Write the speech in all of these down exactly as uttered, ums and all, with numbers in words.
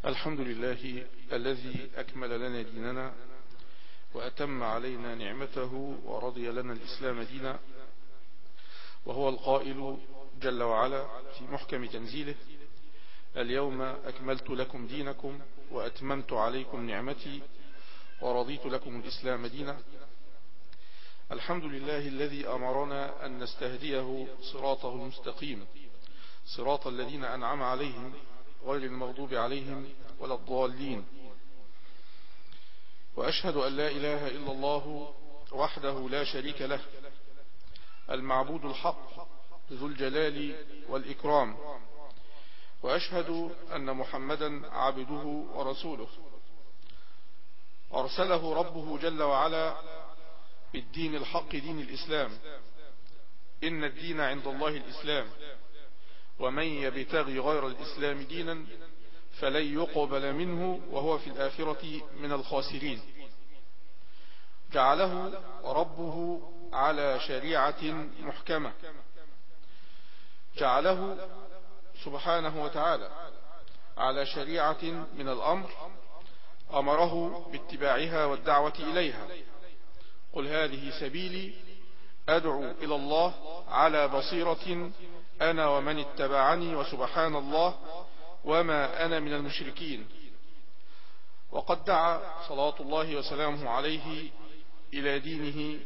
الحمد لله الذي أكمل لنا ديننا وأتم علينا نعمته ورضي لنا الإسلام دينا، وهو القائل جل وعلا في محكم تنزيله: اليوم أكملت لكم دينكم وأتممت عليكم نعمتي ورضيت لكم الإسلام دينا. الحمد لله الذي أمرنا أن نستهديه صراطه المستقيم، صراط الذين أنعم عليهم غير المغضوب عليهم ولا الضالين. وأشهد أن لا إله إلا الله وحده لا شريك له، المعبود الحق ذو الجلال والإكرام. وأشهد أن محمدا عبده ورسوله، أرسله ربه جل وعلا بالدين الحق دين الإسلام. إن الدين عند الله الإسلام، ومن يبتغي غير الإسلام دينا فلن يقبل منه وهو في الآخرة من الخاسرين. جعله ربه على شريعة محكمة، جعله سبحانه وتعالى على شريعة من الأمر أمره باتباعها والدعوة إليها. قل هذه سبيلي أدعو إلى الله على بصيرة أنا ومن اتبعني وسبحان الله وما أنا من المشركين. وقد دعا صلاة الله وسلامه عليه إلى دينه،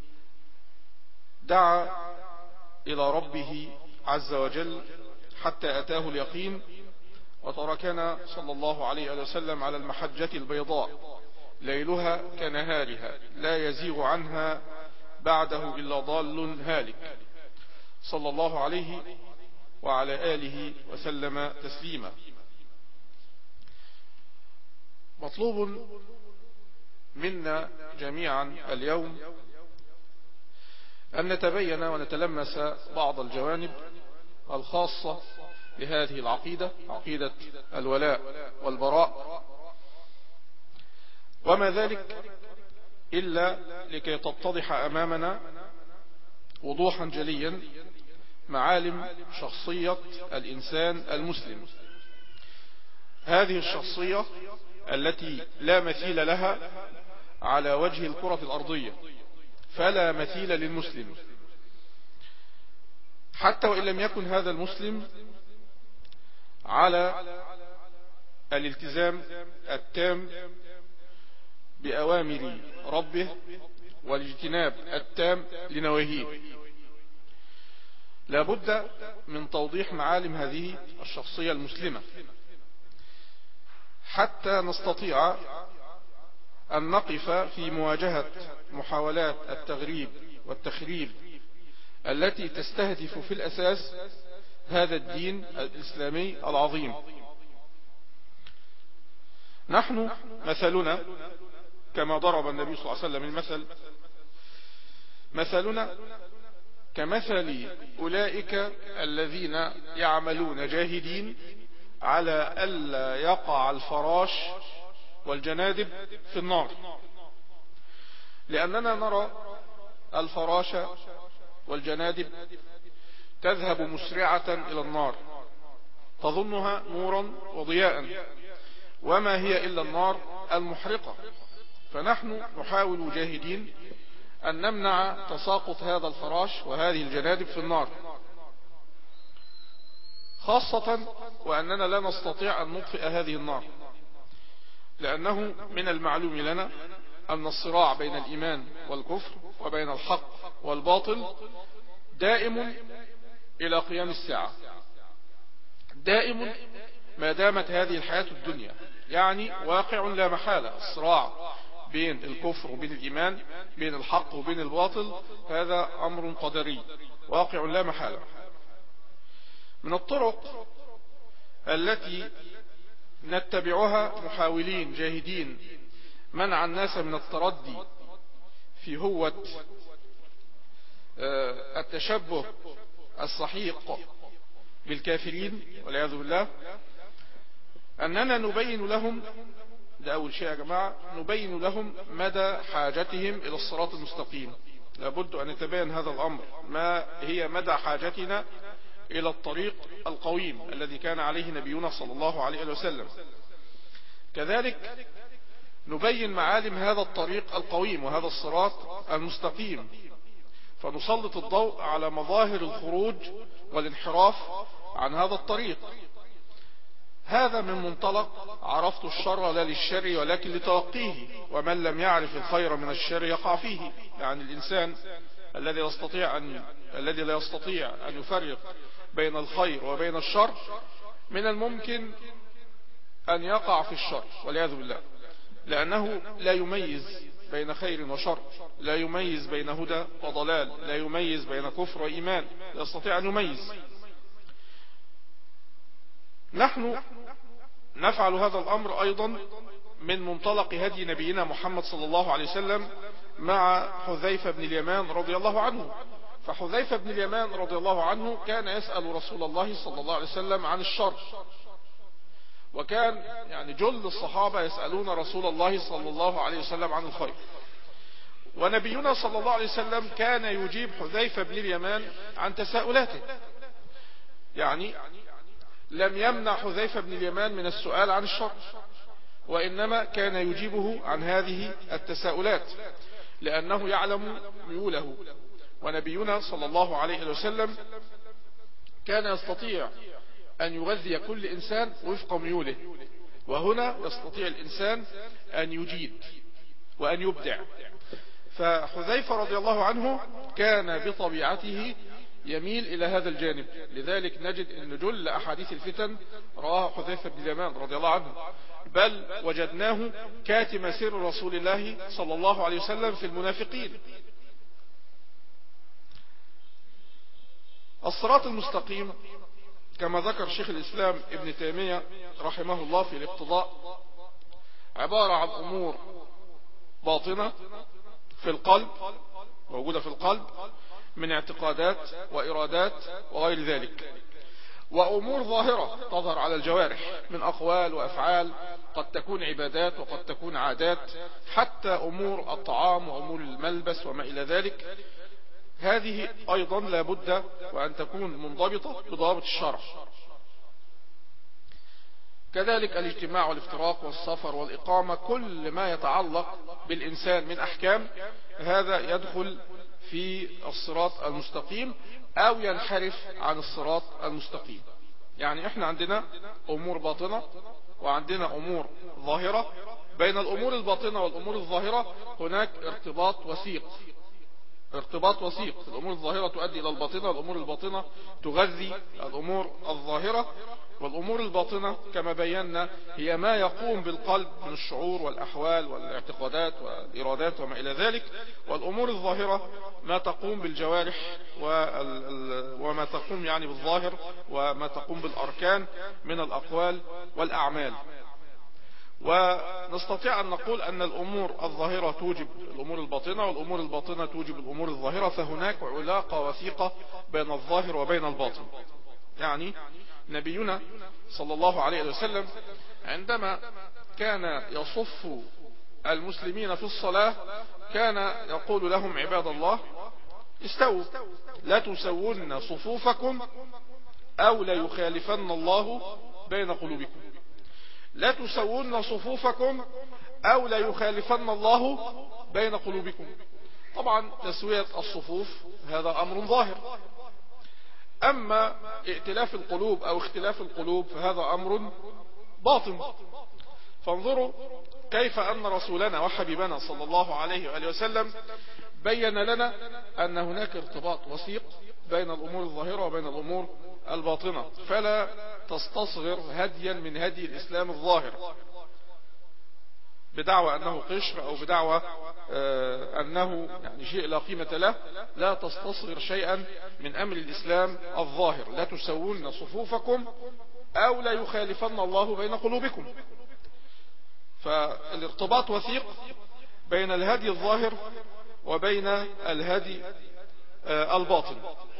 دعا إلى ربه عز وجل حتى أتاه اليقين، وتركنا صلى الله عليه وسلم على المحجة البيضاء ليلها كنهارها لا يزيغ عنها بعده إلا ضال هالك، صلى الله عليه وعلى آله وسلم تسليما. مطلوب منا جميعا اليوم أن نتبين ونتلمس بعض الجوانب الخاصة بهذه العقيدة، عقيدة الولاء والبراء، وما ذلك إلا لكي تتضح أمامنا وضوحا جليا معالم شخصية الإنسان المسلم. هذه الشخصية التي لا مثيل لها على وجه الكرة الأرضية، فلا مثيل للمسلم، حتى وإن لم يكن هذا المسلم على الالتزام التام بأوامر ربه والاجتناب التام لنواهيه. لا بد من توضيح معالم هذه الشخصية المسلمة حتى نستطيع أن نقف في مواجهة محاولات التغريب والتخريب التي تستهدف في الأساس هذا الدين الإسلامي العظيم. نحن مثلنا كما ضرب النبي صلى الله عليه وسلم المثل، مثلنا كمثل أولئك الذين يعملون جاهدين على ألا يقع الفراش والجنادب في النار، لأننا نرى الفراش والجنادب تذهب مسرعة إلى النار، تظنها نورا وضياء، وما هي إلا النار المحرقة. فنحن نحاول جاهدين أن نمنع تساقط هذا الفراش وهذه الجنادب في النار، خاصة وأننا لا نستطيع أن نطفئ هذه النار، لأنه من المعلوم لنا أن الصراع بين الإيمان والكفر وبين الحق والباطل دائم إلى قيام الساعة، دائم ما دامت هذه الحياة الدنيا، يعني واقع لا محالة. الصراع بين الكفر وبين الإيمان، بين الحق وبين الباطل، هذا أمر قدري واقع لا محالة. من الطرق التي نتبعها محاولين جاهدين منع الناس من التردي في هوة التشبه السحيق بالكافرين والعياذ بالله، أننا نبين لهم، ده أول شيء يا جماعة، نبين لهم مدى حاجتهم إلى الصراط المستقيم. لابد أن يتبين هذا الأمر، ما هي مدى حاجتنا إلى الطريق القويم الذي كان عليه نبينا صلى الله عليه وسلم. كذلك نبين معالم هذا الطريق القويم وهذا الصراط المستقيم، فنسلط الضوء على مظاهر الخروج والانحراف عن هذا الطريق. هذا من منطلق عرفت الشر لا للشر ولكن لتوقيه، ومن لم يعرف الخير من الشر يقع فيه. يعني الإنسان الذي يستطيع أن الذي لا يستطيع أن يفرق بين الخير وبين الشر من الممكن أن يقع في الشر والعياذ بالله، لأنه لا يميز بين خير وشر، لا يميز بين هدى وضلال، لا يميز بين كفر وإيمان، لا يستطيع أن يميز. نحن نفعل هذا الأمر أيضا من منطلق هدي نبينا محمد صلى الله عليه وسلم مع حذيفة بن اليمان رضي الله عنه. فحذيفة بن اليمان رضي الله عنه كان يسأل رسول الله صلى الله عليه وسلم عن الشر، وكان يعني جل الصحابة يسألون رسول الله صلى الله عليه وسلم عن الخير، ونبينا صلى الله عليه وسلم كان يجيب حذيفة بن اليمان عن تساؤلاته. يعني لم يمنع حذيفة بن اليمان من السؤال عن الشر، وإنما كان يجيبه عن هذه التساؤلات لأنه يعلم ميوله. ونبينا صلى الله عليه وسلم كان يستطيع أن يغذي كل إنسان وفق ميوله، وهنا يستطيع الإنسان أن يجيد وأن يبدع. فحذيفة رضي الله عنه كان بطبيعته يميل إلى هذا الجانب، لذلك نجد أن جل أحاديث الفتن رآها حذيفة بن اليمان رضي الله عنه، بل وجدناه كاتم سر رسول الله صلى الله عليه وسلم في المنافقين. الصراط المستقيم كما ذكر شيخ الإسلام ابن تيمية رحمه الله في الاقتضاء عبارة عن أمور باطنة في القلب، موجودة في القلب من اعتقادات وإرادات وغير ذلك، وأمور ظاهرة تظهر على الجوارح من أقوال وأفعال، قد تكون عبادات وقد تكون عادات، حتى أمور الطعام وأمور الملبس وما إلى ذلك. هذه أيضا لابد وأن تكون منضبطة بضوابط الشرع. كذلك الاجتماع والافتراق والسفر والإقامة، كل ما يتعلق بالإنسان من أحكام هذا يدخل في الصراط المستقيم أو ينحرف عن الصراط المستقيم. يعني احنا عندنا أمور باطنة وعندنا أمور ظاهرة، بين الأمور الباطنة والأمور الظاهرة هناك ارتباط وثيق، ارتباط وثيق. الأمور الظاهرة تؤدي إلى الباطنة، والأمور الباطنة تغذي الأمور الظاهرة، والأمور الباطنة كما بينا هي ما يقوم بالقلب من الشعور والأحوال والاعتقادات والإرادات وما إلى ذلك، والأمور الظاهرة ما تقوم بالجوارح وما تقوم يعني بالظاهر وما تقوم بالأركان من الأقوال والأعمال. ونستطيع أن نقول أن الأمور الظاهرة توجب الأمور الباطنة، والأمور الباطنة توجب الأمور الظاهرة، فهناك علاقة وثيقة بين الظاهر وبين الباطن. يعني نبينا صلى الله عليه وسلم عندما كان يصف المسلمين في الصلاة كان يقول لهم: عباد الله استووا، لا تسوون صفوفكم أو لا يخالفن الله بين قلوبكم، لا تسوون صفوفكم أو لا يخالفن الله بين قلوبكم. طبعا تسوية الصفوف هذا أمر ظاهر، أما ائتلاف القلوب أو اختلاف القلوب فهذا أمر باطن. فانظروا كيف أن رسولنا وحبيبنا صلى الله عليه وآله وسلم بين لنا أن هناك ارتباط وثيق بين الأمور الظاهرة وبين الأمور الباطنة، فلا تستصغر هديا من هدي الإسلام الظاهر بدعوى أنه قشر أو بدعوى أنه يعني شيء لا قيمة له. لا تستصغر شيئا من أمر الإسلام الظاهر. لا تسوون صفوفكم أو لا يخالفن الله بين قلوبكم. فالارتباط وثيق بين الهدي الظاهر وبين الهدي الباطن.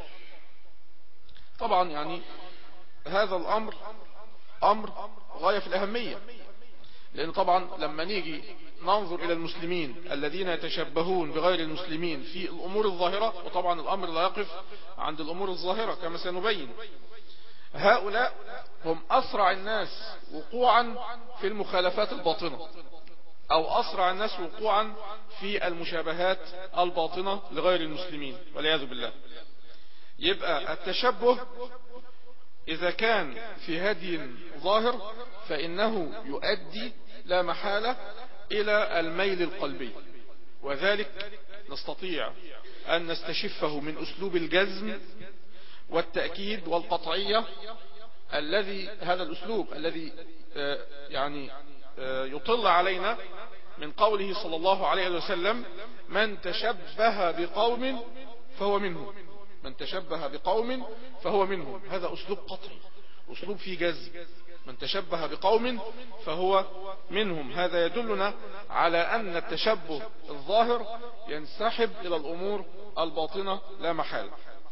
طبعا يعني هذا الأمر أمر غاية في الأهمية، لأن طبعا لما نيجي ننظر إلى المسلمين الذين يتشبهون بغير المسلمين في الأمور الظاهرة، وطبعا الأمر لا يقف عند الأمور الظاهرة كما سنبين، هؤلاء هم أسرع الناس وقوعا في المخالفات الباطنة، أو أسرع الناس وقوعا في المشابهات الباطنة لغير المسلمين والعياذ بالله. يبقى التشبه إذا كان في هدي ظاهر فإنه يؤدي لا محالة إلى الميل القلبي، وذلك نستطيع أن نستشفه من أسلوب الجزم والتأكيد والقطعية، الذي هذا الأسلوب الذي يعني يطل علينا من قوله صلى الله عليه وسلم: من تشبه بقوم فهو منهم، من تشبه بقوم فهو منهم. هذا أسلوب قطعي، أسلوب فيه جزم، من تشبه بقوم فهو منهم. هذا يدلنا على أن التشبه الظاهر ينسحب إلى الأمور الباطنة لا محالة.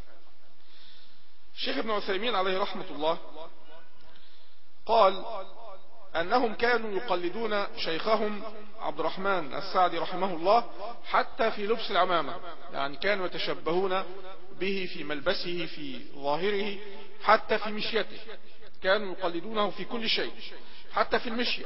الشيخ ابن عثيمين عليه رحمة الله قال أنهم كانوا يقلدون شيخهم عبد الرحمن السعدي رحمه الله حتى في لبس العمامة، يعني كانوا يتشبهون به في ملبسه في ظاهره، حتى في مشيته كانوا يقلدونه في كل شيء، حتى في المشية.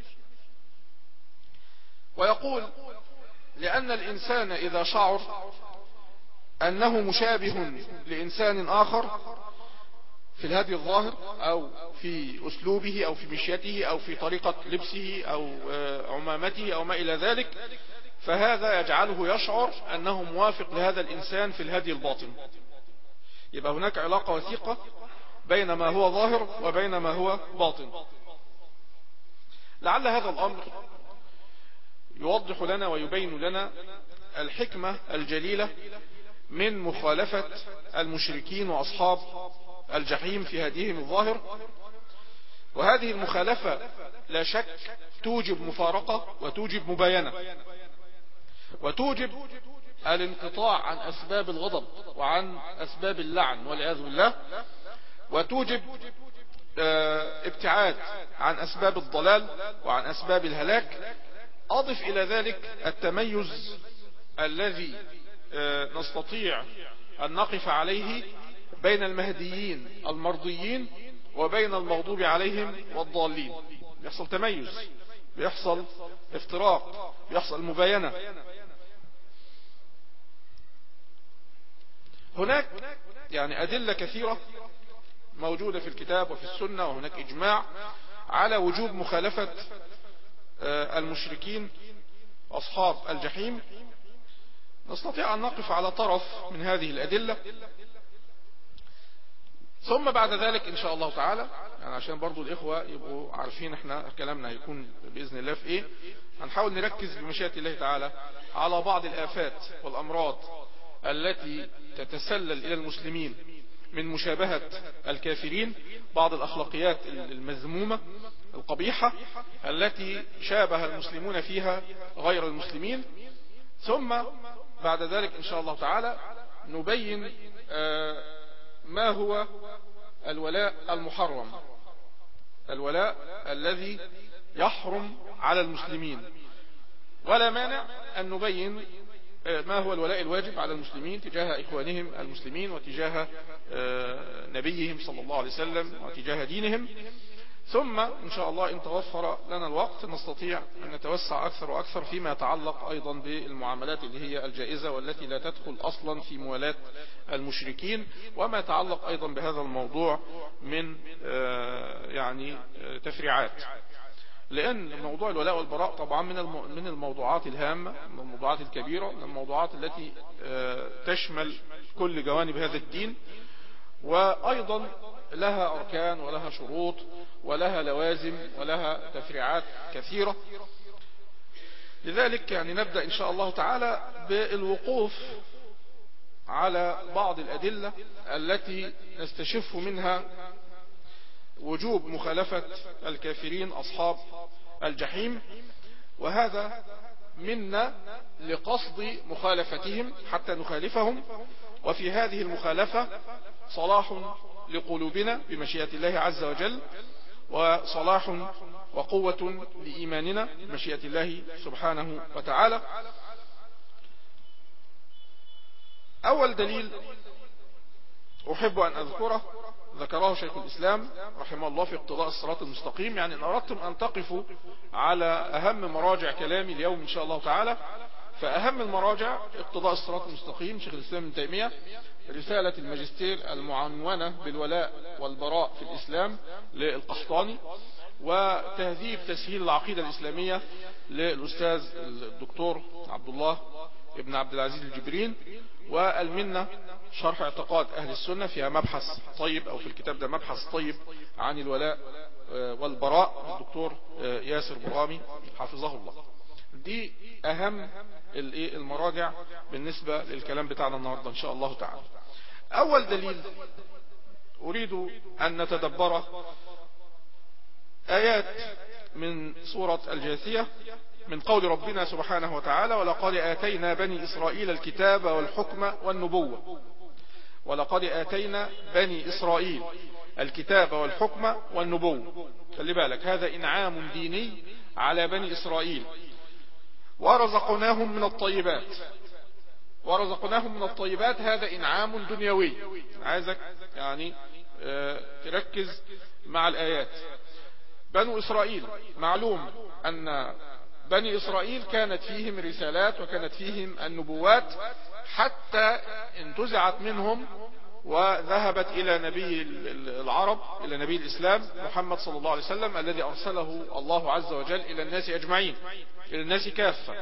ويقول: لأن الإنسان إذا شعر أنه مشابه لإنسان آخر في الهدي الظاهر أو في أسلوبه أو في مشيته أو في طريقة لبسه أو عمامته أو ما إلى ذلك، فهذا يجعله يشعر أنه موافق لهذا الإنسان في الهدي الباطن. يبقى هناك علاقة وثيقة بين ما هو ظاهر وبين ما هو باطن. لعل هذا الأمر يوضح لنا ويبين لنا الحكمة الجليلة من مخالفة المشركين وأصحاب الجحيم في هديهم الظاهر. وهذه المخالفة لا شك توجب مفارقة وتوجب مباينة وتوجب الانقطاع عن أسباب الغضب وعن أسباب اللعن والعياذ بالله، وتوجب ابتعاد عن أسباب الضلال وعن أسباب الهلاك. أضف إلى ذلك التميز الذي نستطيع أن نقف عليه بين المهديين المرضيين وبين المغضوب عليهم والضالين. بيحصل تميز، بيحصل افتراق، بيحصل مباينة. هناك يعني أدلة كثيرة موجودة في الكتاب وفي السنة، وهناك إجماع على وجوب مخالفة المشركين أصحاب الجحيم. نستطيع أن نقف على طرف من هذه الأدلة، ثم بعد ذلك إن شاء الله تعالى، يعني عشان برضو الإخوة يبقوا عارفين احنا كلامنا هيكون بإذن الله في إيه، هنحاول نركز بمشيئة الله تعالى على بعض الآفات والأمراض التي تتسلل إلى المسلمين من مشابهة الكافرين، بعض الأخلاقيات المذمومة القبيحة التي شابه المسلمون فيها غير المسلمين. ثم بعد ذلك إن شاء الله تعالى نبين ما هو الولاء المحرم، الولاء الذي يحرم على المسلمين، ولا مانع أن نبين ما هو الولاء الواجب على المسلمين تجاه إخوانهم المسلمين وتجاه نبيهم صلى الله عليه وسلم وتجاه دينهم. ثم إن شاء الله إن توفر لنا الوقت نستطيع أن نتوسع أكثر وأكثر فيما يتعلق أيضا بالمعاملات اللي هي الجائزة والتي لا تدخل أصلا في موالاة المشركين، وما يتعلق أيضا بهذا الموضوع من يعني تفريعات. لأن موضوع الولاء والبراء طبعا من من الموضوعات الهامة، من الموضوعات الكبيرة، من الموضوعات التي تشمل كل جوانب هذا الدين، وأيضا لها أركان ولها شروط ولها لوازم ولها تفريعات كثيرة. لذلك يعني نبدأ إن شاء الله تعالى بالوقوف على بعض الأدلة التي نستشف منها وجوب مخالفة الكافرين أصحاب الجحيم، وهذا منا لقصد مخالفتهم حتى نخالفهم. وفي هذه المخالفة صلاح لقلوبنا بمشيئة الله عز وجل، وصلاح وقوة لإيماننا بمشيئة الله سبحانه وتعالى. أول دليل أحب أن أذكره ذكره شيخ الإسلام رحمه الله في اقتضاء الصراط المستقيم. يعني إن أردتم أن تقفوا على أهم مراجع كلامي اليوم إن شاء الله تعالى، فأهم المراجع اقتضاء الصراط المستقيم شيخ الإسلام ابن تيمية، رسالة الماجستير المعنونة بالولاء والبراء في الإسلام للقحطاني، وتهذيب تسهيل العقيدة الإسلامية للأستاذ الدكتور عبد الله ابن عبد العزيز الجبرين، والمنة شرح اعتقاد أهل السنة فيها مبحث طيب، أو في الكتاب ده مبحث طيب عن الولاء والبراء الدكتور ياسر برامي حفظه الله. دي أهم المراجع بالنسبة للكلام بتاعنا النهاردة إن شاء الله تعالى. أول دليل أريد أن نتدبره آيات من سورة الجاثية من قول ربنا سبحانه وتعالى: ولقد آتينا بني إسرائيل الكتاب والحكم والنبوة. ولقد آتينا بني إسرائيل الكتاب والحكم والنبوة. خلي بالك، هذا إنعام ديني على بني إسرائيل. ورزقناهم من الطيبات. ورزقناهم من الطيبات هذا إنعام دنيوي. عايزك يعني تركز مع الآيات. بنو إسرائيل معلوم أن بني إسرائيل كانت فيهم رسالات وكانت فيهم النبوات، حتى انتزعت منهم وذهبت إلى نبي العرب، إلى نبي الإسلام محمد صلى الله عليه وسلم، الذي أرسله الله عز وجل إلى الناس أجمعين، إلى الناس كافة.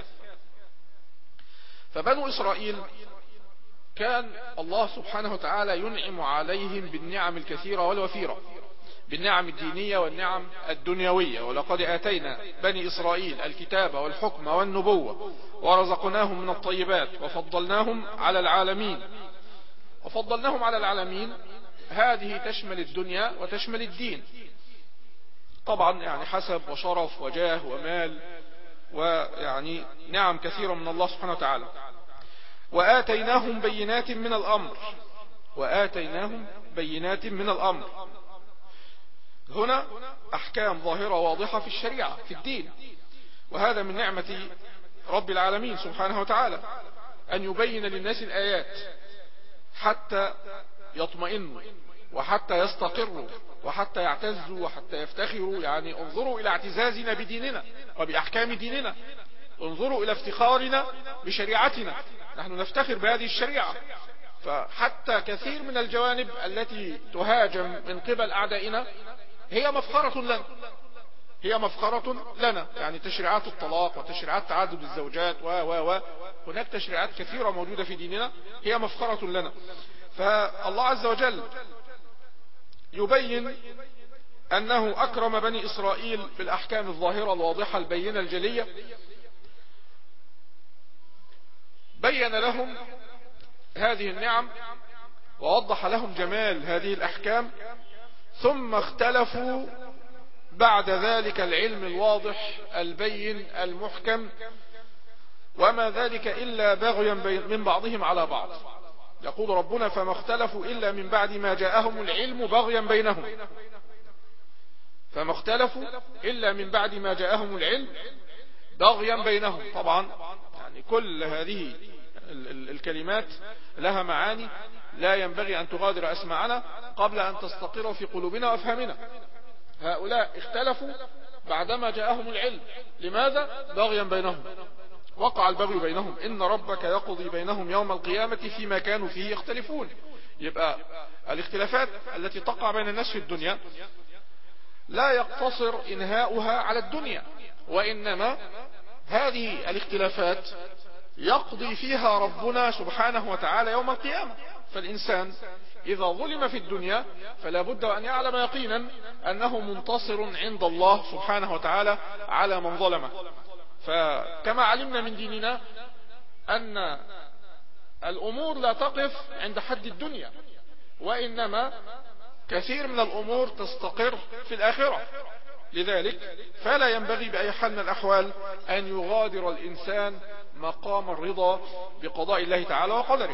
فبنو إسرائيل كان الله سبحانه وتعالى ينعم عليهم بالنعم الكثيرة والوفيرة، بالنعم الدينية والنعم الدنيوية. ولقد آتينا بني إسرائيل الكتاب والحكم والنبوة ورزقناهم من الطيبات وفضلناهم على العالمين. وفضلناهم على العالمين هذه تشمل الدنيا وتشمل الدين طبعا، يعني حسب وشرف وجاه ومال، ويعني نعم كثيرة من الله سبحانه وتعالى. وآتيناهم بينات من الأمر. وآتيناهم بينات من الأمر. هنا أحكام ظاهرة واضحة في الشريعة في الدين، وهذا من نعمة رب العالمين سبحانه وتعالى أن يبين للناس الآيات حتى يطمئنوا وحتى يستقروا وحتى يعتزوا وحتى يفتخروا. يعني انظروا إلى اعتزازنا بديننا وبأحكام ديننا، انظروا إلى افتخارنا بشريعتنا، نحن نفتخر بهذه الشريعة. فحتى كثير من الجوانب التي تهاجم من قبل أعدائنا هي مفخرة لنا، هي مفخرة لنا. يعني تشريعات الطلاق وتشريعات تعدد الزوجات و و و هناك تشريعات كثيرة موجودة في ديننا هي مفخرة لنا. فالله عز وجل يبين أنه أكرم بني إسرائيل بالأحكام الظاهرة الواضحة البينة الجلية، بين لهم هذه النعم ووضح لهم جمال هذه الأحكام، ثم اختلفوا بعد ذلك العلم الواضح البين المحكم، وما ذلك إلا بغيا من بعضهم على بعض. يقول ربنا: فما اختلفوا إلا من بعد ما جاءهم العلم بغيا بينهم. فما اختلفوا إلا من بعد ما جاءهم العلم بغيا بينهم. طبعا يعني كل هذه الكلمات لها معاني لا ينبغي أن تغادر أسماعنا قبل أن تستقر في قلوبنا وأفهامنا. هؤلاء اختلفوا بعدما جاءهم العلم. لماذا؟ بغيا بينهم. وقع البغي بينهم. إن ربك يقضي بينهم يوم القيامة فيما كانوا فيه يختلفون. يبقى الاختلافات التي تقع بين الناس في الدنيا لا يقتصر إنهاؤها على الدنيا، وإنما هذه الاختلافات يقضي فيها ربنا سبحانه وتعالى يوم القيامة. فالإنسان إذا ظلم في الدنيا فلا بد أن يعلم يقينا أنه منتصر عند الله سبحانه وتعالى على من ظلمه. فكما علمنا من ديننا أن الأمور لا تقف عند حد الدنيا، وإنما كثير من الأمور تستقر في الآخرة. لذلك فلا ينبغي بأي حال من الأحوال أن يغادر الإنسان مقام الرضا بقضاء الله تعالى وقدره.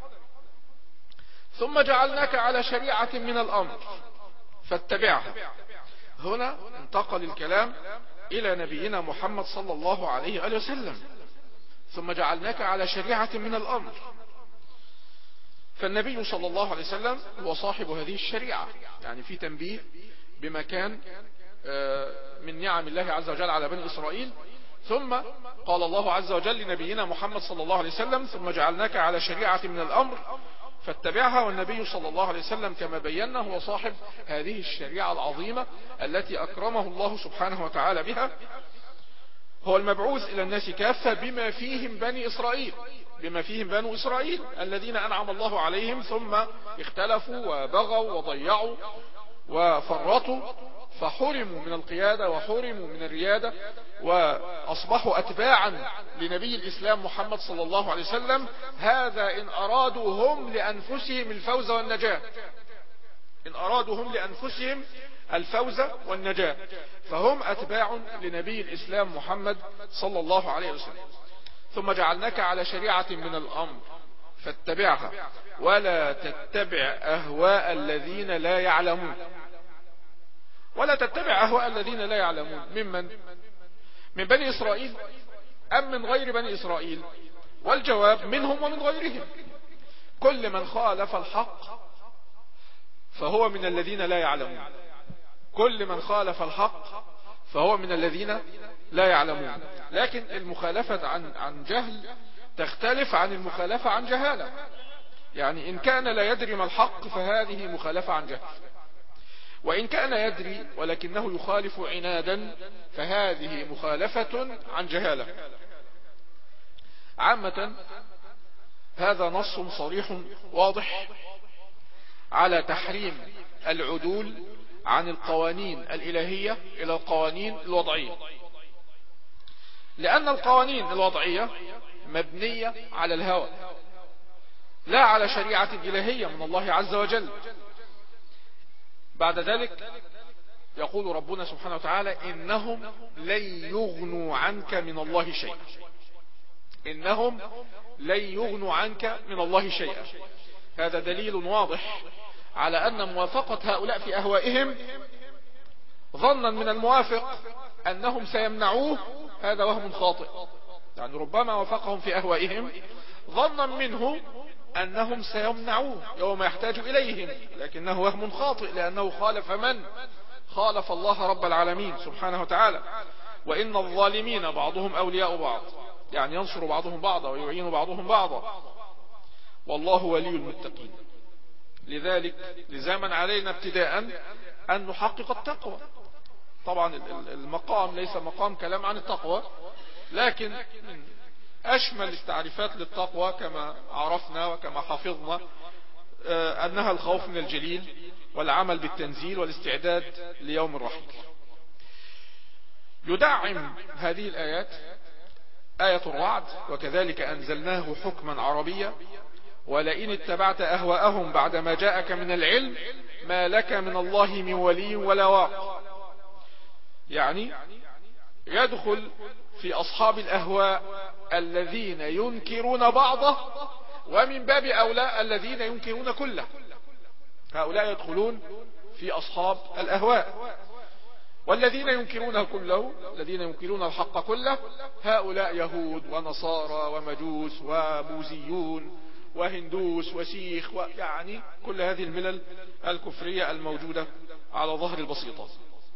ثم جعلناك على شريعة من الأمر فاتبعها. هنا انتقل الكلام إلى نبينا محمد صلى الله عليه وآله وسلم. ثم جعلناك على شريعة من الأمر. فالنبي صلى الله عليه وسلم هو صاحب هذه الشريعة، يعني في تنبيه بما كان من نعم الله عز وجل على بني إسرائيل. ثم قال الله عز وجل لنبينا محمد صلى الله عليه وسلم ثم جعلناك على شريعة من الأمر فاتبعها. والنبي صلى الله عليه وسلم كما بينا هو صاحب هذه الشريعة العظيمة التي أكرمه الله سبحانه وتعالى بها. هو المبعوث إلى الناس كافة بما فيهم بني إسرائيل، بما فيهم بنو إسرائيل الذين أنعم الله عليهم ثم اختلفوا وبغوا وضيعوا وفرطوا فحرموا من القيادة وحرموا من الريادة وأصبحوا أتباعا لنبي الإسلام محمد صلى الله عليه وسلم. هذا إن أرادوا هم لأنفسهم الفوز والنجاة، إن أرادوا هم لأنفسهم الفوز والنجاة، فهم أتباع لنبي الإسلام محمد صلى الله عليه وسلم. ثم جعلناك على شريعة من الأمر فاتبعها ولا تتبع أهواء الذين لا يعلمون. ولا تتبع أهواء الذين لا يعلمون ممن؟ من بني إسرائيل أم من غير بني إسرائيل؟ والجواب منهم ومن غيرهم. كل من خالف الحق فهو من الذين لا يعلمون، كل من خالف الحق فهو من الذين لا يعلمون. لكن المخالفة عن عن جهل تختلف عن المخالفة عن جهالة. يعني إن كان لا يدري ما الحق فهذه مخالفة عن جهل، وإن كان يدري ولكنه يخالف عنادا فهذه مخالفة عن جهالة. عامة هذا نص صريح واضح على تحريم العدول عن القوانين الإلهية إلى القوانين الوضعية، لأن القوانين الوضعية مبنية على الهوى لا على شريعة إلهية من الله عز وجل. بعد ذلك يقول ربنا سبحانه وتعالى إنهم لن يغنوا عنك من الله شيئا، إنهم لن يغنوا عنك من الله شيئا. هذا دليل واضح على أن موافقة هؤلاء في أهوائهم ظنا من الموافق أنهم سيمنعوه هذا وهم خاطئ. يعني ربما وافقهم في أهوائهم ظنا منه أنهم سيمنعوه يوم يحتاج إليهم، لكنه وهم خاطئ لأنه خالف من؟ خالف الله رب العالمين سبحانه وتعالى. وإن الظالمين بعضهم أولياء بعض، يعني ينصر بعضهم بعضا ويعين بعضهم بعضا، والله ولي المتقين. لذلك لزاما علينا ابتداء أن نحقق التقوى. طبعا المقام ليس مقام كلام عن التقوى، لكن أشمل التعريفات للتقوى كما عرفنا وكما حفظنا أنها الخوف من الجليل والعمل بالتنزيل والاستعداد ليوم الرحيل. يدعم هذه الآيات آية الرعد وكذلك أنزلناه حكما عربيا ولئن اتبعت أهواءهم بعدما جاءك من العلم ما لك من الله من ولي ولا واق. يعني يدخل في أصحاب الأهواء الذين ينكرون بعضه ومن باب أولى الذين ينكرون كله. هؤلاء يدخلون في أصحاب الأهواء، والذين ينكرونه كله الذين ينكرون الحق كله هؤلاء يهود ونصارى ومجوس وبوذيون وهندوس وسيخ، ويعني كل هذه الملل الكفرية الموجودة على ظهر البسيطة.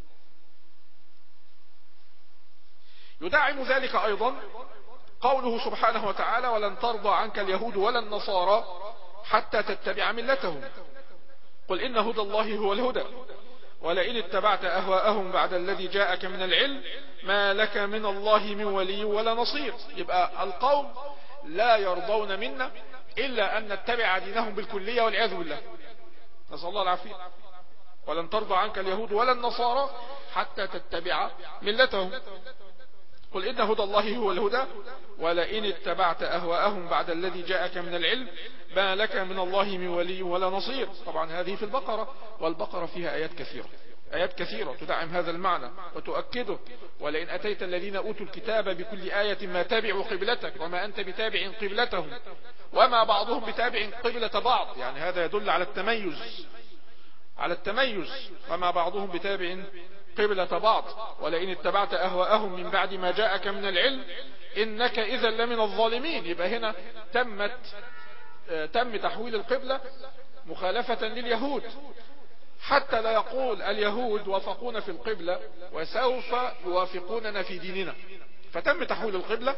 يدعم ذلك أيضا قوله سبحانه وتعالى ولن ترضى عنك اليهود ولا النصارى حتى تتبع ملتهم قل إن هدى الله هو الهدى ولئن اتبعت أهواءهم بعد الذي جاءك من العلم ما لك من الله من ولي ولا نصير. يبقى القوم لا يرضون منا إلا أن نتبع دينهم بالكلية والعياذ بالله، نسأل الله العافية. ولن ترضى عنك اليهود ولا النصارى حتى تتبع ملتهم قل إن هدى الله هو الهدى ولئن اتبعت أهواءهم بعد الذي جاءك من العلم ما لك من الله من ولي ولا نصير. طبعا هذه في البقرة، والبقرة فيها آيات كثيرة آيات كثيرة تدعم هذا المعنى وتؤكده. ولئن أتيت الذين أوتوا الكتاب بكل آية ما تابعوا قبلتك وما أنت بتابع قبلتهم وما بعضهم بتابع قبلة بعض. يعني هذا يدل على التميز على التميز وما بعضهم بتابع قبلة بعض. ولئن اتبعت أهواءهم من بعد ما جاءك من العلم إنك إذا لمن الظالمين. يبقى هنا تمت تم تحويل القبلة مخالفة لليهود، حتى لا يقول اليهود وافقونا في القبلة وسوف يوافقوننا في ديننا. فتم تحويل القبلة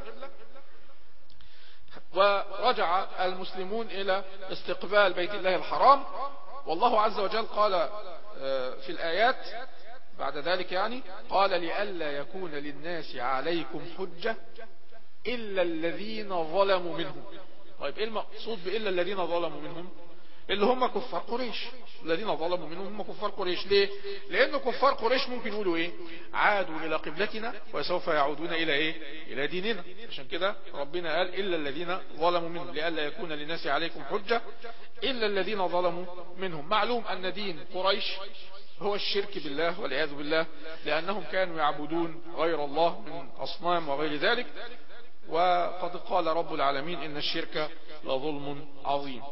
ورجع المسلمون إلى استقبال بيت الله الحرام. والله عز وجل قال في الآيات بعد ذلك يعني قال لئلا يكون للناس عليكم حجة إلا الذين ظلموا منهم. طيب إيه المقصود بإلا الذين ظلموا منهم؟ اللي هم كفار قريش. الذين ظلموا منهم هم كفار قريش. ليه؟ لأن كفار قريش ممكن يقولوا إيه؟ عادوا إلى قبلتنا وسوف يعودون إلى إيه؟ إلى ديننا. عشان كده ربنا قال إلا الذين ظلموا منهم لئلا يكون للناس عليكم حجة إلا الذين ظلموا منهم. معلوم أن دين قريش هو الشرك بالله والعياذ بالله، لأنهم كانوا يعبدون غير الله من أصنام وغير ذلك. وقد قال رب العالمين إن الشرك لظلم عظيم.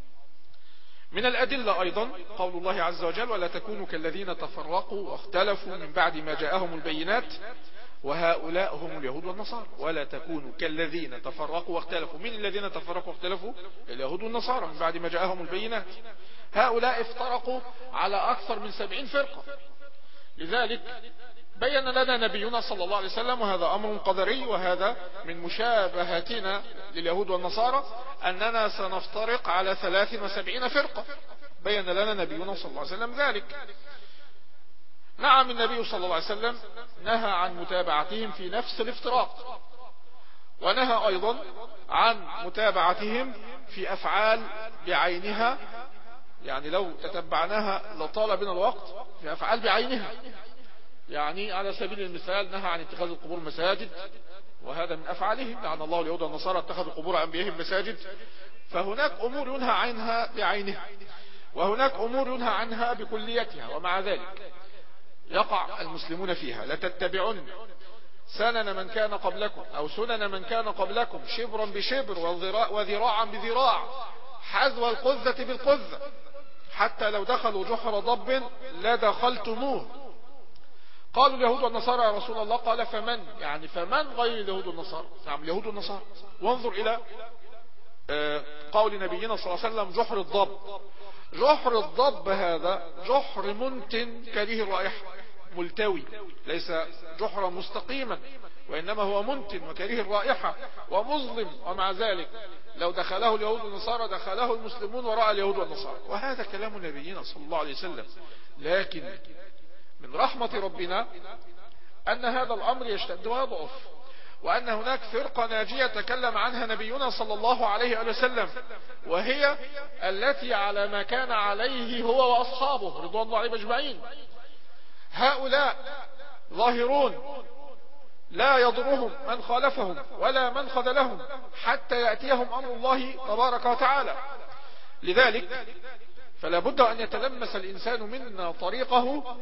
من الأدلة أيضا قول الله عز وجل ولا تكونوا كالذين تفرقوا واختلفوا من بعد ما جاءهم البينات وهؤلاء هم اليهود والنصارى. ولا تكونوا كالذين تفرقوا واختلفوا. من الذين تفرقوا واختلفوا؟ اليهود والنصارى من بعد ما جاءهم البينات. هؤلاء افترقوا على أكثر من سبعين فرقة. لذلك بين لنا نبينا صلى الله عليه وسلم، وهذا أمر قدري وهذا من مشابهتنا لليهود والنصارى، أننا سنفترق على ثلاث وسبعين فرقة. بين لنا نبينا صلى الله عليه وسلم ذلك. نعم النبي صلى الله عليه وسلم نهى عن متابعتهم في نفس الافتراق، ونهى أيضا عن متابعتهم في أفعال بعينها، يعني لو تتبعناها لطال بنا الوقت، في أفعال بعينها. يعني على سبيل المثال نهى عن اتخاذ القبور مساجد، وهذا من أفعالهم، لعن الله اليهود والنصارى اتخذوا قبور أنبيائهم مساجد. فهناك أمور ينهى عنها بعينها، وهناك أمور ينهى عنها بكليتها، ومع ذلك يقع المسلمون فيها. لتتبعن سنن من كان قبلكم أو سنن من كان قبلكم شبرا بشبر وذراعا بذراع حذو القذة بالقذة حتى لو دخلوا جحر ضب لدخلتموه. قالوا اليهود والنصارى يا رسول الله، قال فمن؟ يعني فمن غير اليهود والنصارى؟ نعم اليهود والنصارى. وانظر إلى قول نبينا صلى الله عليه وسلم جحر الضب. جحر الضب هذا جحر منتن كريه الرائحة، ملتوي، ليس جحرا مستقيما، وإنما هو منتن وكريه الرائحة ومظلم، ومع ذلك لو دخله اليهود والنصارى دخله المسلمون وراء اليهود والنصارى. وهذا كلام نبينا صلى الله عليه وسلم. لكن من رحمة ربنا أن هذا الأمر يشتد ويضعف، وأن هناك فرقة ناجية تكلم عنها نبينا صلى الله عليه وسلم، وهي التي على ما كان عليه هو وأصحابه رضوان الله عليهم أجمعين. هؤلاء ظاهرون لا يضرهم من خالفهم ولا من خذلهم حتى يأتيهم أمر الله تبارك وتعالى. لذلك فلا بد أن يتلمس الإنسان منا طريقه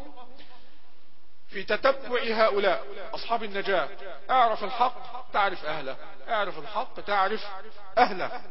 في تتبع هؤلاء أصحاب النجاة. اعرف الحق تعرف أهله، اعرف الحق تعرف أهله.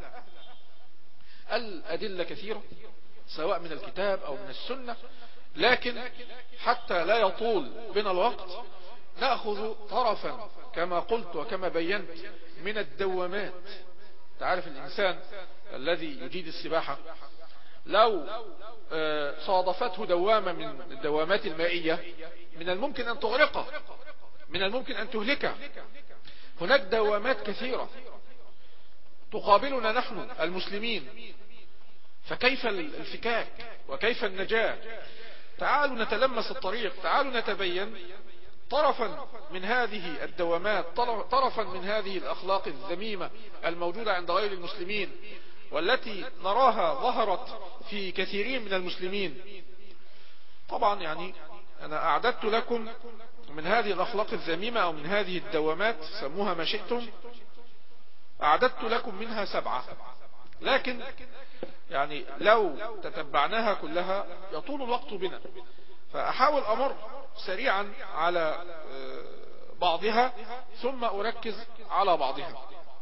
الأدلة كثيرة سواء من الكتاب أو من السنة، لكن حتى لا يطول بنا الوقت نأخذ طرفا كما قلت وكما بينت من الدوامات. تعرف الإنسان الذي يجيد السباحة لو صادفته دوامة من الدوامات المائية من الممكن أن تغرقه، من الممكن أن تهلكه. هناك دوامات كثيرة تقابلنا نحن المسلمين، فكيف الفكاك وكيف النجاة؟ تعالوا نتلمس الطريق، تعالوا نتبين طرفا من هذه الدوامات، طرفا من هذه الأخلاق الذميمة الموجودة عند غير المسلمين، والتي نراها ظهرت في كثيرين من المسلمين. طبعا يعني أنا أعددت لكم من هذه الأخلاق الذميمة أو من هذه الدوامات، سموها ما شئتم، أعددت لكم منها سبعة، لكن يعني لو تتبعناها كلها يطول الوقت بنا، فأحاول أمر سريعا على بعضها ثم أركز على بعضها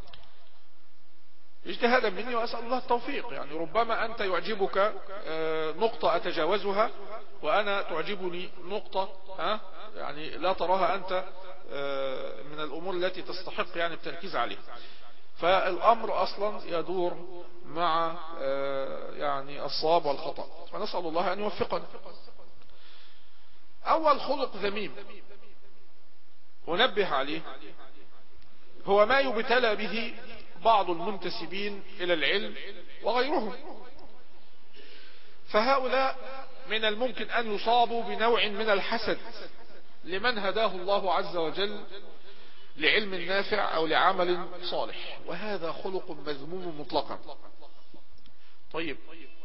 اجتهادا مني، وأسأل الله التوفيق. يعني ربما أنت يعجبك نقطة أتجاوزها وأنا تعجبني نقطة يعني لا تراها أنت من الأمور التي تستحق يعني التركيز عليها. فالأمر أصلا يدور مع يعني الصواب والخطأ، فنسأل الله أن يوفقنا. أول خلق ذميم ونبه عليه هو ما يبتلى به بعض المنتسبين إلى العلم وغيرهم، فهؤلاء من الممكن أن يصابوا بنوع من الحسد لمن هداه الله عز وجل لعلم نافع أو لعمل صالح، وهذا خلق مذموم مطلقا. طيب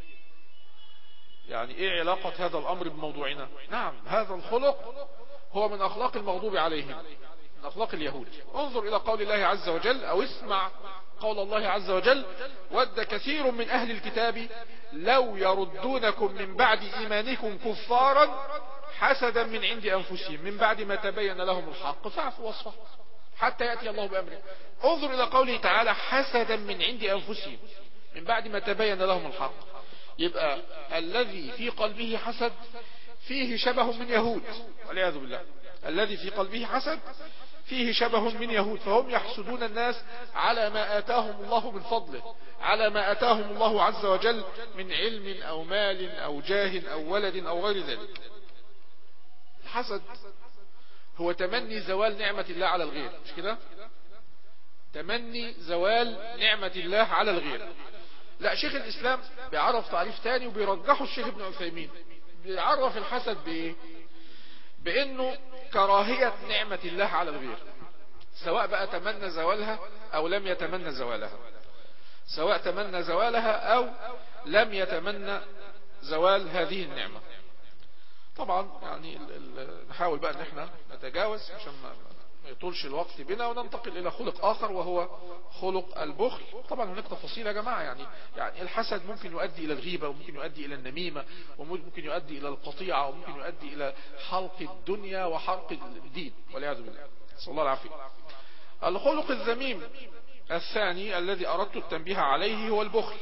يعني ايه علاقة هذا الأمر بموضوعنا؟ نعم، هذا الخلق هو من أخلاق المغضوب عليهم، من أخلاق اليهود. انظر إلى قول الله عز وجل، أو اسمع قول الله عز وجل: ود كثير من أهل الكتاب لو يردونكم من بعد إيمانكم كفارا حسدا من عند أنفسهم من بعد ما تبين لهم الحق فاعفوا واصفحوا حتى يأتي الله بأمره. انظر إلى قوله تعالى: حسدا من عند أنفسهم من بعد ما تبين لهم الحق. يبقى الذي في قلبه حسد فيه شبه من يهود والعياذ بالله. الذي في قلبه حسد فيه شبه من يهود، فهم يحسدون الناس على ما آتاهم الله من فضله، على ما آتاهم الله عز وجل من علم أو مال أو جاه أو ولد أو غير ذلك. الحسد هو تمني زوال نعمة الله على الغير، مش كده؟ تمني زوال نعمة الله على الغير. لا، شيخ الإسلام بيعرف تعريف تاني وبيرجحه الشيخ ابن عثيمين، بيعرف الحسد بإيه؟ بأنه كراهية نعمة الله على الغير، سواء بقى تمنى زوالها أو لم يتمنى زوالها، سواء تمنى زوالها أو لم يتمنى زوال هذه النعمة. طبعا يعني نحاول بقى ان احنا نتجاوز عشان ما يطولش الوقت بنا وننتقل الى خلق اخر وهو خلق البخل. طبعا هناك تفاصيل يا جماعة، يعني يعني الحسد ممكن يؤدي الى الغيبة، وممكن يؤدي الى النميمة، وممكن يؤدي الى القطيعة، وممكن يؤدي الى حرق الدنيا وحرق الدين والعياذ بالله، نسأل الله العافية. الخلق الذميم الثاني الذي اردت التنبيه عليه هو البخل،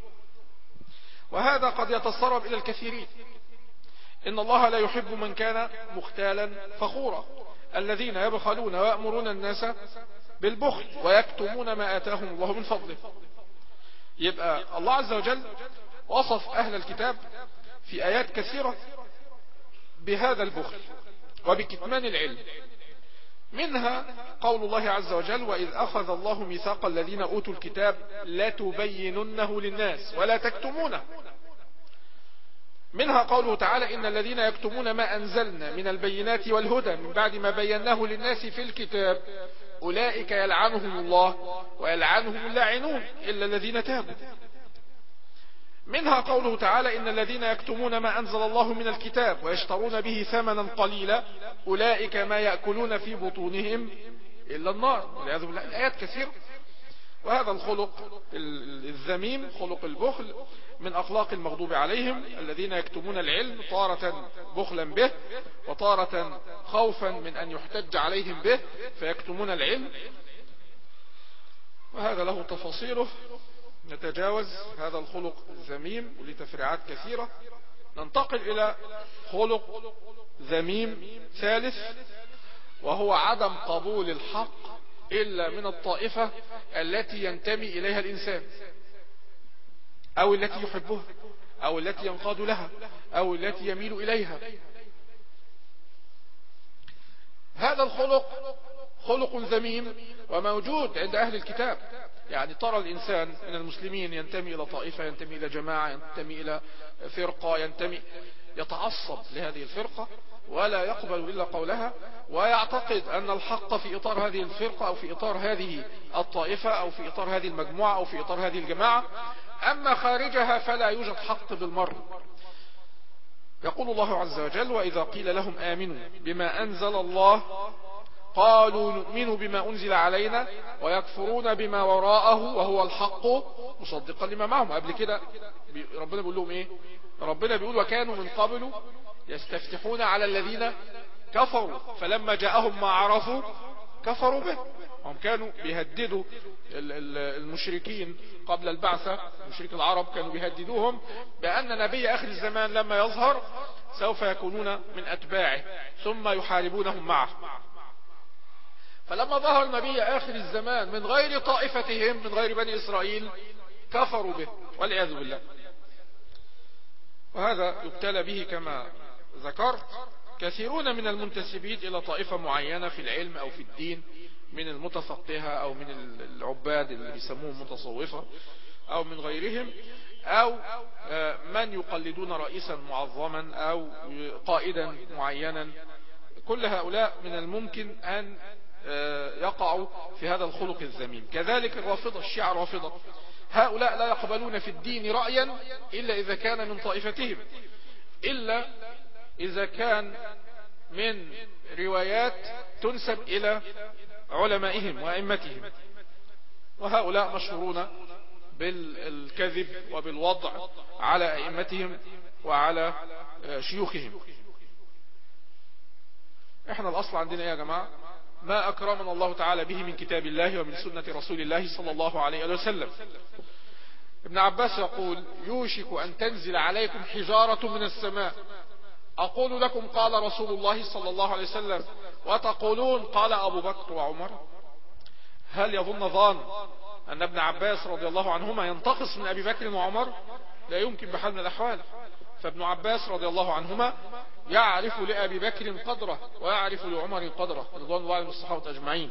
وهذا قد يتسرب الى الكثيرين. إن الله لا يحب من كان مختالا فخورا، الذين يبخلون ويأمرون الناس بالبخل ويكتمون ما آتاهم الله من فضله. يبقى الله عز وجل وصف أهل الكتاب في آيات كثيرة بهذا البخل وبكتمان العلم، منها قول الله عز وجل: وإذ أخذ الله ميثاق الذين أوتوا الكتاب لتبيننه للناس ولا تكتمونه. منها قوله تعالى: إن الذين يكتمون ما أنزلنا من البينات والهدى من بعد ما بيناه للناس في الكتاب أولئك يلعنهم الله ويلعنهم اللاعنون إلا الذين تابوا. منها قوله تعالى: إن الذين يكتمون ما أنزل الله من الكتاب ويشترون به ثمنا قليلا أولئك ما يأكلون في بطونهم إلا النار والعياذ بالله. الآيات كثيرة. وهذا الخلق الذميم خلق البخل من أخلاق المغضوب عليهم، الذين يكتمون العلم طارة بخلا به وطارة خوفا من أن يحتج عليهم به فيكتمون العلم، وهذا له تفاصيله. نتجاوز هذا الخلق الذميم ولتفريعات كثيرة. ننتقل إلى خلق ذميم ثالث، وهو عدم قبول الحق إلا من الطائفة التي ينتمي إليها الإنسان، أو التي يحبها، أو التي ينقاد لها، أو التي يميل إليها. هذا الخلق خلق ذميم وموجود عند أهل الكتاب. يعني ترى الإنسان من المسلمين ينتمي إلى طائفة، ينتمي إلى جماعة، ينتمي إلى فرقة، ينتمي يتعصب لهذه الفرقة ولا يقبل إلا قولها، ويعتقد أن الحق في إطار هذه الفرقة أو في إطار هذه الطائفة أو في إطار هذه المجموعة أو في إطار هذه الجماعة، أما خارجها فلا يوجد حق بالمرة. يقول الله عز وجل: وإذا قيل لهم آمنوا بما أنزل الله قالوا نؤمن بما أنزل علينا ويكفرون بما وراءه وهو الحق مصدقا لما معهم. قبل كده ربنا بيقول لهم إيه؟ ربنا بيقول: وكانوا من قبل يستفتحون على الذين كفروا فلما جاءهم ما عرفوا كفروا به. هم كانوا بيهددوا المشركين قبل البعثة، مشرك العرب كانوا بيهددوهم بأن نبي آخر الزمان لما يظهر سوف يكونون من أتباعه ثم يحاربونهم معه. فلما ظهر نبي آخر الزمان من غير طائفتهم، من غير بني إسرائيل، كفروا به والعياذ بالله. وهذا يبتلى به كما ذكرت كثيرون من المنتسبين إلى طائفة معينة في العلم أو في الدين، من المتفقهة أو من العباد اللي بيسموهم متصوفة أو من غيرهم، أو من يقلدون رئيسا معظما أو قائدا معينا. كل هؤلاء من الممكن أن يقعوا في هذا الخلق الذميم. كذلك الرافضة، الشيعة الرافضة، هؤلاء لا يقبلون في الدين رأيا إلا إذا كان من طائفتهم، إلا إذا كان من روايات تنسب إلى علمائهم وأئمتهم. وهؤلاء مشهورون بالكذب وبالوضع على أئمتهم وعلى شيوخهم. احنا الأصل عندنا يا جماعة ما أكرمنا الله تعالى به من كتاب الله ومن سنة رسول الله صلى الله عليه وسلم. ابن عباس يقول: يوشك أن تنزل عليكم حجارة من السماء، أقول لكم قال رسول الله صلى الله عليه وسلم، وتقولون قال أبو بكر وعمر. هل يظن ظان أن ابن عباس رضي الله عنهما ينتقص من أبي بكر وعمر؟ لا يمكن بحال من الأحوال. فابن عباس رضي الله عنهما يعرف لأبي بكر قدره ويعرف لعمر قدره رضوان الله عليهم الصحابة أجمعين،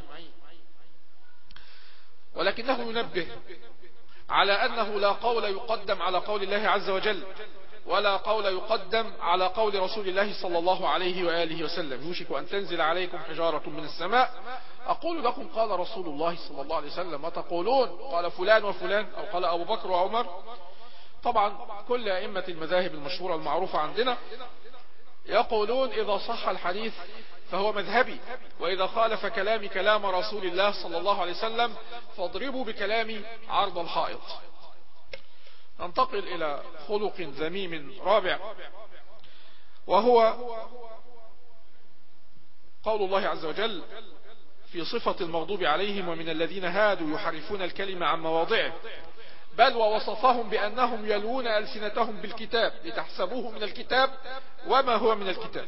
ولكنه ينبه على أنه لا قول يقدم على قول الله عز وجل، ولا قول يقدم على قول رسول الله صلى الله عليه وآله وسلم. يوشك أن تنزل عليكم حجارة من السماء، أقول لكم قال رسول الله صلى الله عليه وسلم، وتقولون قال فلان وفلان أو قال أبو بكر وعمر. طبعا كل أئمة المذاهب المشهورة المعروفة عندنا يقولون إذا صح الحديث فهو مذهبي، وإذا خالف كلامي كلام رسول الله صلى الله عليه وسلم فاضربوا بكلامي عرض الحائط. ننتقل إلى خلق ذميم رابع، وهو قول الله عز وجل في صفة المغضوب عليهم: ومن الذين هادوا يحرفون الكلمة عن مواضعه، بل ووصفهم بأنهم يلوون ألسنتهم بالكتاب لتحسبوه من الكتاب وما هو من الكتاب.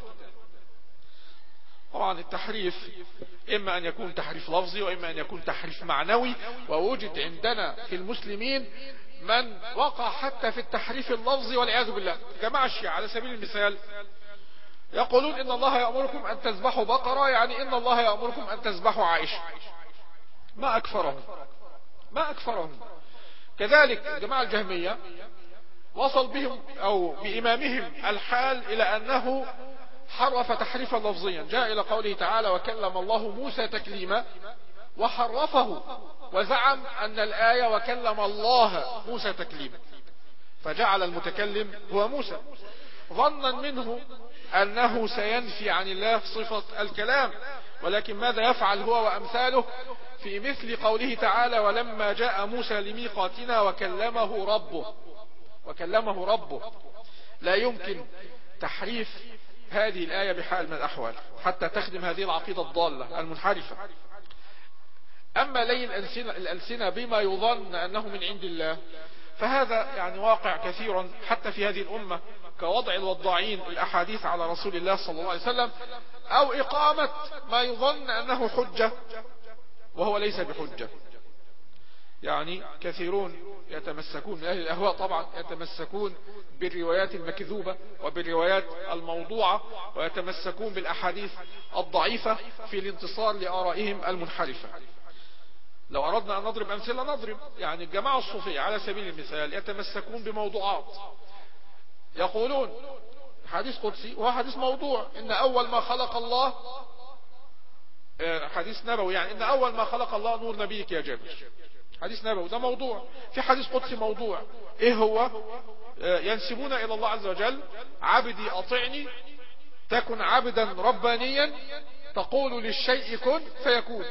طبعا التحريف إما أن يكون تحريف لفظي وإما أن يكون تحريف معنوي، ووجد عندنا في المسلمين من وقع حتى في التحريف اللفظي والعياذ بالله. جماعة الشيعة على سبيل المثال يقولون إن الله يأمركم أن تذبحوا بقرة، يعني إن الله يأمركم أن تذبحوا عائشة. ما أكفرهم، ما أكفرهم. كذلك الجماعة الجهمية وصل بهم أو بإمامهم الحال إلى أنه حرف تحريفا لفظيا. جاء إلى قوله تعالى: وكلم الله موسى تكليما، وحرفه وزعم أن الآية وكلم الله موسى تكليما، فجعل المتكلم هو موسى، ظنا منه أنه سينفي عن الله صفة الكلام. ولكن ماذا يفعل هو وأمثاله في مثل قوله تعالى: ولما جاء موسى لميقاتنا وكلمه ربه، وكلمه ربه. لا يمكن تحريف هذه الآية بحال من الأحوال حتى تخدم هذه العقيدة الضالة المنحرفة. أما لي الألسنة بما يظن أنه من عند الله، فهذا يعني واقع كثيرا حتى في هذه الأمة، كوضع الوضاعين الأحاديث على رسول الله صلى الله عليه وسلم، أو إقامة ما يظن أنه حجة وهو ليس بحجة. يعني كثيرون يتمسكون من أهل الأهواء طبعا يتمسكون بالروايات المكذوبة وبالروايات الموضوعة، ويتمسكون بالأحاديث الضعيفة في الانتصار لآرائهم المنحرفة. لو أردنا أن نضرب أمثلة نضرب. يعني الجماعة الصوفية على سبيل المثال يتمسكون بموضوعات، يقولون حديث قدسي وهو حديث موضوع: إن أول ما خلق الله، حديث نبوي يعني، إن أول ما خلق الله نور نبيك يا جابر، حديث نبوي ده موضوع. في حديث قدسي موضوع، إيه هو؟ ينسبون إلى الله عز وجل: عبدي أطعني تكن عبدا ربانيا تقول للشيء كن فيكون.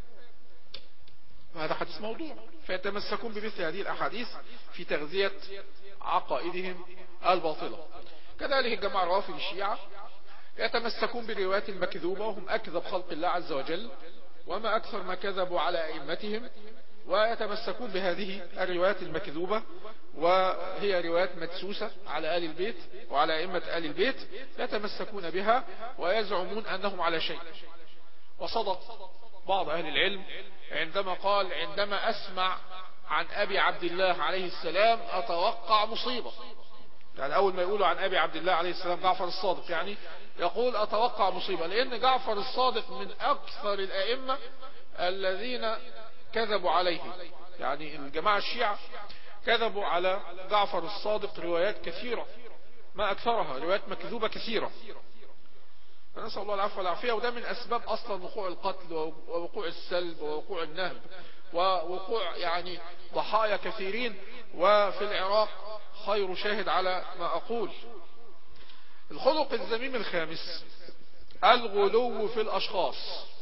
هذا حديث موضوع. فيتمسكون بمثل هذه الأحاديث في تغذية عقائدهم الباطلة. كذلك الجماعة الرافضة الشيعة يتمسكون بالروايات المكذوبة، وهم أكذب خلق الله عز وجل، وما أكثر ما كذبوا على أئمتهم، ويتمسكون بهذه الروايات المكذوبة، وهي روايات مدسوسة على آل البيت وعلى أئمة آل البيت، يتمسكون بها ويزعمون أنهم على شيء. وصدق بعض أهل العلم عندما قال عندما أسمع عن أبي عبد الله عليه السلام أتوقع مصيبة. يعني أول ما يقولوا عن أبي عبد الله عليه السلام جعفر الصادق يعني يقول أتوقع مصيبة، لأن جعفر الصادق من أكثر الأئمة الذين كذبوا عليه. يعني الجماعة الشيعة كذبوا على جعفر الصادق روايات كثيرة، ما أكثرها روايات مكذوبة كثيرة، نسأل الله العفو والعافية. وده من أسباب أصلا وقوع القتل ووقوع السلب ووقوع النهب ووقوع يعني ضحايا كثيرين. وفي العراق خير شاهد على ما أقول. الخلق الذميم الخامس الغلو في الأشخاص،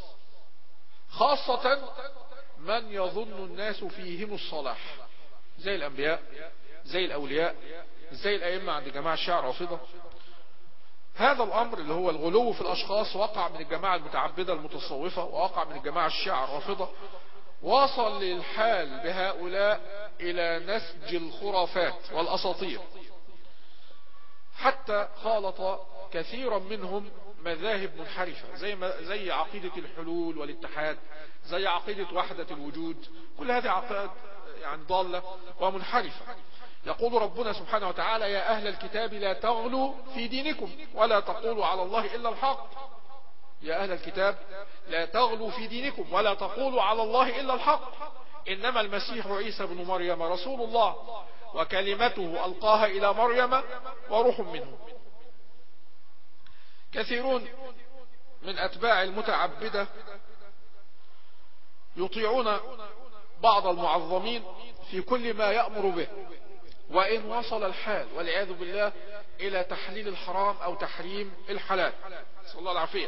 خاصة من يظن الناس فيهم الصلاح، زي الأنبياء زي الأولياء زي الأئمة عند جماعة الشيعة الرافضة. هذا الأمر اللي هو الغلو في الأشخاص وقع من الجماعة المتعبدة المتصوفة، ووقع من الجماعة الشيعة الرافضة، وصل للحال بهؤلاء إلى نسج الخرافات والأساطير، حتى خالط كثيرا منهم مذاهب منحرفة زي, ما زي عقيدة الحلول والاتحاد، زي عقيدة وحدة الوجود. كل هذه عقائد يعني ضالة ومنحرفة. يقول ربنا سبحانه وتعالى يا أهل الكتاب لا تغلوا في دينكم ولا تقولوا على الله إلا الحق. يا أهل الكتاب لا تغلوا في دينكم ولا تقولوا على الله إلا الحق، إنما المسيح عيسى بن مريم رسول الله وكلمته ألقاها إلى مريم وروح منه. كثيرون من أتباع المتعبدة يطيعون بعض المعظمين في كل ما يأمر به، وإن وصل الحال والعياذ بالله إلى تحليل الحرام أو تحريم الحلال، صلى الله العافية.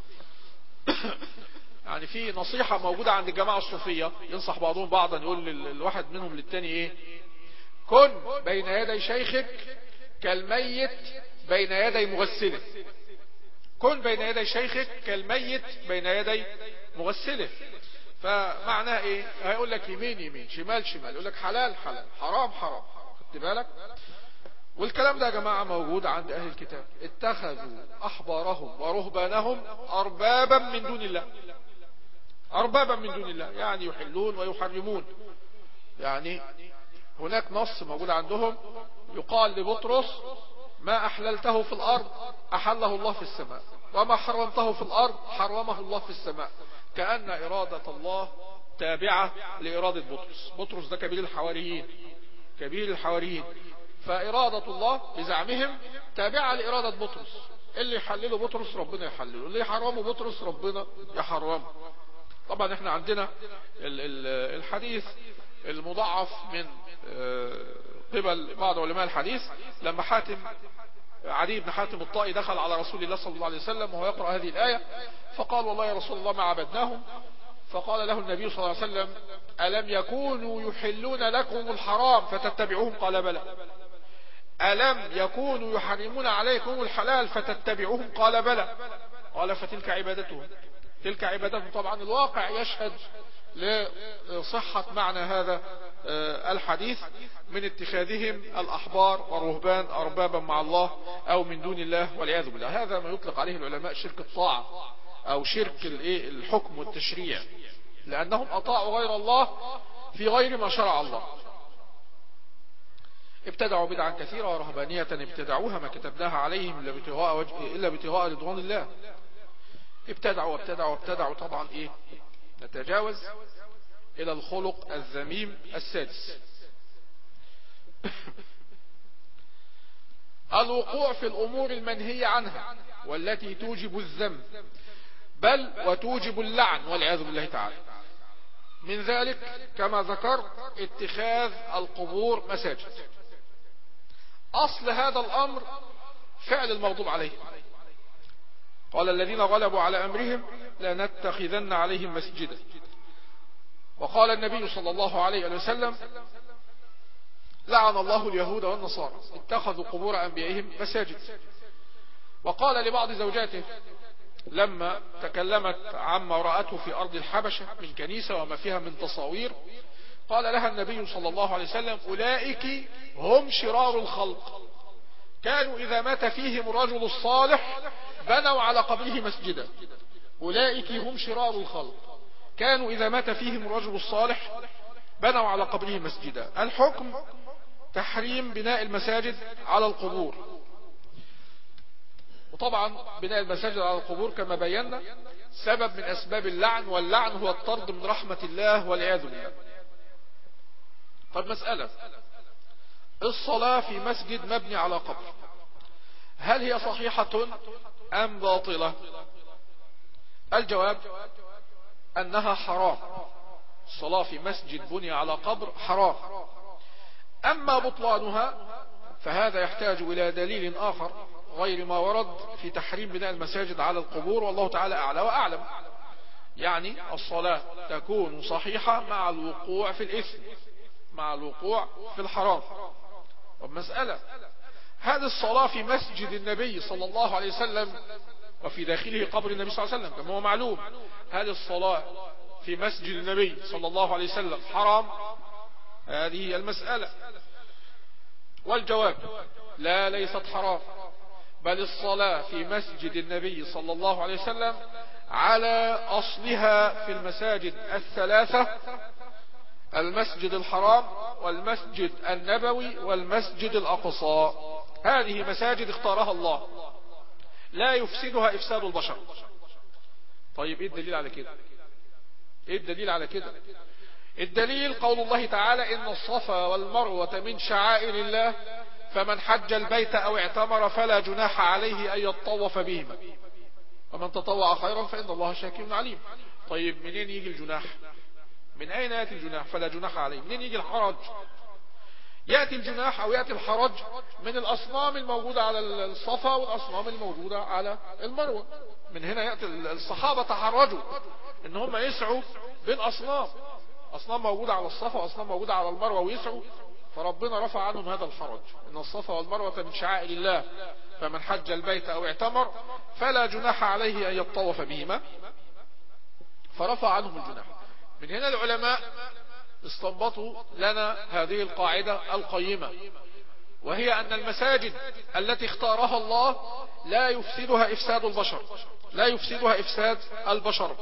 يعني في نصيحة موجودة عند الجماعة الصوفية ينصح بعضهم بعضا، يقول الواحد منهم للتاني ايه؟ كن بين يدي شيخك كالميت بين يدي مغسله. كن بين يدي شيخك كالميت بين يدي مغسله. فمعناه ايه؟ هيقول لك يمين يمين شمال شمال، يقول لك حلال حلال حرام حرام. خدت بالك؟ والكلام ده يا جماعة موجود عند أهل الكتاب. اتخذوا أحبارهم ورهبانهم أربابا من دون الله، أربابا من دون الله، يعني يحلون ويحرمون. يعني هناك نص موجود عندهم يقال لبطرس ما أحللته في الأرض أحله الله في السماء، وما حرمته في الأرض حرمه الله في السماء، كأن إرادة الله تابعة لإرادة بطرس. بطرس ده كبير الحواريين، كبير الحواريين، فإرادة الله بزعمهم تابعة لإرادة بطرس. اللي يحلله بطرس ربنا يحلله، اللي يحرمه بطرس ربنا يحرمه. طبعا احنا عندنا الحديث المضاعف من قبل بعض علماء الحديث، لما حاتم عدي بن حاتم الطائي دخل على رسول الله صلى الله عليه وسلم وهو يقرأ هذه الآية، فقال والله يا رسول الله ما عبدناهم. فقال له النبي صلى الله عليه وسلم ألم يكونوا يحلون لكم الحرام فتتبعوهم؟ قال بلى. ألم يكونوا يحرمون عليكم الحلال فتتبعوهم؟ قال بلى. قال فتلك عبادتهم، تلك عبادتهم. طبعا الواقع يشهد لصحة معنى هذا الحديث من اتخاذهم الأحبار والرهبان أربابا مع الله أو من دون الله والعياذ بالله. هذا ما يطلق عليه العلماء شرك الطاعة أو شرك الحكم والتشريع، لأنهم أطاعوا غير الله في غير ما شرع الله. ابتدعوا بدعا كثيرة ورهبانية ابتدعوها ما كتبناها عليهم إلا ابتغاء وجه إلا ابتغاء رضوان الله. ابتدعوا وابتدعوا وابتدعوا. طبعا إيه؟ نتجاوز إلى الخلق الذميم السادس الوقوع في الأمور المنهية عنها والتي توجب الذم بل وتوجب اللعن والعياذ بالله تعالى. من ذلك كما ذكر اتخاذ القبور مساجد. أصل هذا الأمر فعل المغضوب عليه. قال الذين غلبوا على أمرهم لنتخذن عليهم مسجدا. وقال النبي صلى الله عليه وسلم لعن الله اليهود والنصارى اتخذوا قبور أنبيائهم مساجد. وقال لبعض زوجاته لما تكلمت عما رأته في أرض الحبشة من كنيسة وما فيها من تصاوير، قال لها النبي صلى الله عليه وسلم أولئك هم شرار الخلق، كانوا إذا مات فيهم الرجل الصالح بنوا على قبره مسجدا. أولئك هم شرار الخلق كانوا إذا مات فيهم الرجل الصالح بنوا على قبره مسجدا. الحكم تحريم بناء المساجد على القبور. وطبعا بناء المساجد على القبور كما بينا سبب من أسباب اللعن، واللعن هو الطرد من رحمة الله والعياذ بالله. طب مسألة، الصلاة في مسجد مبني على قبر هل هي صحيحة أم باطلة؟ الجواب أنها حرام. الصلاة في مسجد بني على قبر حرام. أما بطلانها فهذا يحتاج إلى دليل آخر غير ما ورد في تحريم بناء المساجد على القبور، والله تعالى أعلى وأعلم. يعني الصلاة تكون صحيحة مع الوقوع في الإثم، مع الوقوع في الحرام. ومسألة، هذه الصلاة في مسجد النبي صلى الله عليه وسلم وفي داخله قبر النبي صلى الله عليه وسلم كما هو معلوم، هذه الصلاة في مسجد النبي صلى الله عليه وسلم حرام؟ هذه هي المسألة. والجواب لا، ليست حرام، بل الصلاة في مسجد النبي صلى الله عليه وسلم على أصلها في المساجد الثلاثة: المسجد الحرام والمسجد النبوي والمسجد الأقصى. هذه مساجد اختارها الله لا يفسدها إفساد البشر. طيب ايه الدليل على كده؟ ايه الدليل على كده؟ الدليل قول الله تعالى: إن الصفا والمروة من شعائر الله فمن حج البيت أو اعتمر فلا جناح عليه أن يطوف بهما ومن تطوع خيرا فإن الله شاكر عليم. طيب منين يجي الجناح؟ من أين يأتي الجناح؟ فلا جناح عليه. منين يجي الحرج؟ يأتي الجناح أو يأتي الحرج من الأصنام الموجودة على الصفا والأصنام الموجودة على المروة. من هنا يأتي الصحابة تحرجوا إن هم يسعوا بين أصنام، أصنام موجودة على الصفا وأصنام موجودة على المروة ويسعوا، فربنا رفع عنهم هذا الحرج. إن الصفا والمروة من شعائر الله فمن حج البيت أو اعتمر فلا جناح عليه أن يطوف بهما، فرفع عنهم الجناح. من هنا العلماء استنبطوا لنا هذه القاعدة القيمة، وهي أن المساجد التي اختارها الله لا يفسدها إفساد البشر، لا يفسدها إفساد البشر.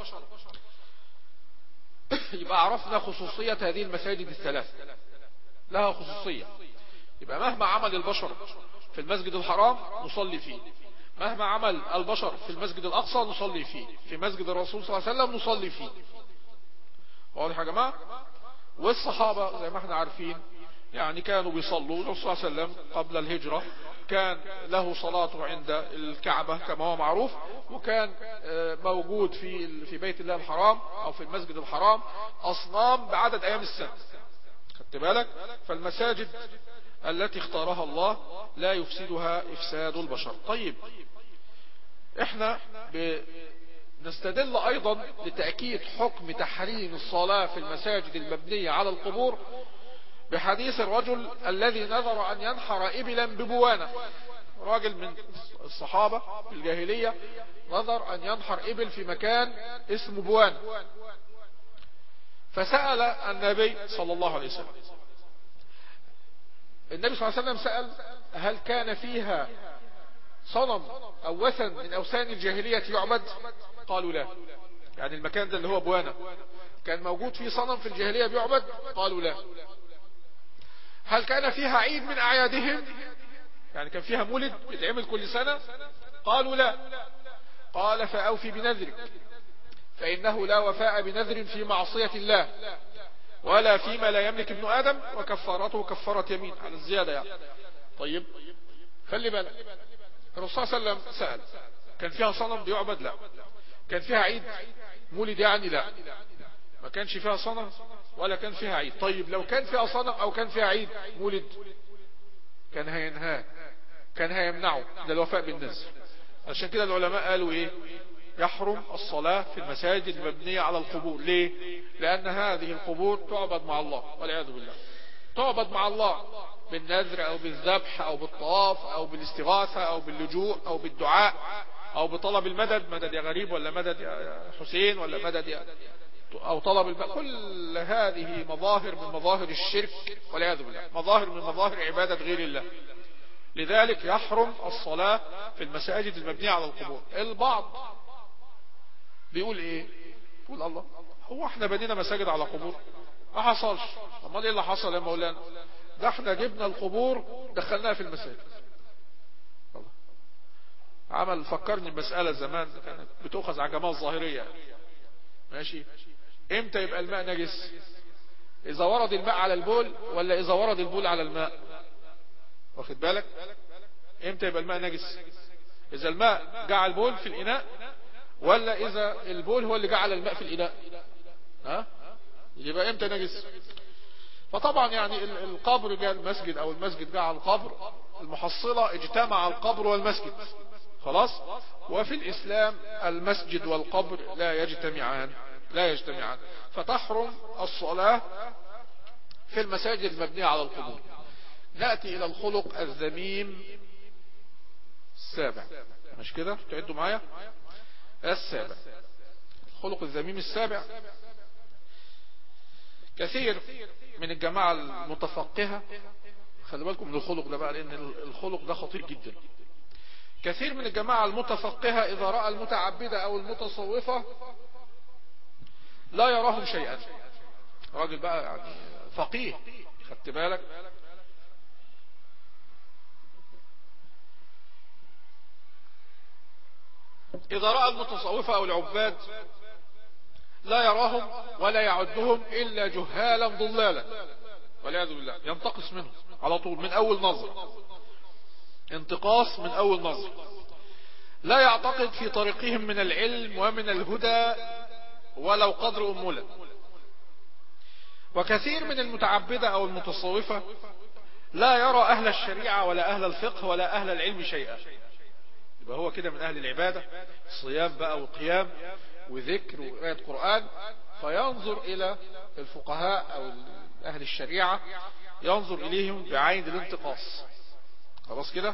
يبقى عرفنا خصوصية هذه المساجد الثلاث، لها خصوصية. يبقى مهما عمل البشر في المسجد الحرام نصلي فيه، مهما عمل البشر في المسجد الأقصى نصلي فيه، في مسجد الرسول صلى الله عليه وسلم نصلي فيه. واضح يا جماعة؟ والصحابة زي ما احنا عارفين يعني كانوا بيصلوا. الرسول صلى الله عليه وسلم قبل الهجرة كان له صلاته عند الكعبة كما هو معروف، وكان موجود في في بيت الله الحرام أو في المسجد الحرام أصنام بعدد أيام السنة. خدت بالك؟ فالمساجد التي اختارها الله لا يفسدها إفساد البشر. طيب احنا نستدل أيضا لتأكيد حكم تحريم الصلاة في المساجد المبنية على القبور بحديث الرجل الذي نذر أن ينحر إبلا ببوانة. راجل من الصحابة في الجاهلية نذر أن ينحر إبل في مكان اسمه بوانة، فسأل النبي صلى الله عليه وسلم. النبي صلى الله عليه وسلم سأل: هل كان فيها صنم أو وثن من أوثان الجاهلية يعبد؟ قالوا لا. يعني المكان ده اللي هو بوانا كان موجود فيه صنم في الجاهلية بيعبد؟ قالوا لا. هل كان فيها عيد من أعيادهم؟ يعني كان فيها مولد يتعمل كل سنة؟ قالوا لا. قال: فأوفي بنذرك، فإنه لا وفاء بنذر في معصية الله ولا فيما لا يملك ابن آدم، وكفارته كفارة يمين على الزيادة يعني. طيب خلي بالك، الرسول صلى الله عليه وسلم سأل: كان فيها صنم بيعبد؟ لا. كان فيها عيد مولد؟ يعني لا، ما كانش فيها صنم ولا كان فيها عيد. طيب لو كان فيها صنم او كان فيها عيد مولد كان هينهاه، كان هيمنعه ده الوفاء بالنذر. عشان كده العلماء قالوا ايه؟ يحرم الصلاة في المساجد المبنية على القبور. ليه؟ لأن هذه القبور تعبد مع الله والعياذ بالله، تعبد مع الله بالنذر أو بالذبح أو بالطواف أو بالاستغاثة أو باللجوء أو بالدعاء أو بطلب المدد، مدد يا غريب ولا مدد يا حسين ولا مدد يا أو طلب الم... كل هذه مظاهر من مظاهر الشرك والعياذ بالله، مظاهر من مظاهر عبادة غير الله. لذلك يحرم الصلاة في المساجد المبنية على القبور. البعض بيقول ايه؟ تقول الله، هو احنا بنينا مساجد على قبور؟ ما حصلش. امال ايه اللي حصل يا مولانا؟ ده احنا جبنا القبور دخلناها في المساجد. الله. عمل فكرني بمسألة زمان كانت بتؤخذ على جماعة الظاهرية. ماشي. امتى يبقى الماء نجس؟ اذا ورد الماء على البول ولا اذا ورد البول على الماء؟ واخد بالك؟ امتى يبقى الماء نجس؟ اذا الماء جعل البول في الاناء ولا اذا البول هو اللي جعل الماء في الاناء؟ ها؟ يبقى امتى نجس؟ فطبعا يعني القبر جاء المسجد او المسجد جاء على القبر، المحصلة اجتمع القبر والمسجد. خلاص. وفي الاسلام المسجد والقبر لا يجتمعان، لا يجتمعان، فتحرم الصلاة في المساجد المبنية على القبور. نأتي الى الخلق الذميم السابع. مش كده؟ تعدوا معايا؟ السابع. الخلق الذميم السابع. كثير من الجماعة المتفقهة، خلي بالكم من الخلق ده بقى لان الخلق ده خطير جدا. كثير من الجماعة المتفقهة اذا رأى المتعبدة او المتصوفة لا يراهم شيئا. راجل بقى يعني فقيه، خدت بالك؟ اذا رأى المتصوفة او العباد لا يراهم ولا يعدهم الا جهالا ضلالا والعياذ بالله، ينتقص منهم على طول من اول نظر، انتقاص من اول نظر. لا يعتقد في طريقهم من العلم ومن الهدى ولو قدر أمولا. وكثير من المتعبدة او المتصوفة لا يرى اهل الشريعة ولا اهل الفقه ولا اهل العلم شيئا. يبقى هو كده من اهل العبادة، صيام بقى وقيام وذكر وقراءة قرآن، فينظر الى الفقهاء او اهل الشريعة ينظر اليهم بعين الانتقاص. خلاص كده.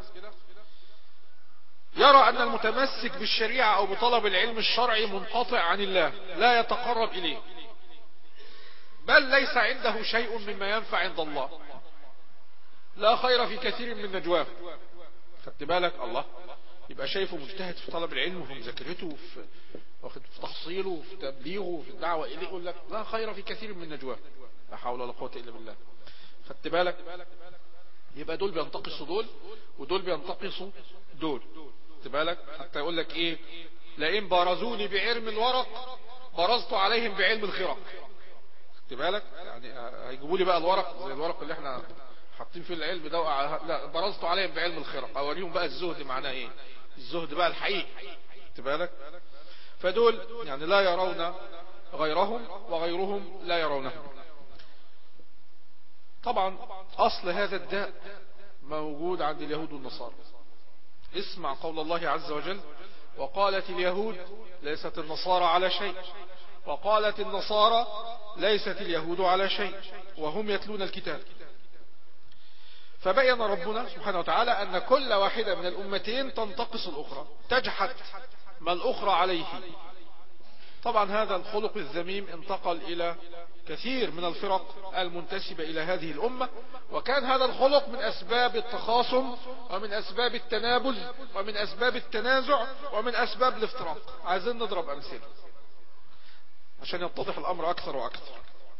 يرى ان المتمسك بالشريعة او بطلب العلم الشرعي منقطع عن الله، لا يتقرب اليه، بل ليس عنده شيء مما ينفع عند الله، لا خير في كثير من نجواه. خدت بالك؟ الله. يبقى شايفه مجتهد في طلب العلم وفي مذاكرته وفي واخد في تحصيله وفي تبليغه وفي الدعوة اليه، يقول لك لا خير في كثير من نجواه، لا حول ولا قوة الا بالله. خدت بالك؟ يبقى دول بينتقصوا دول ودول بينتقصوا دول. خدت بالك؟ حتى يقول لك ايه؟ لئن بارزوني بعلم الورق برزت عليهم بعلم الخرق. خدت بالك؟ يعني هيجيبوا لي بقى الورق زي الورق اللي احنا حاطين فيه العلم ده، لا برزت عليهم بعلم الخرق، اوريهم بقى الزهد معناه ايه، الزهد بقى الحقيقي. خدت بالك؟ فدول يعني لا يرون غيرهم وغيرهم لا يرونهم. طبعا اصل هذا الداء موجود عند اليهود والنصارى. اسمع قول الله عز وجل: وقالت اليهود ليست النصارى على شيء وقالت النصارى ليست اليهود على شيء وهم يتلون الكتاب. فبين ربنا سبحانه وتعالى أن كل واحدة من الأمتين تنتقص الأخرى، تجحد ما الأخرى عليه. طبعا هذا الخلق الذميم انتقل إلى كثير من الفرق المنتسبة إلى هذه الأمة، وكان هذا الخلق من أسباب التخاصم ومن أسباب التنابز ومن أسباب التنازع ومن أسباب الافتراق. عايزين نضرب أمثلة عشان يتضح الأمر أكثر وأكثر.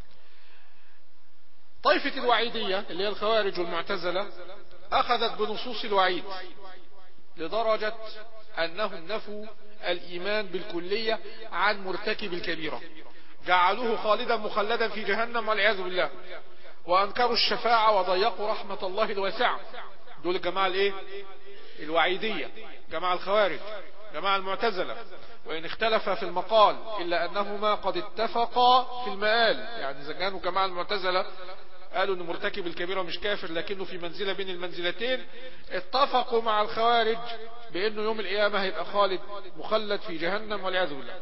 طائفة الوعيدية اللي هي الخوارج والمعتزلة أخذت بنصوص الوعيد لدرجة أنهم نفوا الإيمان بالكلية عن مرتكب الكبيرة، جعلوه خالدا مخلدا في جهنم والعياذ بالله، وأنكروا الشفاعة وضيقوا رحمة الله الواسعة. دول الجماعة الايه؟ الوعيدية، جماعة الخوارج، جماعة المعتزلة. وإن اختلف في المقال إلا أنهما قد اتفقا في المآل. يعني إذا كانوا جماعة المعتزلة قالوا أن مرتكب الكبيرة مش كافر لكنه في منزلة بين المنزلتين، اتفقوا مع الخوارج بأنه يوم القيامة هيبقى خالد مخلد في جهنم والعياذ بالله.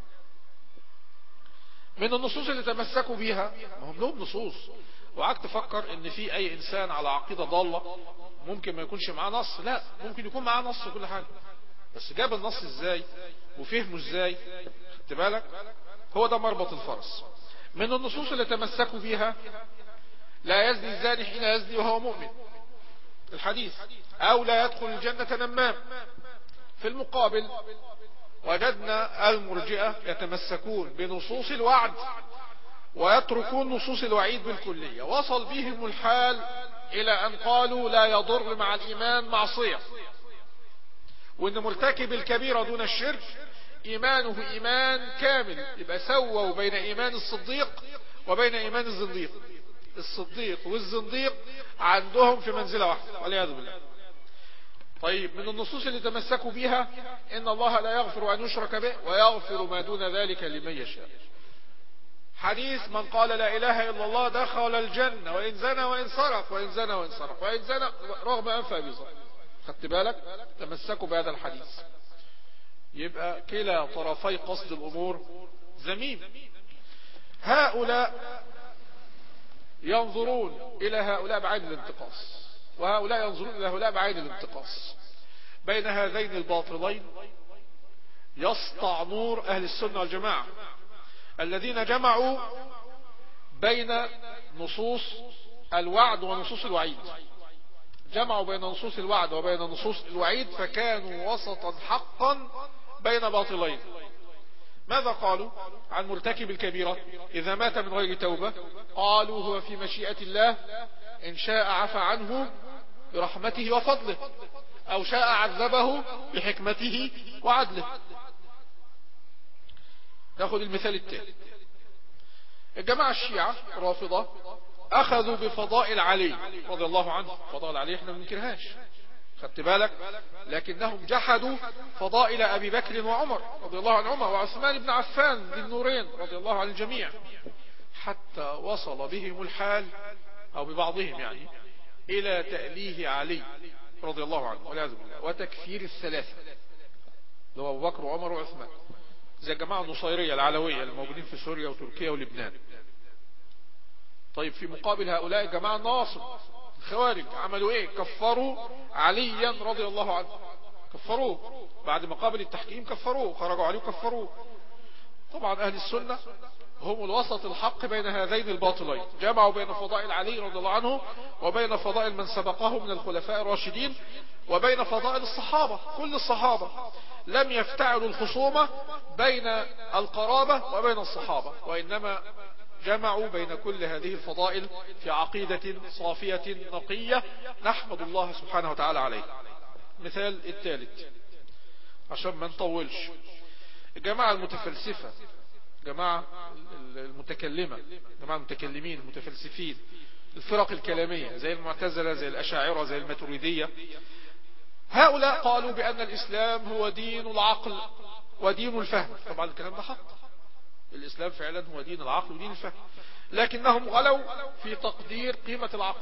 من النصوص اللي تمسكوا بيها، ما هم لهم نصوص، وعاك تفكر ان في اي انسان على عقيدة ضالة ممكن ما يكونش معاه نص، لا ممكن يكون معاه نص كل حاجة، بس جاب النص ازاي وفهمه ازاي. خدت بالك؟ هو ده مربط الفرس. من النصوص اللي تمسكوا بيها: لا يزني الزاني حين يزني وهو مؤمن، الحديث، او لا يدخل الجنة نمام. في المقابل وجدنا المرجئة يتمسكون بنصوص الوعد ويتركون نصوص الوعيد بالكلية. وصل بهم الحال إلى أن قالوا لا يضر مع الإيمان معصية، وأن مرتكب الكبيرة دون الشرك إيمانه إيمان كامل. يبقى سووا بين إيمان الصديق وبين إيمان الزنديق. الصديق والزنديق عندهم في منزلة واحدة والعياذ بالله. طيب، من النصوص اللي تمسكوا بها إن الله لا يغفر أن يشرك به ويغفر ما دون ذلك لمن يشاء. حديث من قال لا إله إلا الله دخل الجنة وإن زنى وإن سرق وإن زنى وإن سرق وإن زنى رغم أنف أبي ذر. خدت بالك؟ تمسكوا بهذا الحديث. يبقى كلا طرفي قصد الأمور ذميم. هؤلاء ينظرون إلى هؤلاء بعين الانتقاص، وهؤلاء ينظرون إلى هؤلاء بعين الانتقاص. بين هذين الباطلين يسطع نور أهل السنة والجماعة الذين جمعوا بين نصوص الوعد ونصوص الوعيد. جمعوا بين نصوص الوعد وبين نصوص الوعيد، فكانوا وسطا حقا بين باطلين. ماذا قالوا عن مرتكب الكبيرة إذا مات من غير توبة؟ قالوا هو في مشيئة الله، إن شاء عفى عنه برحمته وفضله، أو شاء عذبه بحكمته وعدله. ناخذ المثال التالي. الجماعة الشيعة رافضة أخذوا بفضائل علي رضي الله عنه. فضائل علي احنا ما بننكرهاش، خدت بالك، لكنهم جحدوا فضائل أبي بكر وعمر رضي الله عنهما وعثمان بن عفان ذي النورين رضي الله عن الجميع، حتى وصل بهم الحال أو ببعضهم يعني إلى تأليه علي رضي الله عنه والعياذ بالله وتكفير الثلاثة اللي هو أبو بكر وعمر وعثمان، زي الجماعة النصيرية العلوية الموجودين في سوريا وتركيا ولبنان. طيب، في مقابل هؤلاء الجماعة النواصب الخوارج عملوا ايه؟ كفروا عليا رضي الله عنه، كفروه بعد مقابل التحكيم، كفروه، خرجوا عليه وكفروه. طبعا أهل السنة هم الوسط الحق بين هذين الباطلين، جمعوا بين فضائل علي رضي الله عنه وبين فضائل من سبقه من الخلفاء الراشدين وبين فضائل الصحابة. كل الصحابة لم يفتعلوا الخصومة بين القرابة وبين الصحابة، وإنما جمعوا بين كل هذه الفضائل في عقيدة صافية نقية نحمد الله سبحانه وتعالى عليه. مثال الثالث عشان ما نطولش. الجماعة المتفلسفة، جماعة المتكلمة، جماعة المتكلمين المتفلسفين، الفرق الكلامية زي المعتزلة زي الأشاعرة زي الماتريدية، هؤلاء قالوا بأن الإسلام هو دين العقل ودين الفهم. طبعا الكلام ده حق، الإسلام فعلا هو دين العقل ودين الفهم، لكنهم غلوا في تقدير قيمة العقل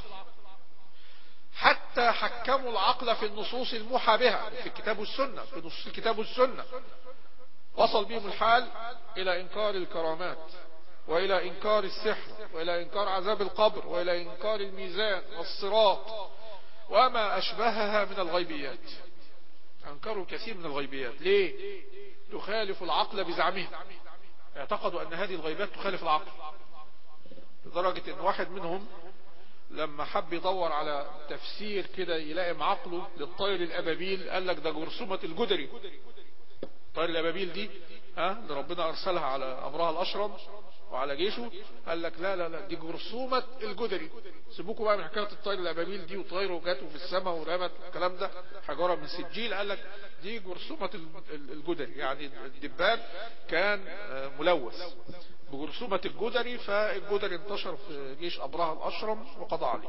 حتى حكموا العقل في النصوص الموحى بها في الكتاب والسنة، في نصوص الكتاب والسنة. وصل بهم الحال إلى إنكار الكرامات وإلى إنكار السحر وإلى إنكار عذاب القبر وإلى إنكار الميزان والصراط وما أشبهها من الغيبيات. أنكروا كثير من الغيبيات. ليه؟ تخالف العقل بزعمهم، اعتقدوا أن هذه الغيبات تخالف العقل، لدرجة أن واحد منهم لما حب يدور على تفسير كده يلائم عقله للطير الأبابيل قال لك ده جرثومة الجدري. طير الأبابيل دي ها اللي ربنا أرسلها على أمرها الأشرم وعلى جيشه، قال لك لا لا لا دي جرثومة الجدري. سيبوكوا بقى من حكاية الطير الأبابيل دي وطيره جاته في السماء ورمت الكلام ده حجارة من سجيل، قال لك دي جرثومة الجدري، يعني الدبان كان ملوث بجرثومة الجدري، فالجدري انتشر في جيش أمرها الأشرم وقضى عليه.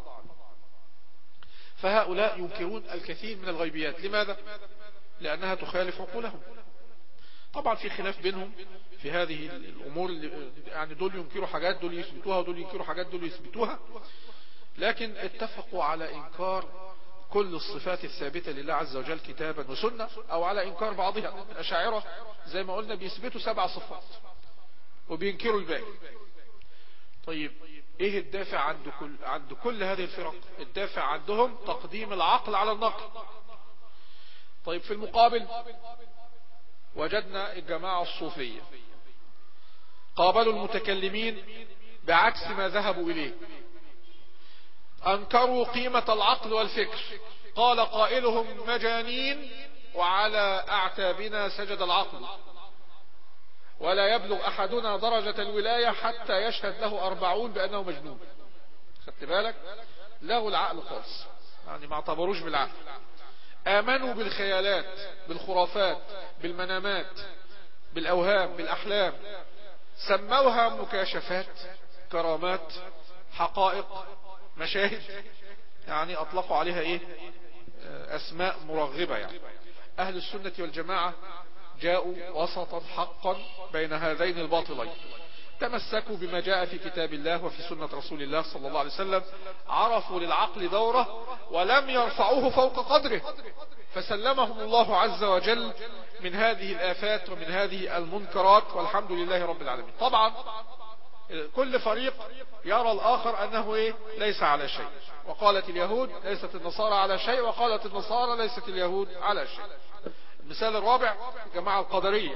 فهؤلاء ينكرون الكثير من الغيبيات. لماذا؟ لأنها تخالف عقولهم. طبعا في خلاف بينهم في هذه الأمور، يعني دول ينكروا حاجات دول يثبتوها ودول ينكروا حاجات دول يثبتوها، لكن اتفقوا على إنكار كل الصفات الثابتة لله عز وجل كتابا وسنة، أو على إنكار بعضها. الأشاعرة زي ما قلنا بيثبتوا سبع صفات وبينكروا الباقي. طيب ايه الدافع عند كل عند كل هذه الفرق؟ الدافع عندهم تقديم العقل على النقل. طيب في المقابل وجدنا الجماعة الصوفية قابلوا المتكلمين بعكس ما ذهبوا إليه، أنكروا قيمة العقل والفكر. قال قائلهم مجانين وعلى أعتابنا سجد العقل، ولا يبلغ أحدنا درجة الولاية حتى يشهد له أربعون بأنه مجنون. خدت بالك؟ لغوا العقل خالص، يعني ما اعتبروش بالعقل. آمنوا بالخيالات، بالخرافات، بالمنامات، بالأوهام، بالأحلام، سموها مكاشفات، كرامات، حقائق، مشاهد، يعني أطلقوا عليها إيه؟ أسماء مرغبة. يعني أهل السنة والجماعة جاءوا وسطا حقا بين هذين الباطلين، تمسكوا بما جاء في كتاب الله وفي سنة رسول الله صلى الله عليه وسلم، عرفوا للعقل دوره ولم يرفعوه فوق قدره، فسلمهم الله عز وجل من هذه الآفات ومن هذه المنكرات، والحمد لله رب العالمين. طبعا كل فريق يرى الآخر أنه إيه؟ ليس على شيء. وقالت اليهود ليست النصارى على شيء، وقالت النصارى ليست اليهود على شيء. المثال الرابع جماعة القدرية.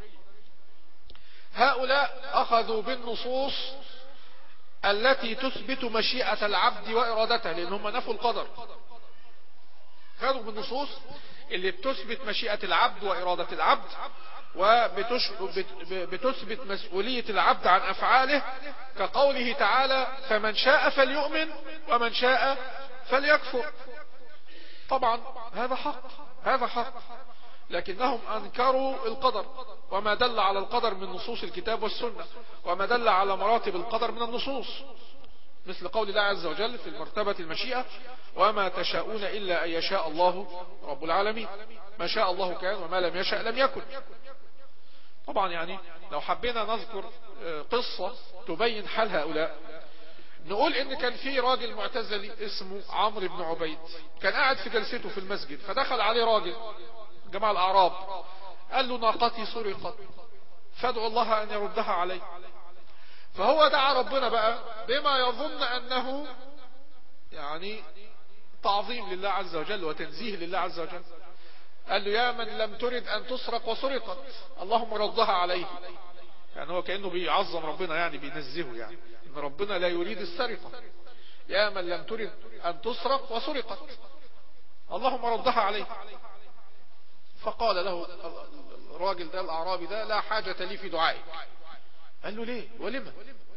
هؤلاء أخذوا بالنصوص التي تثبت مشيئة العبد وإرادته، لأنهم نفوا القدر. خذوا بالنصوص اللي بتثبت مشيئة العبد وإرادة العبد، وبتثبت مسؤولية العبد عن أفعاله، كقوله تعالى: فمن شاء فليؤمن ومن شاء فليكفر. طبعا هذا حق، هذا حق، لكنهم أنكروا القدر وما دل على القدر من نصوص الكتاب والسنة، وما دل على مراتب القدر من النصوص، مثل قول الله عز وجل في المرتبة المشيئة: وما تشاءون إلا أن يشاء الله رب العالمين. ما شاء الله كان وما لم يشاء لم يكن. طبعا يعني لو حبينا نذكر قصة تبين حال هؤلاء، نقول ان كان في راجل معتزلي اسمه عمرو بن عبيد، كان قاعد في جلسته في المسجد، فدخل عليه راجل جماعة الأعراب، قال له: ناقتي سرقت فادعو الله أن يردها علي. فهو دعا ربنا بقى بما يظن أنه يعني تعظيم لله عز وجل وتنزيه لله عز وجل. قال له: يا من لم ترد أن تسرق وسرقت، اللهم ردها عليه. يعني هو كأنه بيعظم ربنا، يعني بينزهه، يعني إن ربنا لا يريد السرقة. يا من لم ترد أن تسرق وسرقت، اللهم ردها عليه. فقال له الراجل ده الأعرابي ده: لا حاجة لي في دعائك. قال له: ليه ولما؟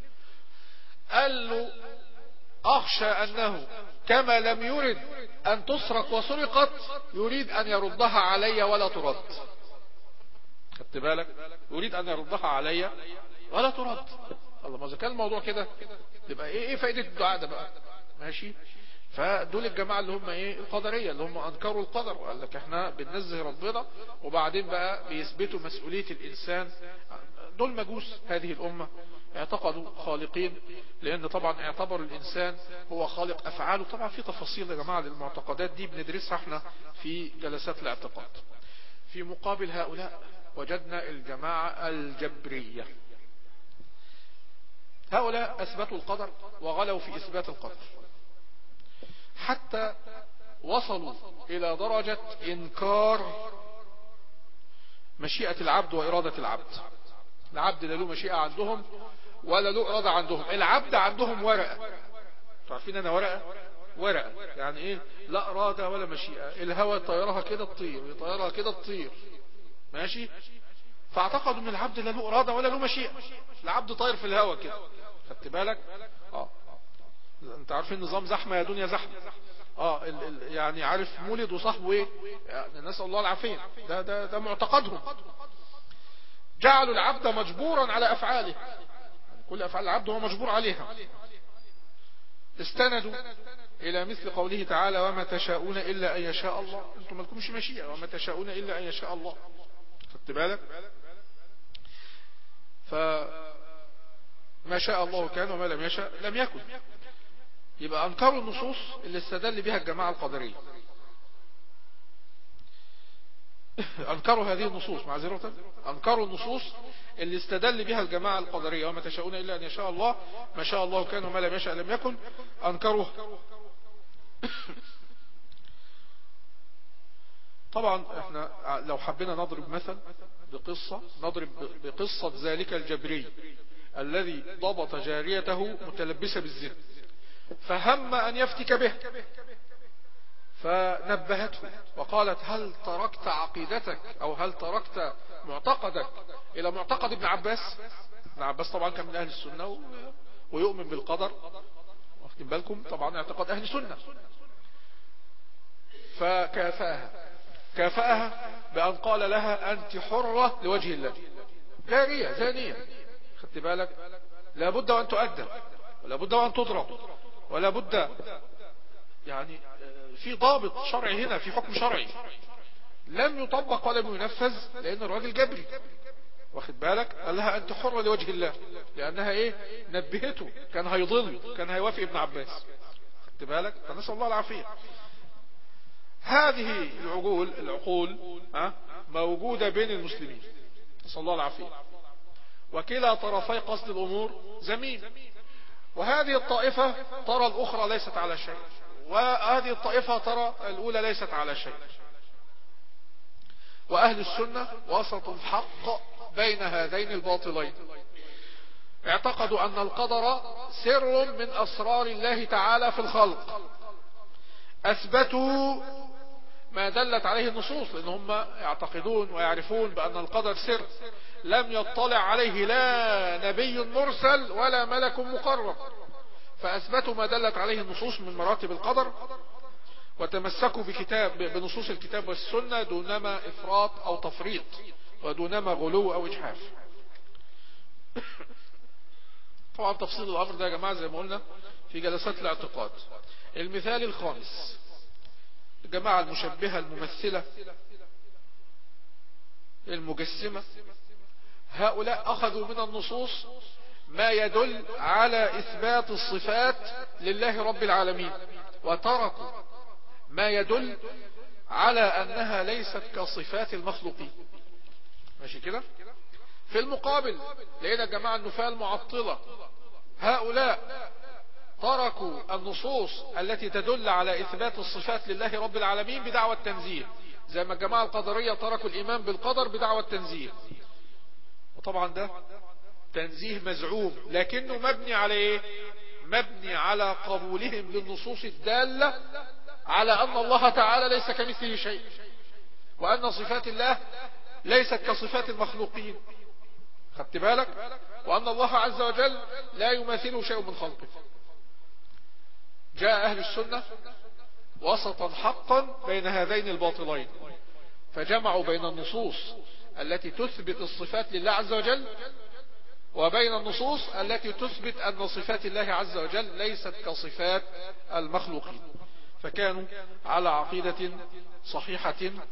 قال له: أخشى أنه كما لم يرد أن تسرق وسرقت يريد أن يردها علي ولا ترد. خدت بالك؟ يريد أن يردها علي ولا ترد. الله، ما إذا كان الموضوع كده يبقى ايه ايه فائدة الدعاء ده بقى؟ ماشي. فدول الجماعة اللي هم ايه؟ القدرية، اللي هم انكروا القدر وقال لك احنا بننزه ربنا، وبعدين بقى بيثبتوا مسؤولية الانسان. دول مجوس هذه الامة، اعتقدوا خالقين، لان طبعا اعتبروا الانسان هو خالق افعاله. طبعا في تفاصيل يا جماعة للمعتقدات دي بندرسها احنا في جلسات الاعتقاد. في مقابل هؤلاء وجدنا الجماعة الجبرية. هؤلاء اثبتوا القدر وغلوا في اثبات القدر، حتى وصلوا الى درجة انكار مشيئة العبد وارادة العبد. العبد لا له مشيئة عندهم ولا له ارادة عندهم. العبد عندهم ورقة، تعرفين انا ورقة ورقة يعني ايه؟ لا ارادة ولا مشيئة. الهوى طيرها كده تطير، يطيرها كده تطير، ماشي. فاعتقدوا ان العبد لا له ارادة ولا له مشيئة، العبد طاير في الهوى كده. خدت بالك؟ اه انت عارفين نظام زحمة يا دنيا زحمة. اه ال ال يعني عارف مولد وصاحبه ايه؟ يعني نسأل الله العافية. ده ده ده معتقدهم. جعلوا العبد مجبورا على افعاله، كل افعال العبد هو مجبور عليها. استندوا الى مثل قوله تعالى: وما تشاءون الا ان يشاء الله. انتم ما لكمش مشيئة، وما تشاءون الا ان يشاء الله. خدت بالك؟ فما شاء الله كان وما لم يشاء لم يكن. يبقى انكروا النصوص اللي استدل بها الجماعة القدرية. انكروا هذه النصوص، معذرة، انكروا النصوص اللي استدل بها الجماعة القدرية: وما تشاءون الا ان يشاء الله، ما شاء الله كان وما لم يشاء لم يكن. انكروها. طبعا احنا لو حبينا نضرب مثل بقصة، نضرب بقصة ذلك الجبري الذي ضبط جاريته متلبسة بالزنا، فهم أن يفتك به، فنبهته وقالت هل تركت عقيدتك أو هل تركت معتقدك إلى معتقد ابن عباس؟ ابن عباس طبعا كان من أهل السنة ويؤمن بالقدر، واخدين بالكم طبعا اعتقاد أهل السنة. فكافأها كافأها بأن قال لها أنت حرة لوجه الله، جارية زانية، خدت بالك؟ لابد وأن تؤدب، ولا بد وأن تضرب، ولا بد يعني في ضابط شرعي هنا، في حكم شرعي لم يطبق ولم ينفذ، لأن الراجل جبري، واخد بالك؟ قال لها أنت حرة لوجه الله، لأنها إيه؟ نبهته، كان هيضل، كان هيوافق ابن عباس، خدت بالك؟ فنسأل الله العافية. هذه العقول العقول ها موجودة بين المسلمين، نسأل الله العافية، وكلا طرفي قصد الأمور زميم، وهذه الطائفة ترى الأخرى ليست على شيء، وهذه الطائفة ترى الأولى ليست على شيء. وأهل السنة وسط الحق بين هذين الباطلين، اعتقدوا أن القدر سر من أسرار الله تعالى في الخلق، أثبتوا ما دلت عليه النصوص، لأن هم يعتقدون ويعرفون بأن القدر سر لم يطلع عليه لا نبي مرسل ولا ملك مقرب، فأثبتوا ما دلت عليه النصوص من مراتب القدر، وتمسكوا بكتاب بنصوص الكتاب والسنة دونما إفراط أو تفريط، ودونما غلو أو إجحاف. طبعا تفصيل الأمر ده يا جماعة زي ما قلنا في جلسات الاعتقاد. المثال الخامس، الجماعة المشبهة الممثلة المجسمة، هؤلاء أخذوا من النصوص ما يدل على إثبات الصفات لله رب العالمين، وتركوا ما يدل على أنها ليست كصفات المخلوقين. ماشي كده؟ في المقابل لقينا الجماعة النفاة المعطلة، هؤلاء تركوا النصوص التي تدل على إثبات الصفات لله رب العالمين بدعوى التنزيه، زي ما الجماعة القدرية تركوا الإيمان بالقدر بدعوى التنزيه. وطبعا ده تنزيه مزعوم، لكنه مبني على ايه؟ مبني على قبولهم للنصوص الدالة على أن الله تعالى ليس كمثله شيء، وأن صفات الله ليست كصفات المخلوقين، خدت بالك؟ وأن الله عز وجل لا يماثله شيء من خلقه. جاء أهل السنة وسطا حقا بين هذين الباطلين، فجمعوا بين النصوص التي تثبت الصفات لله عز وجل وبين النصوص التي تثبت أن صفات الله عز وجل ليست كصفات المخلوقين، فكانوا على عقيدة صحيحة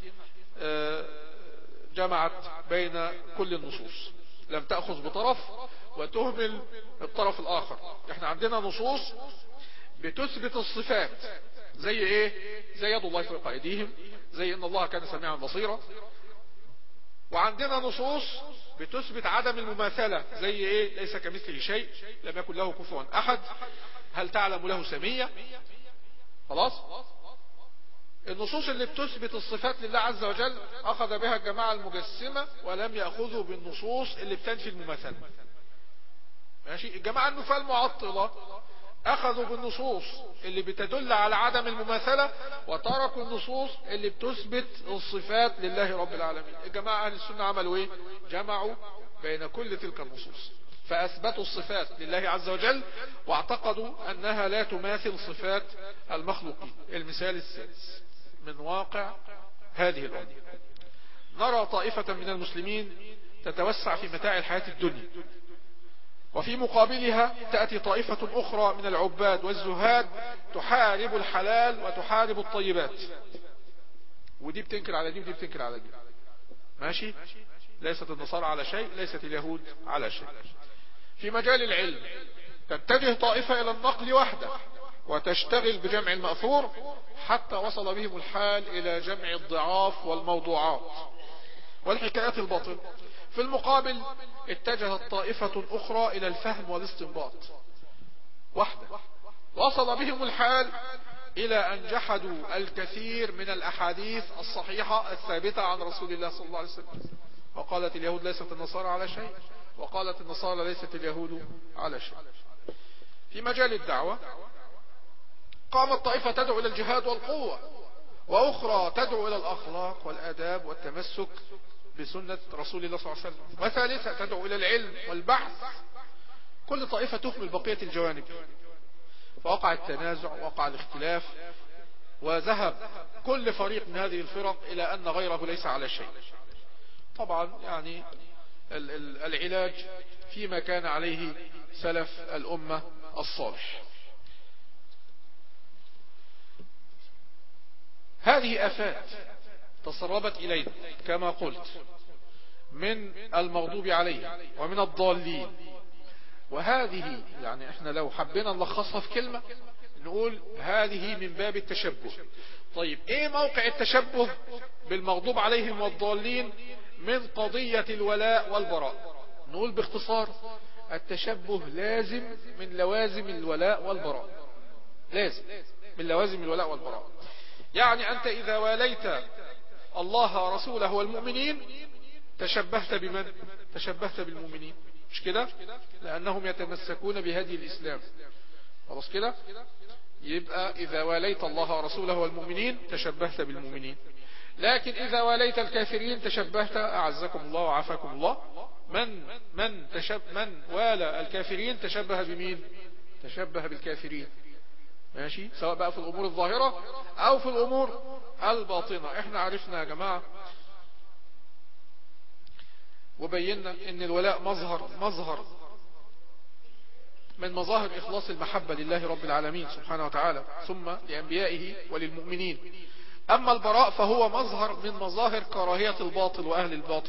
جمعت بين كل النصوص، لم تأخذ بطرف وتهمل الطرف الآخر. احنا عندنا نصوص بتثبت الصفات زي ايه؟ زي يد الله فوق ايديهم، زي ان الله كان سميعا بصيرا. وعندنا نصوص بتثبت عدم المماثلة زي ايه؟ ليس كمثله شيء، لم يكن له كفوا احد، هل تعلم له سمية؟ خلاص. النصوص اللي بتثبت الصفات لله عز وجل اخذ بها الجماعة المجسمة، ولم يأخذوا بالنصوص اللي بتنفي المماثلة. ماشي. الجماعة النفاة المعطلة اخذوا بالنصوص اللي بتدل على عدم المماثلة، وتركوا النصوص اللي بتثبت الصفات لله رب العالمين. الجماعة اهل السنة عملوا ايه؟ جمعوا بين كل تلك النصوص، فاثبتوا الصفات لله عز وجل واعتقدوا انها لا تماثل صفات المخلوقين. المثال السادس من واقع هذه الأمة، نرى طائفة من المسلمين تتوسع في متاع الحياة الدنيا، وفي مقابلها تأتي طائفة أخرى من العباد والزهاد تحارب الحلال وتحارب الطيبات، ودي بتنكر على دي ودي بتنكر على دي. ماشي. ليست النصارى على شيء، ليست اليهود على شيء. في مجال العلم تتجه طائفة إلى النقل وحده وتشتغل بجمع المأثور، حتى وصل بهم الحال إلى جمع الضعاف والموضوعات والحكايات الباطلة. في المقابل اتجهت طائفة أخرى إلى الفهم والاستنباط وحده، وصل بهم الحال إلى أن جحدوا الكثير من الأحاديث الصحيحة الثابتة عن رسول الله صلى الله عليه وسلم، وقالت اليهود ليست النصارى على شيء، وقالت النصارى ليست اليهود على شيء. في مجال الدعوة قامت طائفة تدعو إلى الجهاد والقوة، وأخرى تدعو إلى الأخلاق والآداب والتمسك بسنة رسول الله صلى الله عليه وسلم، وثالثة تدعو إلى العلم والبحث. كل طائفة تكمل بقية الجوانب، فوقع التنازع ووقع الاختلاف، وذهب كل فريق من هذه الفرق إلى أن غيره ليس على شيء. طبعا يعني العلاج فيما كان عليه سلف الأمة الصالح. هذه آفات تسربت إلينا كما قلت من المغضوب عليه ومن الضالين، وهذه يعني احنا لو حبينا نلخصها في كلمة نقول هذه من باب التشبه. طيب ايه موقع التشبه بالمغضوب عليهم والضالين من قضية الولاء والبراء؟ نقول باختصار التشبه لازم من لوازم الولاء والبراء، لازم من لوازم الولاء والبراء. يعني أنت إذا واليت الله ورسوله والمؤمنين تشبهت بمن؟ تشبهت بالمؤمنين، مش كده؟ لأنهم يتمسكون بهدي الإسلام، خلاص كده؟ يبقى إذا واليت الله ورسوله والمؤمنين تشبهت بالمؤمنين. لكن إذا واليت الكافرين تشبهت، أعزكم الله وعافاكم الله، من من تشب من والى الكافرين تشبه بمين؟ تشبه بالكافرين، ماشي؟ سواء بقى في الأمور الظاهرة أو في الأمور الباطنة. احنا عرفنا يا جماعة وبينا ان الولاء مظهر مظهر من مظاهر إخلاص المحبة لله رب العالمين سبحانه وتعالى، ثم لأنبيائه وللمؤمنين. أما البراء فهو مظهر من مظاهر كراهية الباطل وأهل الباطل.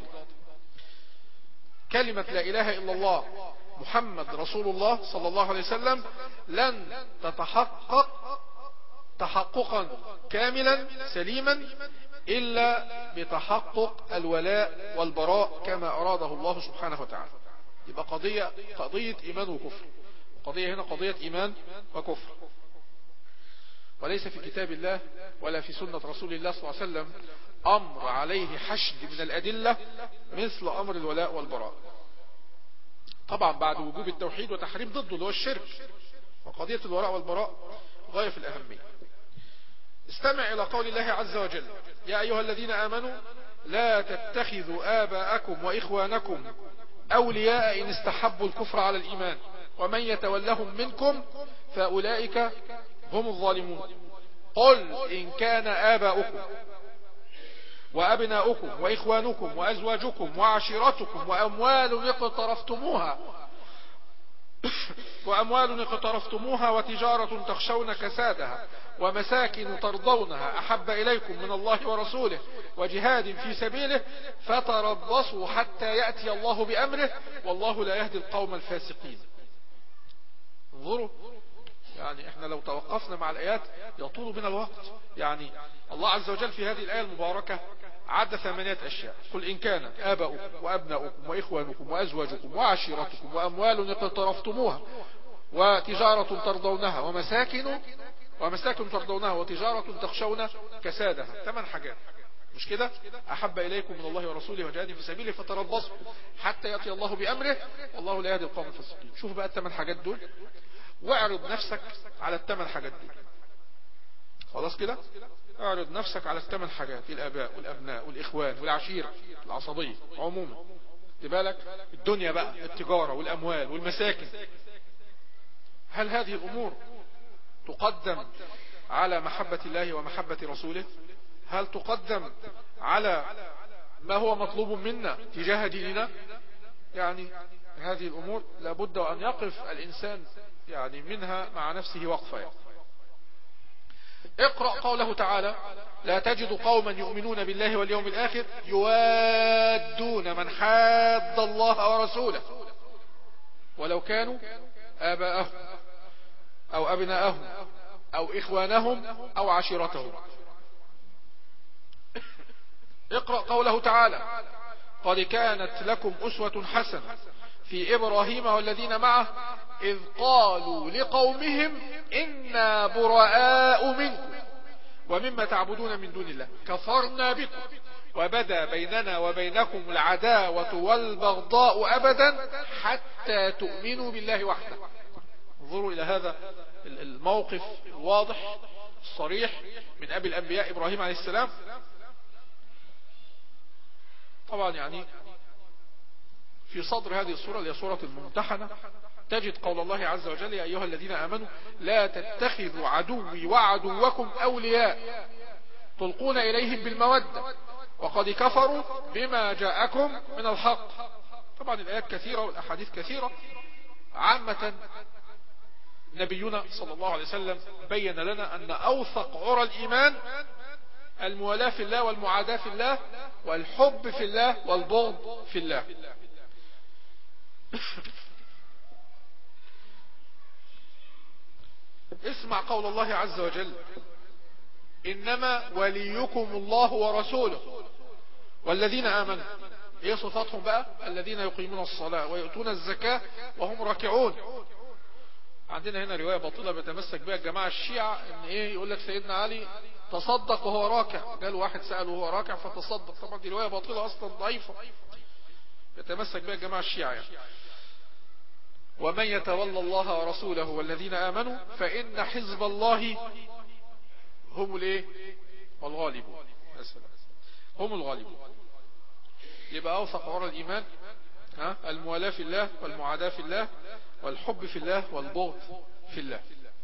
كلمة لا إله إلا الله محمد رسول الله صلى الله عليه وسلم لن تتحقق تحققا كاملا سليما إلا بتحقق الولاء والبراء كما أراده الله سبحانه وتعالى. يبقى قضية قضية إيمان وكفر، قضية هنا قضية إيمان وكفر، وليس في كتاب الله ولا في سنة رسول الله صلى الله عليه وسلم أمر عليه حشد من الأدلة مثل أمر الولاء والبراء. طبعا بعد وجوب التوحيد وتحريم ضده اللي هو الشرك، وقضية الولاء والبراء غاية في الأهمية. استمع إلى قول الله عز وجل: يا أيها الذين آمنوا لا تتخذوا آباءكم وإخوانكم أولياء إن استحبوا الكفر على الإيمان ومن يتولهم منكم فأولئك هم الظالمون. قل إن كان آباؤكم وأبناؤكم وإخوانكم وأزواجكم وعشيرتكم وأموال اقترفتموها وأموال اقترفتموها وتجارة تخشون كسادها ومساكن ترضونها أحب إليكم من الله ورسوله وجهاد في سبيله فتربصوا حتى يأتي الله بأمره والله لا يهدي القوم الفاسقين. انظروا، يعني احنا لو توقفنا مع الآيات يطول بنا الوقت. يعني الله عز وجل في هذه الآية المباركة عد ثمانية أشياء: قل إن كان آباؤكم وأبناؤكم وإخوانكم وأزواجكم وعشيرتكم وأموال اقترفتموها وتجارة ترضونها ومساكن ومساكن ترضونها وتجارة تخشون كسادها. ثمان حاجات، مش كده؟ أحب إليكم من الله ورسوله وجهاد في سبيله فتربصوا حتى يأتي الله بأمره والله لا يهدي القوم الفاسقين. شوف بقى الثمان حاجات دول واعرض نفسك على الثمان حاجات دول. خلاص كده؟ اعرض نفسك على الثمان حاجات: الآباء والأبناء والإخوان والعشيرة العصبية عموما، تبالك الدنيا بقى، التجارة والأموال والمساكن. هل هذه الأمور تقدم على محبة الله ومحبة رسوله؟ هل تقدم على ما هو مطلوب منا تجاه ديننا؟ يعني هذه الأمور لابد أن يقف الإنسان يعني منها مع نفسه وقفة. يعني اقرأ قوله تعالى: لا تجد قوما يؤمنون بالله واليوم الآخر يوادون من حاد الله ورسوله ولو كانوا آباءهم أو أبناءهم أو إخوانهم أو عشيرتهم. اقرأ قوله تعالى: قد كانت لكم أسوة حسنة في إبراهيم والذين معه إذ قالوا لقومهم إنا براء منكم ومما تعبدون من دون الله كفرنا بكم وبدا بيننا وبينكم العداوة والبغضاء أبدا حتى تؤمنوا بالله وحده. انظروا إلى هذا الموقف الواضح صريح من أبي الأنبياء إبراهيم عليه السلام. طبعا يعني في صدر هذه السورة اللي هي سورة الممتحنة تجد قول الله عز وجل: يا أيها الذين آمنوا لا تتخذوا عدوي وعدوكم أولياء تلقون إليهم بالمودة وقد كفروا بما جاءكم من الحق. طبعا الآيات كثيرة والأحاديث كثيرة. عامة نبينا صلى الله عليه وسلم بين لنا أن أوثق عرى الإيمان الموالاة في الله والمعاداة في الله والحب في الله والبغض في الله. اسمع قول الله عز وجل: إنما وليكم الله ورسوله والذين آمنوا. ايه صفاتهم بقى؟ الذين يقيمون الصلاة ويؤتون الزكاة وهم راكعون. عندنا هنا رواية باطلة بيتمسك بها الجماعة الشيعة، ان ايه يقول لك سيدنا علي تصدق وهو راكع. قال واحد سأله وهو راكع فتصدق. طبعا دي رواية باطلة اصلا ضعيفة يتمسك بها الجماعة الشيعة يعني. ومن يتولى الله ورسوله والذين آمنوا فإن حزب الله هم الايه؟ والغالبون. هم الغالبون. يبقى أوثق عرى الإيمان ها الموالاة في الله والمعاداة في الله والحب في الله والبغض في الله.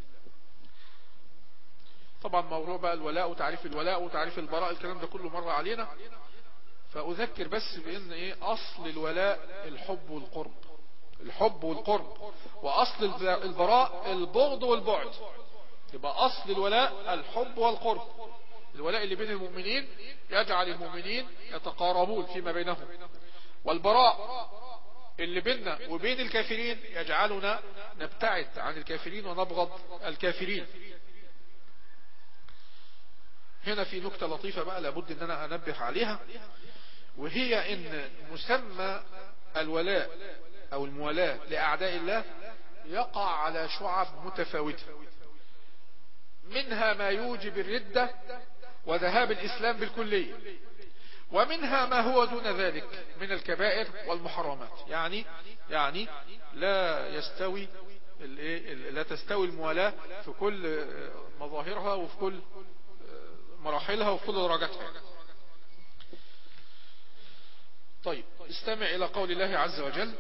طبعا موضوع بقى الولاء وتعريف الولاء وتعريف البراء الكلام ده كله مر علينا، فأذكر بس بأن ايه أصل الولاء الحب والقرب، الحب والقرب، وأصل البراء البغض والبعد. يبقى أصل الولاء الحب والقرب. الولاء اللي بين المؤمنين يجعل المؤمنين يتقاربون فيما بينهم، والبراء اللي بيننا وبين الكافرين يجعلنا نبتعد عن الكافرين ونبغض الكافرين. هنا في نكتة لطيفة بقى لابد ان انا انبه عليها، وهي ان مسمى الولاء او الموالاة لاعداء الله يقع على شعب متفاوتة، منها ما يوجب الردة وذهاب الإسلام بالكلية، ومنها ما هو دون ذلك من الكبائر والمحرمات. يعني يعني لا يستوي لا تستوي الموالاة في كل مظاهرها وفي كل مراحلها وفي كل درجاتها. طيب استمع إلى قول الله عز وجل: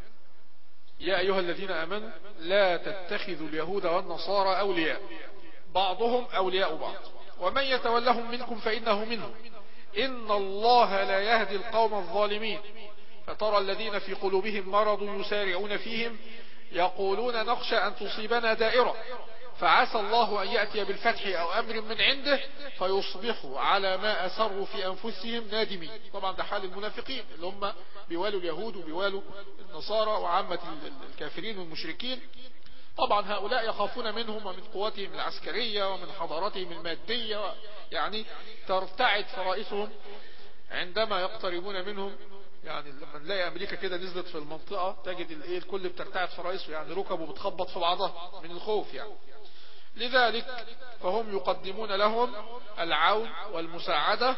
يا أيها الذين آمنوا لا تتخذوا اليهود والنصارى أولياء بعضهم أولياء بعض ومن يتولهم منكم فإنه منهم إن الله لا يهدي القوم الظالمين فترى الذين في قلوبهم مرض يسارعون فيهم يقولون نخشى أن تصيبنا دائرة فعسى الله أن يأتي بالفتح أو أمر من عنده فيصبحوا على ما أسروا في أنفسهم نادمين. طبعا ده حال المنافقين اللي هم بيوالوا اليهود وبيوالوا النصارى وعامة الكافرين والمشركين. طبعا هؤلاء يخافون منهم ومن قوتهم العسكرية ومن حضارتهم المادية، يعني ترتعد فرائسهم عندما يقتربون منهم. يعني لما نلاقي أمريكا كده نزلت في المنطقة تجد الايه الكل بترتعد فرائسه، يعني ركبه بتخبط في بعضها من الخوف يعني. لذلك فهم يقدمون لهم العون والمساعدة،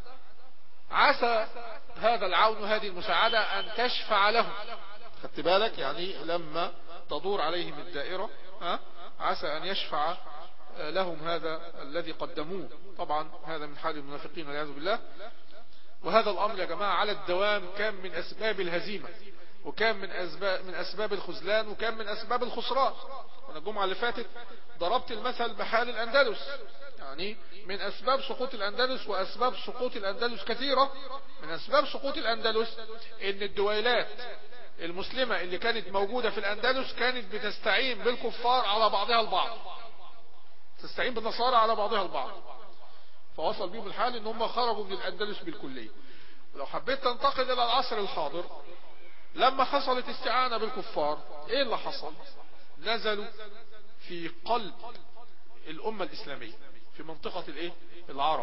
عسى هذا العون وهذه المساعدة أن تشفع لهم. خدت بالك؟ يعني لما تدور عليهم الدائرة ها عسى أن يشفع لهم هذا الذي قدموه. طبعا هذا من حال المنافقين والعياذ بالله. وهذا الأمر يا جماعة على الدوام كان من أسباب الهزيمة، وكان من أسباب, من أسباب الخذلان، وكان من أسباب الخسران. أنا الجمعة اللي فاتت ضربت المثل بحال الأندلس. يعني من أسباب سقوط الأندلس، وأسباب سقوط الأندلس كثيرة. من أسباب سقوط الأندلس إن الدويلات المسلمة اللي كانت موجودة في الأندلس كانت بتستعين بالكفار على بعضها البعض، تستعين بالنصارى على بعضها البعض، فوصل بهم الحال ان هم خرجوا من الأندلس بالكلية. ولو حبيت تنتقل الى العصر الحاضر، لما حصلت استعانة بالكفار ايه اللي حصل؟ نزلوا في قلب الأمة الإسلامية في منطقة الايه العرب،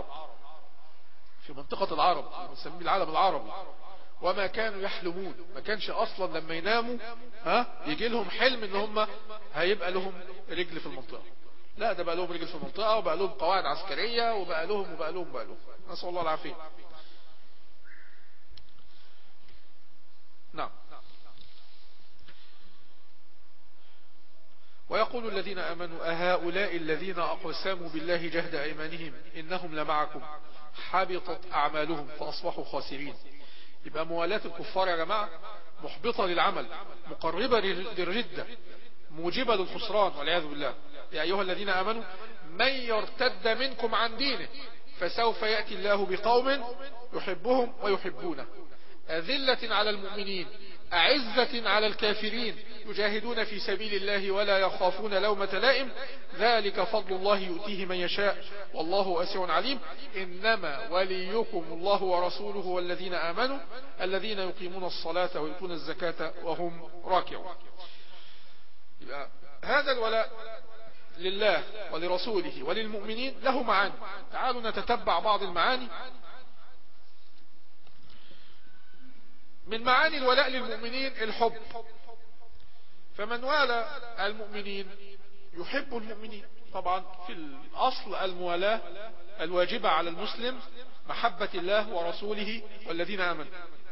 في منطقة العرب بنسميه العالم العربي. وما كانوا يحلمون، ما كانش اصلا لما يناموا ها يجي لهم حلم ان هم هيبقى لهم رجل في المنطقة. لا، ده بقى لهم رجل في المنطقة، وبقى لهم قواعد عسكرية، وبقى لهم وبقى لهم وبقى لهم نسأل الله العافية. نعم. ويقول الذين آمنوا أهؤلاء الذين أقسموا بالله جهد أيمانهم إنهم لمعكم حبطت أعمالهم فأصبحوا خاسرين. يبقى موالاة الكفار يا جماعة محبطة للعمل، مقربة للردة، موجبة للخسران والعياذ بالله. يا أيها الذين آمنوا من يرتد منكم عن دينه فسوف يأتي الله بقوم يحبهم ويحبونه أذلة على المؤمنين أعزة على الكافرين يجاهدون في سبيل الله ولا يخافون لومة لائم ذلك فضل الله يؤتيه من يشاء والله واسع عليم. إنما وليكم الله ورسوله والذين آمنوا الذين يقيمون الصلاة ويؤتون الزكاة وهم راكعون. هذا الولاء لله ولرسوله وللمؤمنين له معاني. تعالوا نتتبع بعض المعاني. من معاني الولاء للمؤمنين الحب، فمن والى المؤمنين يحب المؤمنين. طبعا في الأصل الموالاة الواجبة على المسلم محبة الله ورسوله والذين آمنوا.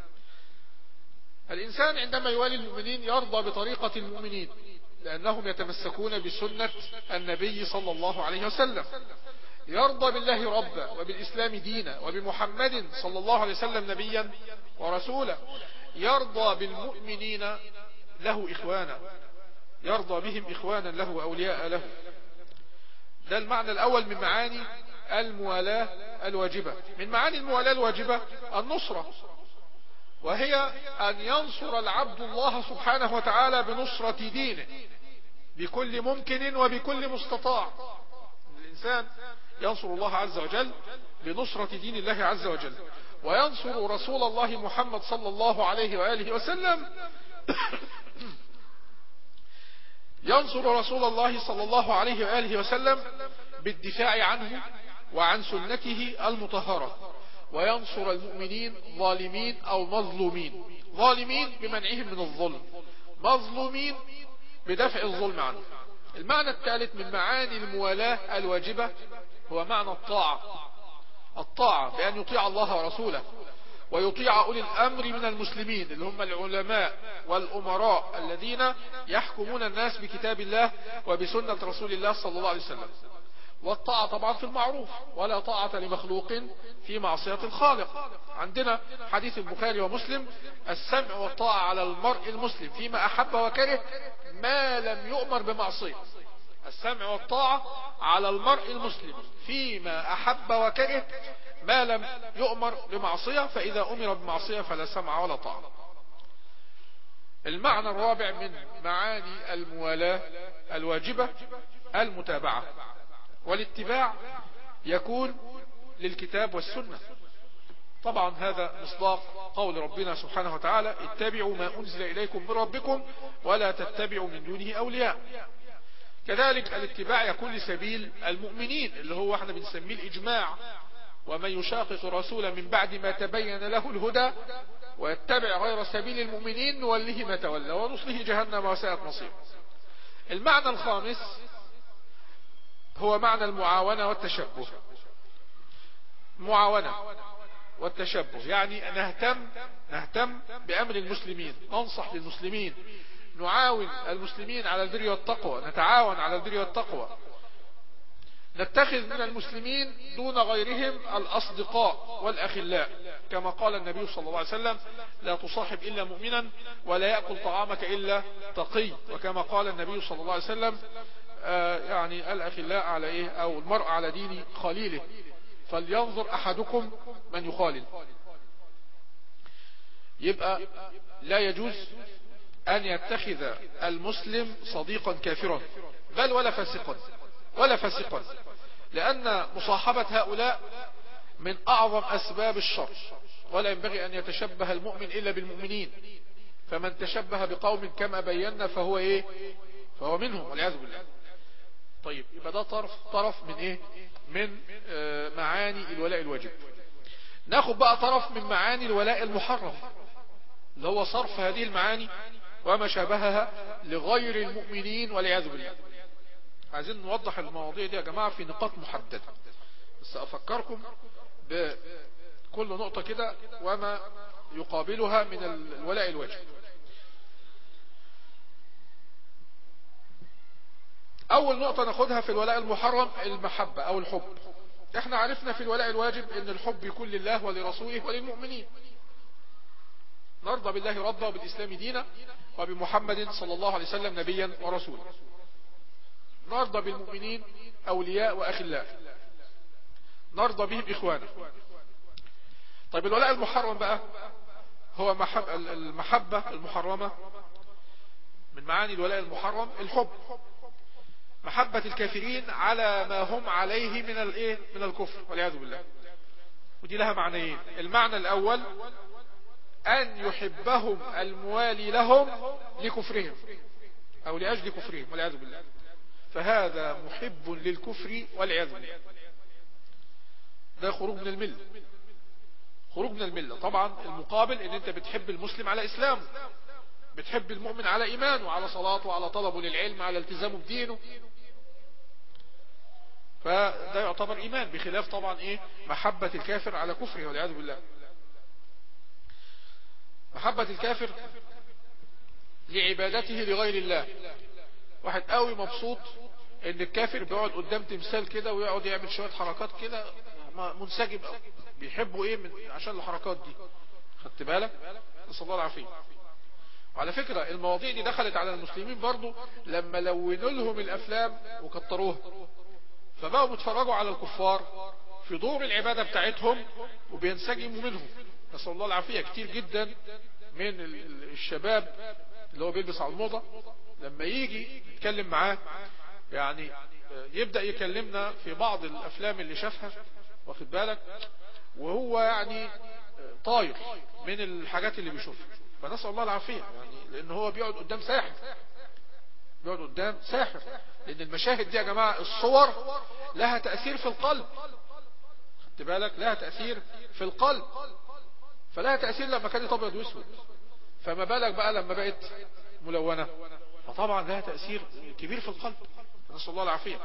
الإنسان عندما يوالي المؤمنين يرضى بطريقة المؤمنين لأنهم يتمسكون بسنة النبي صلى الله عليه وسلم، يرضى بالله ربا وبالإسلام دينا وبمحمد صلى الله عليه وسلم نبيا ورسولا، يرضى بالمؤمنين له إخوانا، يرضى بهم إخوانا له وأولياء له. ده المعنى الأول من معاني الموالاة الواجبة. من معاني الموالاة الواجبة النصرة، وهي أن ينصر العبد الله سبحانه وتعالى بنصرة دينه بكل ممكن وبكل مستطاع. الإنسان ينصر الله عز وجل بنصرة دين الله عز وجل، وينصر رسول الله محمد صلى الله عليه وآله وسلم ينصر رسول الله صلى الله عليه وآله وسلم بالدفاع عنه وعن سنته المطهرة، وينصر المؤمنين ظالمين أو مظلومين، ظالمين بمنعهم من الظلم، مظلومين بدفع الظلم عنه. المعنى الثالث من معاني الموالاة الواجبة هو معنى الطاعة. الطاعة بأن يطيع الله ورسوله ويطيع أولي الأمر من المسلمين اللي هم العلماء والأمراء الذين يحكمون الناس بكتاب الله وبسنة رسول الله صلى الله عليه وسلم. والطاعة طبعا في المعروف، ولا طاعة لمخلوق في معصية الخالق. عندنا حديث البخاري ومسلم: السمع والطاعة على المرء المسلم فيما أحب وكره ما لم يؤمر بمعصية. السمع والطاعة على المرء المسلم فيما أحب وكره ما لم يؤمر بمعصية، فإذا أمر بمعصية فلا سمع ولا طاعة. المعنى الرابع من معاني الموالاة الواجبة المتابعة، والاتباع يكون للكتاب والسنة. طبعا هذا مصداق قول ربنا سبحانه وتعالى: اتبعوا ما أنزل إليكم من ربكم ولا تتبعوا من دونه أولياء. كذلك الاتباع يكون لسبيل المؤمنين اللي هو احنا بنسميه الإجماع: ومن يشاقق الرسول من بعد ما تبين له الهدى ويتبع غير سبيل المؤمنين نوله ما تولى ونصله جهنم وساءت مصيره. المعنى الخامس هو معنى المعاونة والتشبه. معاونة والتشبه يعني نهتم نهتم بأمر المسلمين، ننصح للمسلمين، نعاون المسلمين على البر والتقوى، نتعاون على البر والتقوى، نتخذ من المسلمين دون غيرهم الأصدقاء والأخلاء، كما قال النبي صلى الله عليه وسلم: لا تصاحب إلا مؤمنا ولا يأكل طعامك إلا تقي. وكما قال النبي صلى الله عليه وسلم: آه يعني الأخلاء على إيه أو المرء على دين خليله فلينظر أحدكم من يخالل. يبقى لا يجوز أن يتخذ المسلم صديقا كافرا بل ولا فاسقا ولا فاسقا، لأن مصاحبة هؤلاء من أعظم أسباب الشر، ولا ينبغي أن يتشبه المؤمن إلا بالمؤمنين، فمن تشبه بقوم كما بينا فهو إيه فهو منهم والعياذ بالله. طيب يبقى ده طرف طرف من إيه من آه معاني الولاء الواجب. ناخد بقى طرف من معاني الولاء المحرم اللي هو صرف هذه المعاني وما شابهها لغير المؤمنين والعياذ بالله. عايزين نوضح المواضيع دي يا جماعة في نقاط محددة، بس أفكركم بكل نقطة كده وما يقابلها من الولاء الواجب. اول نقطة ناخدها في الولاء المحرم المحبة او الحب. احنا عرفنا في الولاء الواجب ان الحب يكون لله ولرسوله وللمؤمنين. نرضى بالله ربا وبالاسلام دينا وبمحمد صلى الله عليه وسلم نبيا ورسولا. نرضى بالمؤمنين اولياء واخلاء، نرضى بهم اخوانا. طيب الولاء المحرم بقى هو محب المحبة المحرمة. من معاني الولاء المحرم الحب، محبة الكافرين على ما هم عليه من الايه من الكفر والعياذ بالله. ودي لها معنيين. المعنى الاول ان يحبهم الموالي لهم لكفرهم او لاجل كفرهم والعياذ بالله، فهذا محب للكفر والعياذ بالله. ده خروج من الملة، خروج من الملة. طبعا المقابل ان انت بتحب المسلم على اسلامه، بتحب المؤمن على ايمانه، على صلاته، على طلبه للعلم، على التزامه بدينه، فده يعتبر ايمان، بخلاف طبعا ايه محبة الكافر على كفره والعياذ بالله. محبة الكافر لعبادته لغير الله. واحد قوي مبسوط ان الكافر بيقعد قدام تمثال كده ويقعد يعمل شوية حركات كده، منسجم قوي، بيحبوا ايه من عشان الحركات دي. خدت بالك؟ نسأل الله العافية. وعلى فكرة المواضيع دي دخلت على المسلمين برضو لما لونوا لهم الافلام وكتروها، فبقوا بيتفرجوا على الكفار في دور العبادة بتاعتهم وبينسجموا منهم. نسأل الله العافية. كتير جدا من الشباب اللي هو بيلبس على الموضة لما يجي يتكلم معاه يعني يبدأ يكلمنا في بعض الافلام اللي شافها، واخد بالك، وهو يعني طاير من الحاجات اللي بيشوفها. فنسأل الله العافية يعني، لان هو بيقعد قدام ساحر، بيقعد قدام ساحر. لان المشاهد دي يا جماعة الصور لها تأثير في القلب، خدت بالك، لها تأثير في القلب، فلها تأثير لما كانت ابيض واسود، فما بالك بقى لما بقت ملونة، فطبعا لها تأثير كبير في القلب. نسأل الله العافية.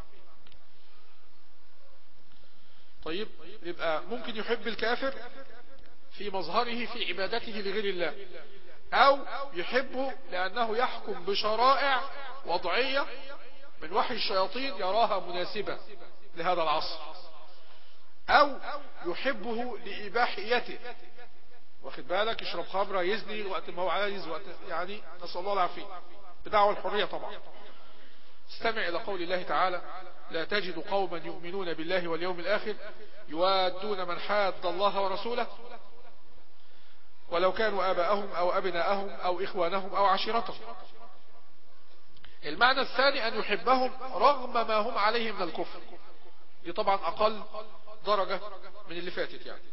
طيب يبقى ممكن يحب الكافر في مظهره في عبادته لغير الله، او يحبه لانه يحكم بشرائع وضعية من وحي الشياطين يراها مناسبة لهذا العصر، او يحبه لإباحيته، واخد بالك، يشرب خمرة، يزني وقت ما هو عايز، وقت يعني نسأل الله العافية، بدعوى الحرية طبعا. استمع إلى قول الله تعالى: لا تجد قوما يؤمنون بالله واليوم الآخر يوادون من حاد الله ورسوله ولو كانوا آباءهم أو أبناءهم أو إخوانهم أو عشيرتهم. المعنى الثاني أن يحبهم رغم ما هم عليه من الكفر. دي طبعا أقل درجة من اللي فاتت يعني.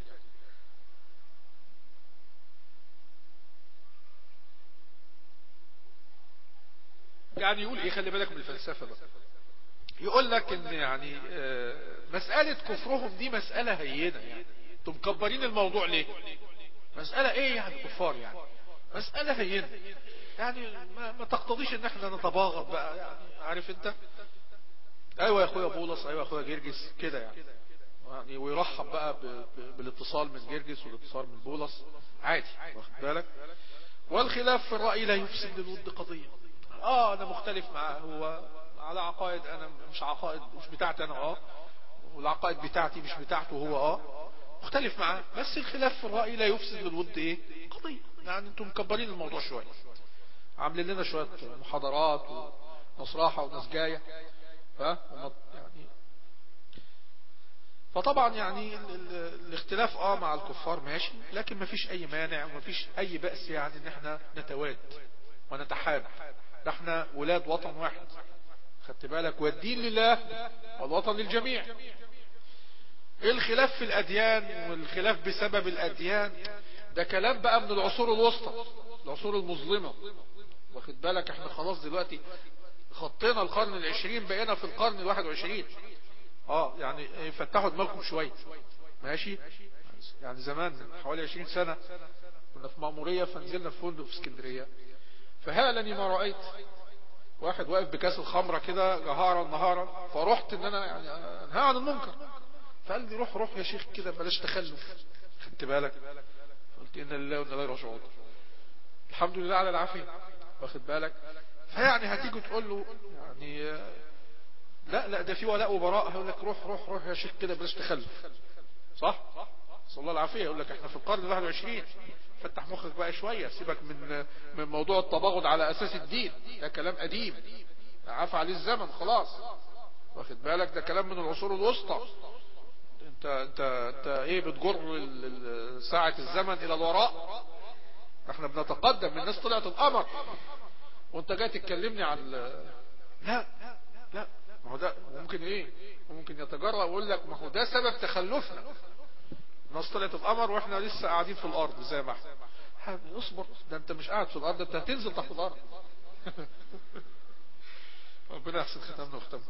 يعني يقول ايه، خلي بالك من الفلسفة بقى. يقول لك ان يعني مسألة كفرهم دي مسألة هينة، يعني انتم مكبرين الموضوع ليه؟ مسألة ايه يعني كفار؟ يعني مسألة هينة، يعني ما, ما تقتضيش ان احنا نتباغض بقى، يعني عارف انت، ايوه يا اخويا بولس، ايوه يا اخويا جرجس كده يعني. يعني ويرحب بقى ب... ب... بالاتصال من جرجس والاتصال من بولس عادي، واخد بالك. والخلاف في الرأي لا يفسد للود قضية. اه انا مختلف معاه، هو على عقائد انا مش عقائد مش بتاعتي انا، اه والعقائد بتاعتي مش بتاعته هو، اه مختلف معاه، بس الخلاف في الرأي لا يفسد للود ايه قضية. يعني انتم مكبرين الموضوع شوية، عاملين لنا شوية محاضرات ونصراحة وناس جاية، ها يعني. فطبعا يعني ال ال الاختلاف اه مع الكفار ماشي، لكن ما فيش اي مانع وما فيش اي بأس يعني ان احنا نتواد ونتحاب. ده احنا ولاد وطن واحد، خدت بالك، والدين لله والوطن للجميع. الخلاف في الاديان والخلاف بسبب الاديان ده كلام بقى من العصور الوسطى، العصور المظلمة، واخد بالك. احنا خلاص دلوقتي خطينا القرن العشرين، بقينا في القرن الواحد وعشرين. اه يعني فتحوا دماغكم شوية ماشي. يعني زمان من حوالي عشرين سنة كنا في مأمورية، فنزلنا في فندق في اسكندرية، فهالني ما رأيت واحد واقف بكاس الخمرة كده جهارا نهارا، فرحت ان انا يعني انهى عن المنكر، فقال لي روح روح يا شيخ كده بلاش تخلف، خدت بالك. قلت ان لله وان الله راجعون، الحمد لله على العافية، واخد بالك. فيعني هتيجي تقول له يعني لا لا ده في ولاء وبراء، هيقول لك روح روح روح يا شيخ كده بلاش تخلف، صح؟ صلى الله العافية. يقول لك احنا في القرن الواحد والعشرين، فتح مخك بقى شوية، سيبك من من موضوع التباغض على اساس الدين، ده كلام قديم عفى عليه الزمن خلاص، واخد بالك؟ ده كلام من العصور الوسطى. انت انت انت ايه بتجر ساعة الزمن الى الوراء؟ احنا بنتقدم، الناس طلعت القمر وانت جاي تتكلمني عن لا لا. ما هو ده ممكن ايه، ممكن يتجرأ ويقول لك ما هو ده سبب تخلفنا، الناس طلعت القمر واحنا لسه قاعدين في الارض زي ما احنا. اصبر، ده انت مش قاعد في الارض، ده انت هتنزل تحت الارض. ربنا يحسن ختامنا وختامنا.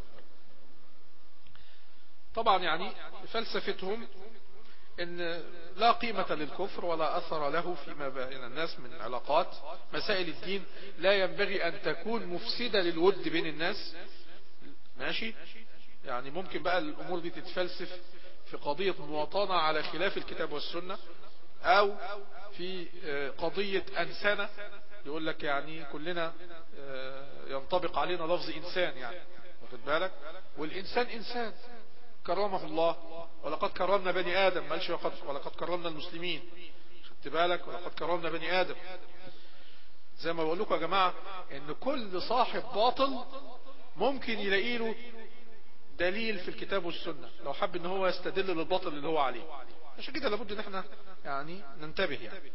طبعا يعني فلسفتهم ان لا قيمة للكفر ولا اثر له فيما بين الناس من علاقات. مسائل الدين لا ينبغي ان تكون مفسدة للود بين الناس، ماشي؟ يعني ممكن بقى الامور دي تتفلسف في قضية مواطنة على خلاف الكتاب والسنة، او في قضية انسانة، يقول لك يعني كلنا ينطبق علينا لفظ انسان، يعني واخد بالك؟ والانسان انسان كرمه الله، ولقد كرمنا بني ادم، مالش ولقد كرمنا المسلمين، خدت بالك؟ ولقد كرمنا بني ادم. زي ما بقول لكم يا جماعة ان كل صاحب باطل ممكن يلاقي له دليل في الكتاب والسنة لو حب ان هو يستدل للباطل اللي هو عليه. عشان كده لابد ان احنا يعني ننتبه. يعني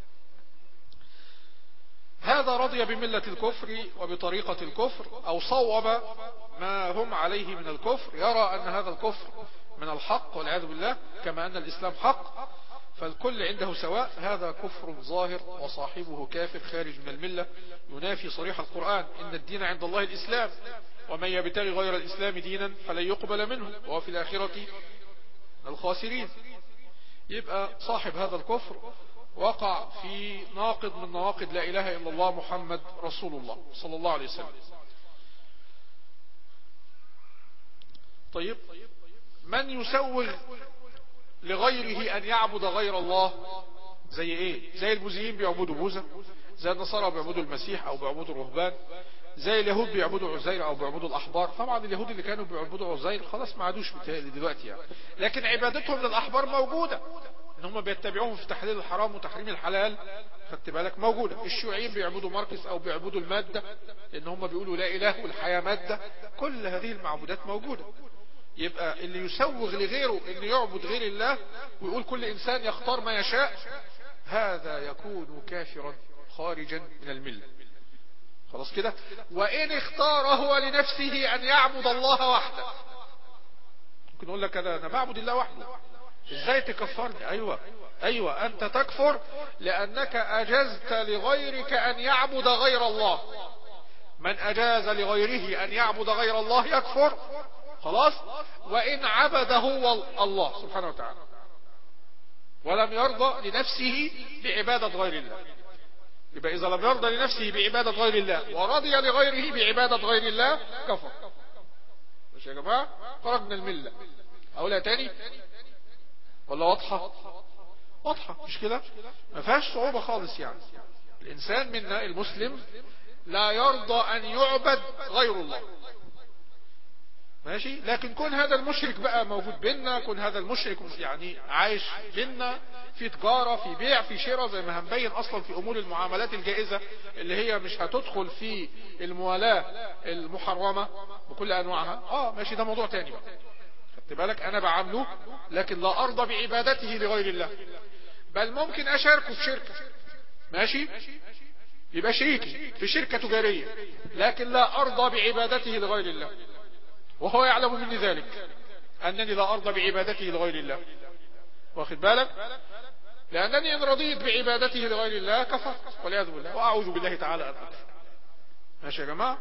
هذا رضي بملة الكفر وبطريقة الكفر، او صوب ما هم عليه من الكفر، يرى ان هذا الكفر من الحق والعياذ بالله، كما ان الاسلام حق، فالكل عنده سواء. هذا كفر ظاهر وصاحبه كافر خارج من الملة، ينافي صريح القرآن: ان الدين عند الله الاسلام ومن يبتغي غير الاسلام دينا فلن يقبل منه وهو في الاخرة من الخاسرين. يبقى صاحب هذا الكفر وقع في ناقض من نواقض لا اله الا الله محمد رسول الله صلى الله عليه وسلم. طيب، من يسوغ لغيره ان يعبد غير الله زي ايه؟ زي البوذيين بيعبدوا بوذا، زي النصارى بيعبدوا المسيح او بيعبدوا الرهبان، زي اليهود بيعبدوا عزير او بيعبدوا الاحبار. طبعا اليهود اللي كانوا بيعبدوا عزير خلاص ما عادوش بتهيألي دلوقتي يعني، لكن عبادتهم للاحبار موجودة، ان هم بيتبعوهم في تحليل الحرام وتحريم الحلال، خدت بالك؟ موجودة. الشيوعيين بيعبدوا ماركس او بيعبدوا المادة، لان هم بيقولوا لا اله والحياة مادة. كل هذه المعبودات موجودة. يبقى اللي يسوغ لغيره انه يعبد غير الله ويقول كل انسان يختار ما يشاء، هذا يكون كافرا خارجا من الملة. خلاص كده؟ وان اختار هو لنفسه ان يعبد الله وحده، ممكن يقول لك انا بعبد الله وحده، ازاي تكفرني؟ ايوه ايوه انت تكفر لانك اجزت لغيرك ان يعبد غير الله. من اجاز لغيره ان يعبد غير الله يكفر، خلاص؟ وان عبد هو الله سبحانه وتعالى ولم يرضى لنفسه بعبادة غير الله. يبقى اذا لم يرضى لنفسه بعبادة غير الله ورضي لغيره بعبادة غير الله كفر. مش يا جماعة؟ خرج من الملة. اقولها تاني ولا واضحة؟ واضحة مش كده؟ ما فيهاش صعوبة خالص. يعني الانسان منا المسلم لا يرضى ان يعبد غير الله، ماشي؟ لكن كون هذا المشرك بقى موجود بيننا، كون هذا المشرك يعني عايش بيننا في تجارة في بيع في شراء، زي ما هنبين اصلا في امور المعاملات الجائزة اللي هي مش هتدخل في الموالاة المحرمة بكل انواعها. اه ماشي، ده موضوع تاني بقى، خدت بالك؟ انا بعامله لكن لا ارضى بعبادته لغير الله، بل ممكن اشاركه في شركة، ماشي؟ يبقى شريكي في شركة تجارية، لكن لا ارضى بعبادته لغير الله، وهو يعلم مني ذلك انني لا ارضى بعبادته لغير الله، واخد بالك؟ لانني ان رضيت بعبادته لغير الله كفر والعياذ بالله، واعوذ بالله تعالى ان اكفر. ماشي يا جماعة؟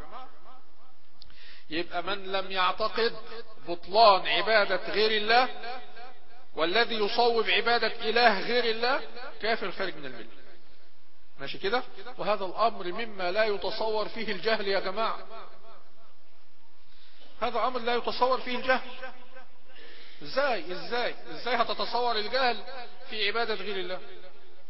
يبقى من لم يعتقد بطلان عبادة غير الله والذي يصوب عبادة اله غير الله كافر خارج من الملة. ماشي كده؟ وهذا الامر مما لا يتصور فيه الجهل يا جماعة، هذا امر لا يتصور فيه الجهل. ازاي ازاي ازاي هتتصور الجهل في عبادة غير الله؟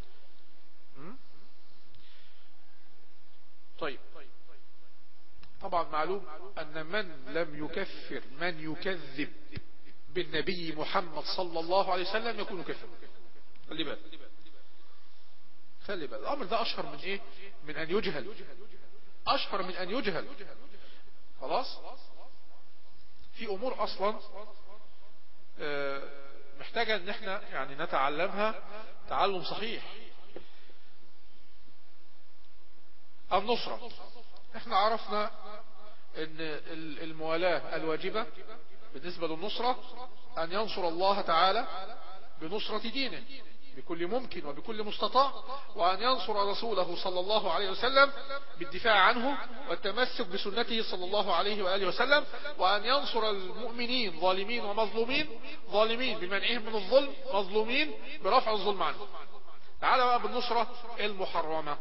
طيب، طبعا طبعا معلوم أن من لم يكفر من يكذب بالنبي محمد صلى الله عليه وسلم يكون كفر. خلي بالك خلي بالك الأمر ده أشهر من إيه؟ من أن يجهل، أشهر من أن يجهل. خلاص، في أمور أصلا محتاجة أن احنا يعني نتعلمها تعلم صحيح. النصرة، احنا عرفنا ان الموالاة الواجبة بالنسبة للنصرة ان ينصر الله تعالى بنصرة دينه بكل ممكن وبكل مستطاع، وان ينصر رسوله صلى الله عليه وسلم بالدفاع عنه والتمسك بسنته صلى الله عليه وآله وسلم، وان ينصر المؤمنين ظالمين ومظلومين، ظالمين بمنعهم من الظلم، مظلومين برفع الظلم عنه. تعالى بقى بالنصرة المحرمة.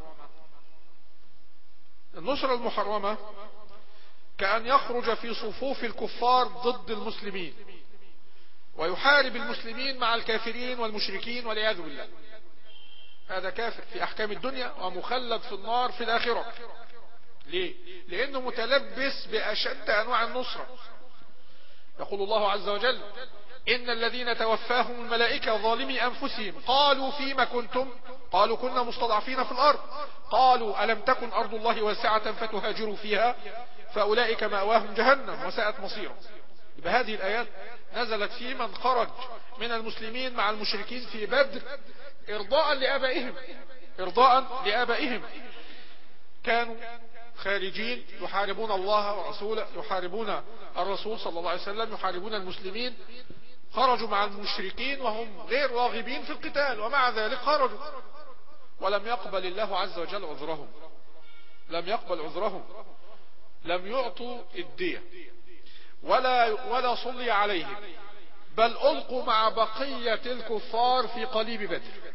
النصرة المحرمة كأن يخرج في صفوف الكفار ضد المسلمين ويحارب المسلمين مع الكافرين والمشركين والعياذ بالله. هذا كافر في أحكام الدنيا ومخلد في النار في الآخرة. ليه؟ لأنه متلبس بأشد أنواع النصرة. يقول الله عز وجل: إن الذين توفاهم الملائكة ظالمي أنفسهم قالوا فيما كنتم؟ قالوا كنا مستضعفين في الأرض. قالوا ألم تكن أرض الله واسعة فتهاجروا فيها فأولئك مأواهم جهنم وساءت مصيرا. يبقى هذه الآيات نزلت في من خرج من المسلمين مع المشركين في بدر إرضاء لآبائهم، إرضاء لآبائهم. كانوا خارجين يحاربون الله ورسوله، يحاربون الرسول صلى الله عليه وسلم، يحاربون المسلمين. خرجوا مع المشركين وهم غير راغبين في القتال، ومع ذلك خرجوا ولم يقبل الله عز وجل عذرهم، لم يقبل عذرهم، لم يعطوا الدية ولا ولا صلي عليهم، بل ألقوا مع بقية الكفار في قليب بدر.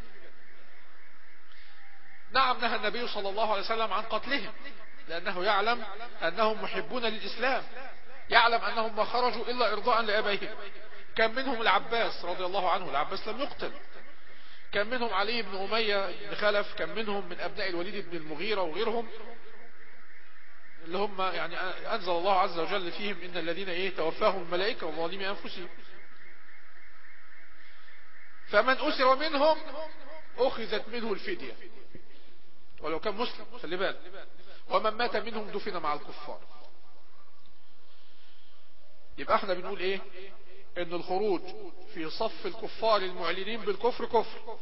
نعم، نهى النبي صلى الله عليه وسلم عن قتلهم لأنه يعلم أنهم محبون للإسلام، يعلم أنهم ما خرجوا إلا إرضاء لآبائهم. كان منهم العباس رضي الله عنه، العباس لم يقتل. كان منهم علي بن أمية بن خلف، كان منهم من أبناء الوليد بن المغيرة وغيرهم، اللي هم يعني أنزل الله عز وجل فيهم: إن الذين إيه توفاهم الملائكة وظالمي أنفسهم. فمن أسر منهم أخذت منه الفدية ولو كان مسلم، خلي بالك. ومن مات منهم دفن مع الكفار. يبقى احنا بنقول ايه؟ ان الخروج في صف الكفار المعلنين بالكفر كفر.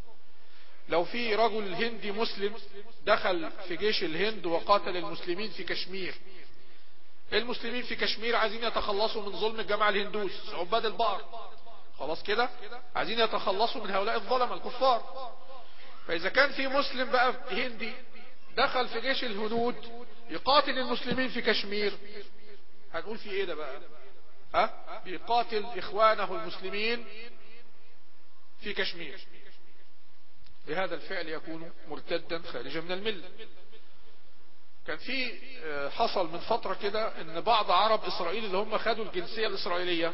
لو في رجل هندي مسلم دخل في جيش الهند وقاتل المسلمين في كشمير، المسلمين في كشمير عايزين يتخلصوا من ظلم الجماعة الهندوس عباد البقر، خلاص كده، عايزين يتخلصوا من هؤلاء الظلمة الكفار. فإذا كان في مسلم بقى هندي دخل في جيش الهنود يقاتل المسلمين في كشمير، هنقول في ايه ده بقى؟ ها؟ بيقاتل إخوانه المسلمين في كشمير. بهذا الفعل يكون مرتدا خارجا من الملة. كان في حصل من فترة كده ان بعض عرب اسرائيل اللي هم خدوا الجنسية الاسرائيلية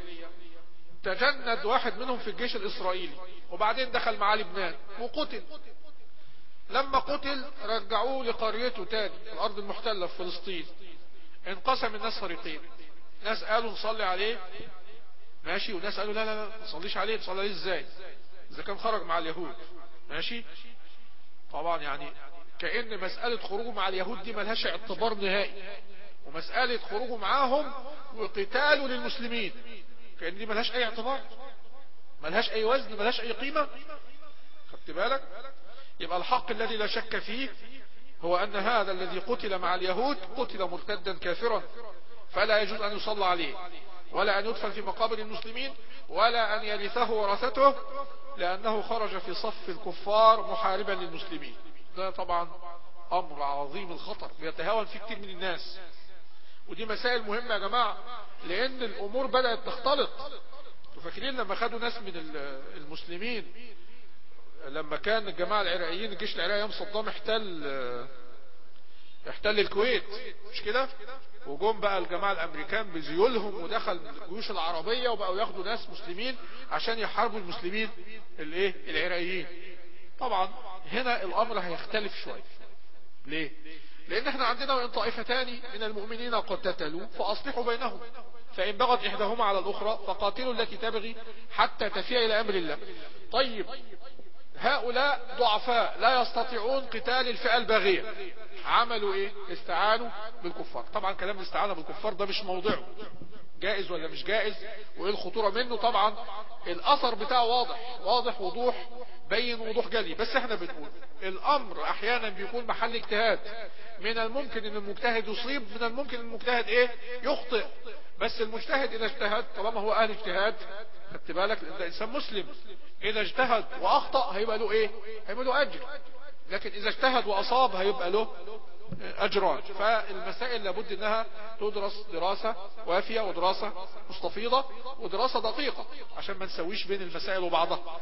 تجند واحد منهم في الجيش الاسرائيلي، وبعدين دخل معاه لبنان وقتل. لما قتل رجعوه لقريته تاني في الارض المحتلة في فلسطين. انقسم الناس فريقين، ناس قالوا نصلي عليه ماشي، وناس قالوا لا لا لا ما نصليش عليه. نصلي عليه ازاي اذا كان خرج مع اليهود؟ ماشي. طبعا يعني كأن مسألة خروجه مع اليهود دي ملهاش اعتبار نهائي، ومسألة خروجه معاهم وقتاله للمسلمين كأن دي ملهاش اي اعتبار، ملهاش اي وزن، ملهاش اي قيمة. خدت بالك؟ يبقى الحق الذي لا شك فيه هو ان هذا الذي قتل مع اليهود قتل مرتدا كافرا، فلا يجوز ان يصلى عليه ولا ان يدفن في مقابر المسلمين ولا ان يرثه ورثته، لانه خرج في صف الكفار محاربا للمسلمين. ده طبعا امر عظيم الخطر بيتهاون فيه كتير من الناس، ودي مسائل مهمة يا جماعة، لان الامور بدأت تختلط. فاكرين لما خدوا ناس من المسلمين لما كان الجماعة العراقيين الجيش العراقي ايام صدام احتل احتل الكويت، مش كده؟ وجم بقى الجماعة الامريكان بزيولهم ودخل الجيوش العربية وبقوا ياخدوا ناس مسلمين عشان يحاربوا المسلمين الايه العراقيين. طبعا هنا الامر هيختلف شوية. ليه؟ لان احنا عندنا وان طائفتان من المؤمنين قتتلوا فاصلحوا بينهم فان بغت احداهما على الاخرى فقاتلوا التي تبغي حتى تفيء الى امر الله. طيب هؤلاء ضعفاء لا يستطيعون قتال الفئة الباغية، عملوا ايه؟ استعانوا بالكفار. طبعا كلام الاستعانة بالكفار ده مش موضعه، جائز ولا مش جائز وايه الخطورة منه؟ طبعا الاثر بتاعه واضح واضح وضوح بين وضوح جلي، بس احنا بنقول الامر احيانا بيكون محل اجتهاد، من الممكن ان المجتهد يصيب، من الممكن ان المجتهد ايه؟ يخطئ. بس المجتهد اذا اجتهد طالما هو اهل اجتهاد، خدت بالك ده انسان مسلم، اذا اجتهد واخطأ هيبقى له ايه؟ هيبقى له اجر. لكن اذا اجتهد واصاب هيبقى له اجران. فالمسائل لابد انها تدرس دراسة وافية ودراسة مستفيضة ودراسة دقيقة عشان ما نسويش بين المسائل وبعضها.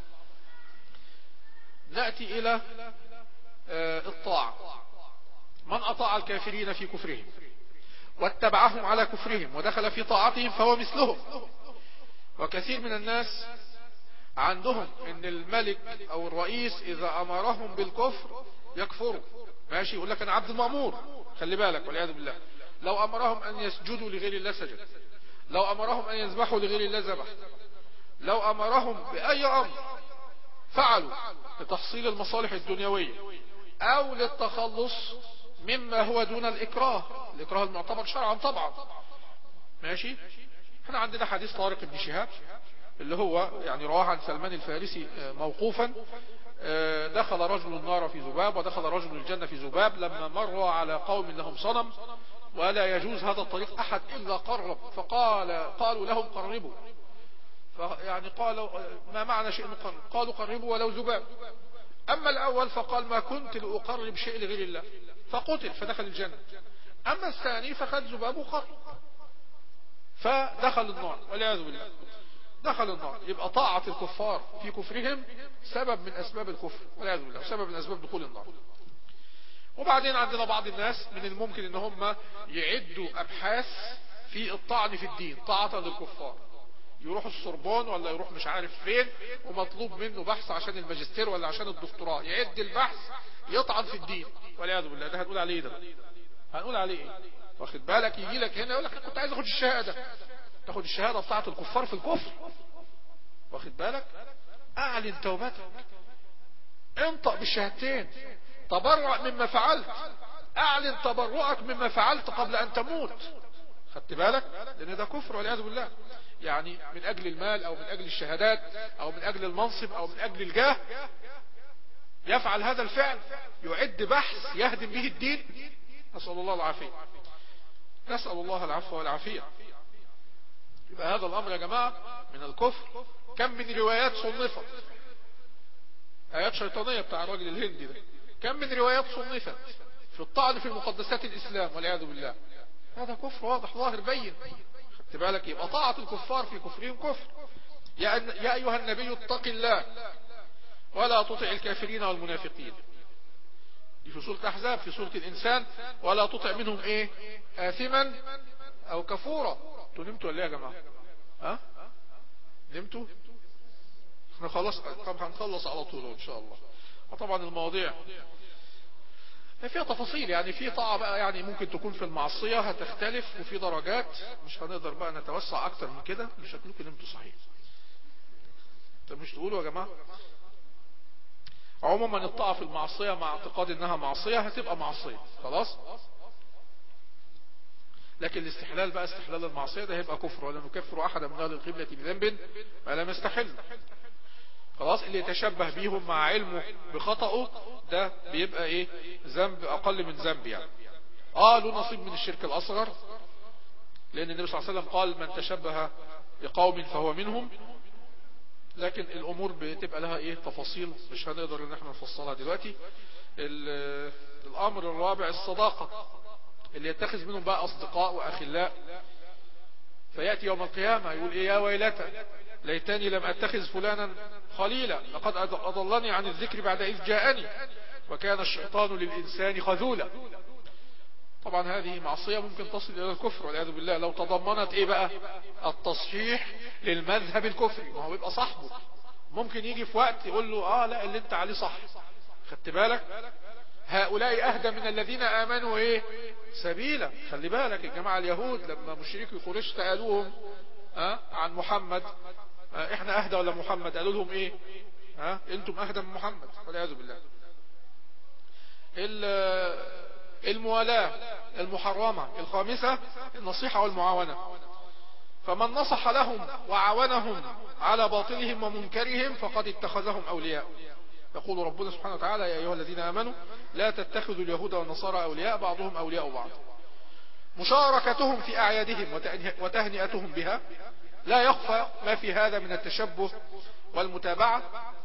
نأتي الى الطاعة. من اطاع الكافرين في كفرهم واتبعهم على كفرهم ودخل في طاعتهم فهو مثلهم. وكثير من الناس عندهم ان الملك او الرئيس اذا امرهم بالكفر يكفروا، ماشي، يقول لك انا عبد المأمور، خلي بالك والعياذ بالله. لو امرهم ان يسجدوا لغير الله سجد، لو امرهم ان يذبحوا لغير الله ذبح، لو امرهم باي امر فعلوا لتحصيل المصالح الدنيوية او للتخلص مما هو دون الاكراه، الاكراه المعتبر شرعا طبعا، ماشي. احنا عندنا حديث طارق بن شهاب اللي هو يعني رواه عن سلمان الفارسي موقوفا، دخل رجل النار في ذباب ودخل رجل الجنة في ذباب لما مر على قوم لهم صنم ولا يجوز هذا الطريق احد الا قرب، فقال قالوا لهم قربوا، يعني قالوا ما معنى شيء مقرب؟ قالوا قربوا ولو ذباب. اما الاول فقال ما كنت لأقرب شيء لغير الله فقتل فدخل الجنة، اما الثاني فخذ ذباب وقرب فدخل النار والعياذ بالله، دخل النار. يبقى طاعة الكفار في كفرهم سبب من اسباب الكفر والعياذ بالله، سبب من اسباب دخول النار. وبعدين عندنا بعض الناس من الممكن ان هم يعدوا ابحاث في الطعن في الدين طاعة للكفار، يروح السوربون ولا يروح مش عارف فين ومطلوب منه بحث عشان الماجستير ولا عشان الدكتوراه، يعد البحث يطعن في الدين والعياذ بالله. ده هنقول عليه ده هنقول عليه ايه؟ واخد بالك؟ يجي لك هنا يقول لك كنت عايز اخد الشهاده، تاخد الشهاده بتاعه الكفار في الكفر، واخد بالك؟ اعلن توبتك، انطق بالشهادتين، تبرع مما فعلت، اعلن تبرعك مما فعلت قبل ان تموت، خدت بالك؟ لان ده كفر والعياذ بالله. يعني من اجل المال او من اجل الشهادات او من اجل المنصب او من اجل الجاه يفعل هذا الفعل، يعد بحث يهدم به الدين، نسأل الله العافية، نسأل الله العفو والعافية. يبقى هذا الامر يا جماعة من الكفر. كم من روايات صنفت، ايات شيطانية بتاع الراجل الهندي ده، كم من روايات صنفت في الطعن في مقدسات الاسلام والعياذ بالله. هذا كفر واضح ظاهر بين، خدت بالك؟ يبقى طاعة الكفار في كفرهم كفر. يا, يا ايها النبي اتق الله ولا تطع الكافرين والمنافقين، دي في سورة الاحزاب. في سورة الانسان ولا تطع منهم ايه؟ آثما او كفورا. انتوا نمتوا ولا ايه يا جماعة؟ ها نمتوا؟ احنا خلاص طب هنخلص على طول ان شاء الله. وطبعا المواضيع فيها تفاصيل، يعني في طاعة بقى يعني ممكن تكون في المعصية هتختلف وفي درجات، مش هنقدر بقى نتوسع اكتر من كده. مش شكلكم نمتوا صحيح؟ طب مش تقولوا يا جماعة؟ عموما الطاعة في المعصية مع اعتقاد انها معصية هتبقى معصية خلاص، لكن الاستحلال بقى استحلال المعصية ده هيبقى كفر. ولا نكفر احدا من اهل القبلة بذنب ما لم يستحل، خلاص. اللي يتشبه بيهم مع علمه بخطأه ده بيبقى ايه؟ ذنب اقل من ذنب يعني. اه له نصيب من الشرك الاصغر، لان النبي صلى الله عليه وسلم قال من تشبه بقوم فهو منهم. لكن الامور بتبقى لها ايه؟ تفاصيل مش هنقدر ان احنا نفصلها دلوقتي. الامر الرابع الصداقة، اللي يتخذ منهم بقى اصدقاء واخلاء، فيأتي يوم القيامة يقول ايه؟ يا ويلتى ليتني لم اتخذ فلانا خليلا لقد اضلني عن الذكر بعد اذ جاءني وكان الشيطان للانسان خذولا. طبعا هذه معصية ممكن تصل الى الكفر والعياذ بالله، لو تضمنت ايه بقى؟ التصحيح للمذهب الكفري. ما هو يبقى صاحبه ممكن يجي في وقت يقول له اه لا اللي انت عليه صح، خدت بالك؟ هؤلاء اهدى من الذين امنوا ايه سبيلا. خلي بالك الجماعة اليهود لما مشركي قريش سألوهم اه عن محمد، اه احنا اهدى ولا محمد؟ قالوا لهم ايه؟ اه انتم اهدى من محمد والعياذ بالله. الموالاة المحرمة الخامسة النصيحة والمعاونة، فمن نصح لهم وعاونهم على باطلهم ومنكرهم فقد اتخذهم أولياء. يقول ربنا سبحانه وتعالى: يا أيها الذين آمنوا لا تتخذوا اليهود والنصارى أولياء بعضهم أولياء بعض. مشاركتهم في أعيادهم وتهنئتهم بها، لا يخفى ما في هذا من التشبه والمتابعة.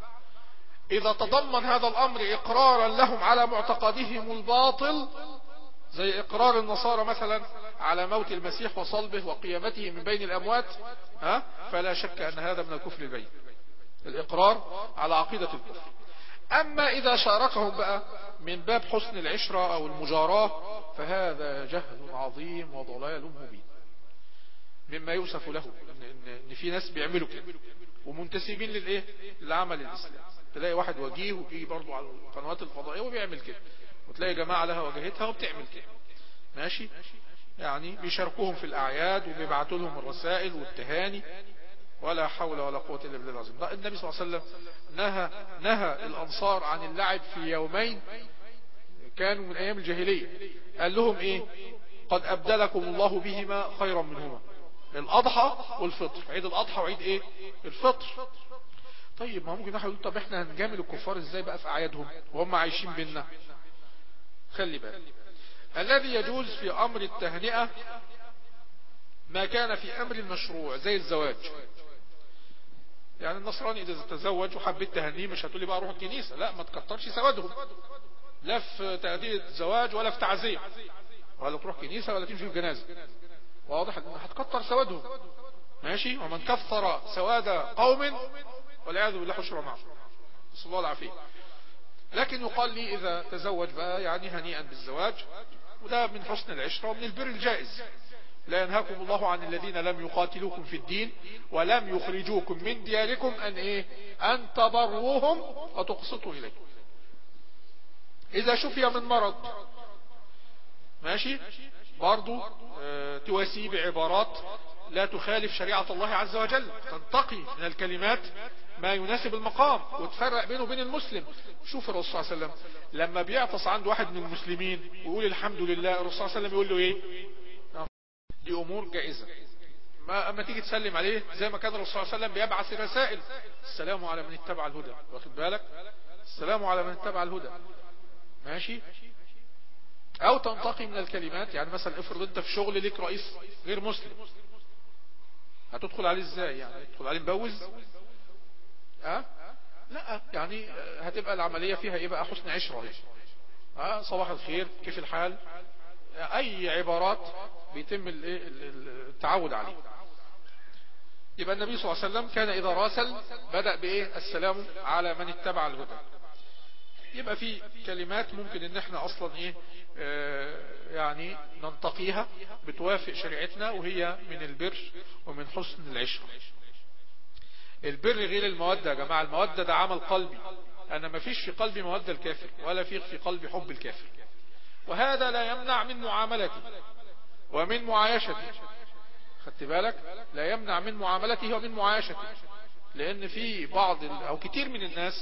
إذا تضمن هذا الأمر إقرارا لهم على معتقدهم الباطل، زي إقرار النصارى مثلا على موت المسيح وصلبه وقيامته من بين الأموات، ها فلا شك أن هذا من الكفر البين، الإقرار على عقيدة الكفر. أما إذا شاركهم بقى من باب حسن العشرة أو المجاراة فهذا جهل عظيم وضلال مبين، مما يوصف له إن في ناس بيعملوا كده ومنتسبين للإيه للعمل الإسلامي. تلاقي واحد وجيه وبيجي برضو على القنوات الفضائية وبيعمل كده، وتلاقي جماعة لها وجهتها وبتعمل كده ماشي، يعني بيشاركوهم في الأعياد وبيبعتوا لهم الرسائل والتهاني، ولا حول ولا قوة إلا بالله العظيم. النبي صلى الله عليه وسلم نهى نهى الأنصار عن اللعب في يومين كانوا من أيام الجاهلية. قال لهم إيه؟ قد أبدلكم الله بهما خيرا منهما، الأضحى والفطر، عيد الأضحى وعيد إيه الفطر. طيب ما ممكن نحن نقول طب احنا هنجامل الكفار ازاي بقى في أعيادهم وهم عايشين بينا؟ خلي بالك، الذي يجوز في أمر التهنئة ما كان في أمر المشروع زي الزواج. يعني النصراني إذا تزوج وحبيت تهنيه مش هتقولي بقى روح الكنيسة، لا ما تكترش سوادهم، لا في تهديد الزواج ولا في تعزية، ولا تروح كنيسة ولا تمشي في جنازة. واضح ان هتكتر سوادهم ماشي. ومن كثر سواد قوم والعياذ بالله حشر معه، نسأل الله العافية. لكن يقال لي إذا تزوج بقى يعني هنيئا بالزواج، وده من حسن العشرة ومن البر الجائز. لا ينهاكم الله عن الذين لم يقاتلوكم في الدين ولم يخرجوكم من دياركم أن إيه أن تبروهم وتقسطوا إليه. إذا شفي من مرض ماشي برضو اه تواسي بعبارات لا تخالف شريعة الله عز وجل، تنتقي من الكلمات ما يناسب المقام وتفرق بينه وبين المسلم. شوف الرسول صلى الله عليه وسلم لما بيعطس عند واحد من المسلمين ويقول الحمد لله، الرسول صلى الله عليه وسلم يقول له ايه؟ دي امور جائزة. ما اما تيجي تسلم عليه زي ما كان الرسول صلى الله عليه وسلم بيبعث رسائل: السلام على من اتبع الهدى، واخد بالك؟ السلام على من اتبع الهدى ماشي. او تنتقي من الكلمات، يعني مثلا افرض انت في شغل ليك رئيس غير مسلم، هتدخل عليه ازاي؟ يعني تدخل عليه مبوز؟ اه لا، يعني هتبقى العملية فيها ايه بقى؟ حسن عشرة هي. اه صباح الخير، كيف الحال، اي عبارات بيتم التعود عليه. يبقى النبي صلى الله عليه وسلم كان اذا راسل بدأ بايه؟ السلام على من اتبع الهدى. يبقى في كلمات ممكن ان احنا اصلا ايه آه يعني ننتقيها بتوافق شريعتنا، وهي من البر ومن حسن العشرة. البر غير المودة يا جماعة، المودة ده عمل قلبي، انا ما فيش في قلبي مودة الكافر ولا في في قلبي حب الكافر، وهذا لا يمنع من معاملتي ومن معايشتي. خدت بالك؟ لا يمنع من معاملته ومن معايشته، لان في بعض او كتير من الناس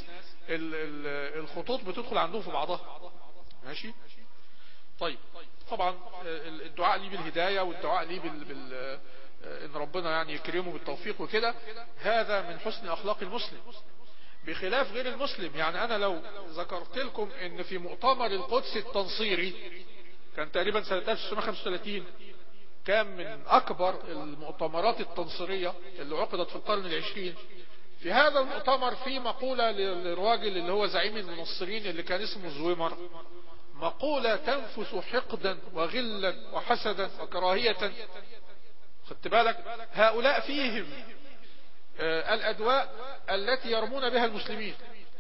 الخطوط بتدخل عندهم في بعضها ماشي. طيب طبعا الدعاء لي بالهداية والدعاء لي بال... بال... ان ربنا يعني يكرمه بالتوفيق وكده، هذا من حسن اخلاق المسلم بخلاف غير المسلم. يعني انا لو ذكرت لكم ان في مؤتمر القدس التنصيري كان تقريبا سنة ألف وتسعمائة وخمسة وثلاثين، كان من اكبر المؤتمرات التنصيرية اللي عقدت في القرن العشرين. في هذا المؤتمر في مقولة للراجل اللي هو زعيم المنصرين اللي كان اسمه زويمر، مقولة تنفس حقدا وغلا وحسدا وكراهية. خدت بالك؟ هؤلاء فيهم آه الأدواء التي يرمون بها المسلمين.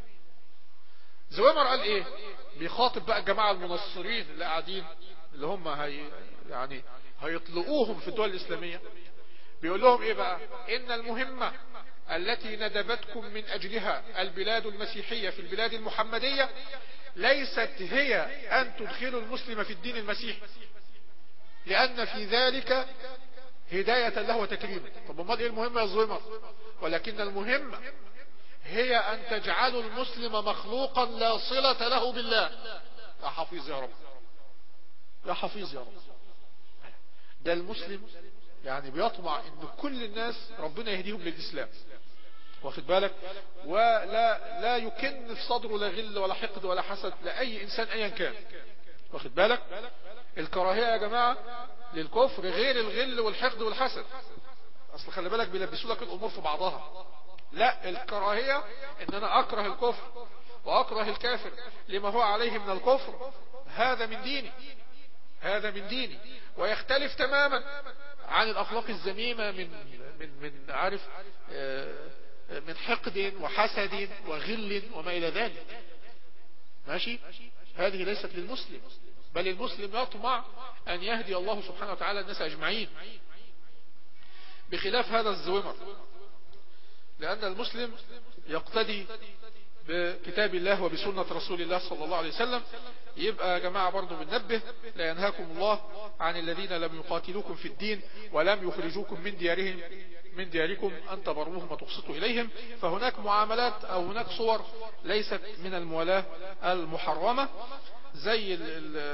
زويمر قال ايه؟ بيخاطب بقى الجماعة المنصرين اللي قاعدين اللي هم هي يعني هيطلقوهم في الدول الإسلامية. بيقول لهم ايه بقى؟ ان المهمة التي ندبتكم من اجلها البلاد المسيحية في البلاد المحمدية ليست هي أن تدخلوا المسلم في الدين المسيحي، لأن في ذلك هداية له وتكريما. طب امال ايه المهم يا الزمر؟ ولكن المهم هي أن تجعلوا المسلم مخلوقا لا صلة له بالله. يا حفيظ يا رب، يا حفيظ يا رب. ده المسلم يعني بيطمع ان كل الناس ربنا يهديهم للإسلام، واخد بالك، ولا لا يكن في صدره لا غل ولا حقد ولا حسد لأي إنسان أيا كان، واخد بالك. الكراهية يا جماعة للكفر غير الغل والحقد والحسد. اصل خلي بالك بيلبسوا لك الامور في بعضها. لا، الكراهية ان انا اكره الكفر واكره الكافر لما هو عليه من الكفر، هذا من ديني، هذا من ديني، ويختلف تماما عن الاخلاق الذميمة من من من عارف من حقد وحسد وغل وما الى ذلك. ماشي، هذه ليست للمسلم، بل المسلم يطمع أن يهدي الله سبحانه وتعالى الناس أجمعين، بخلاف هذا الزومر، لأن المسلم يقتدي بكتاب الله وبسنة رسول الله صلى الله عليه وسلم. يبقى يا جماعة برضو بننبه: لا ينهاكم الله عن الذين لم يقاتلوكم في الدين ولم يخرجوكم من ديارهم من دياركم أن تبروهم وتقسطوا إليهم. فهناك معاملات أو هناك صور ليست من الموالاة المحرمة، زي ال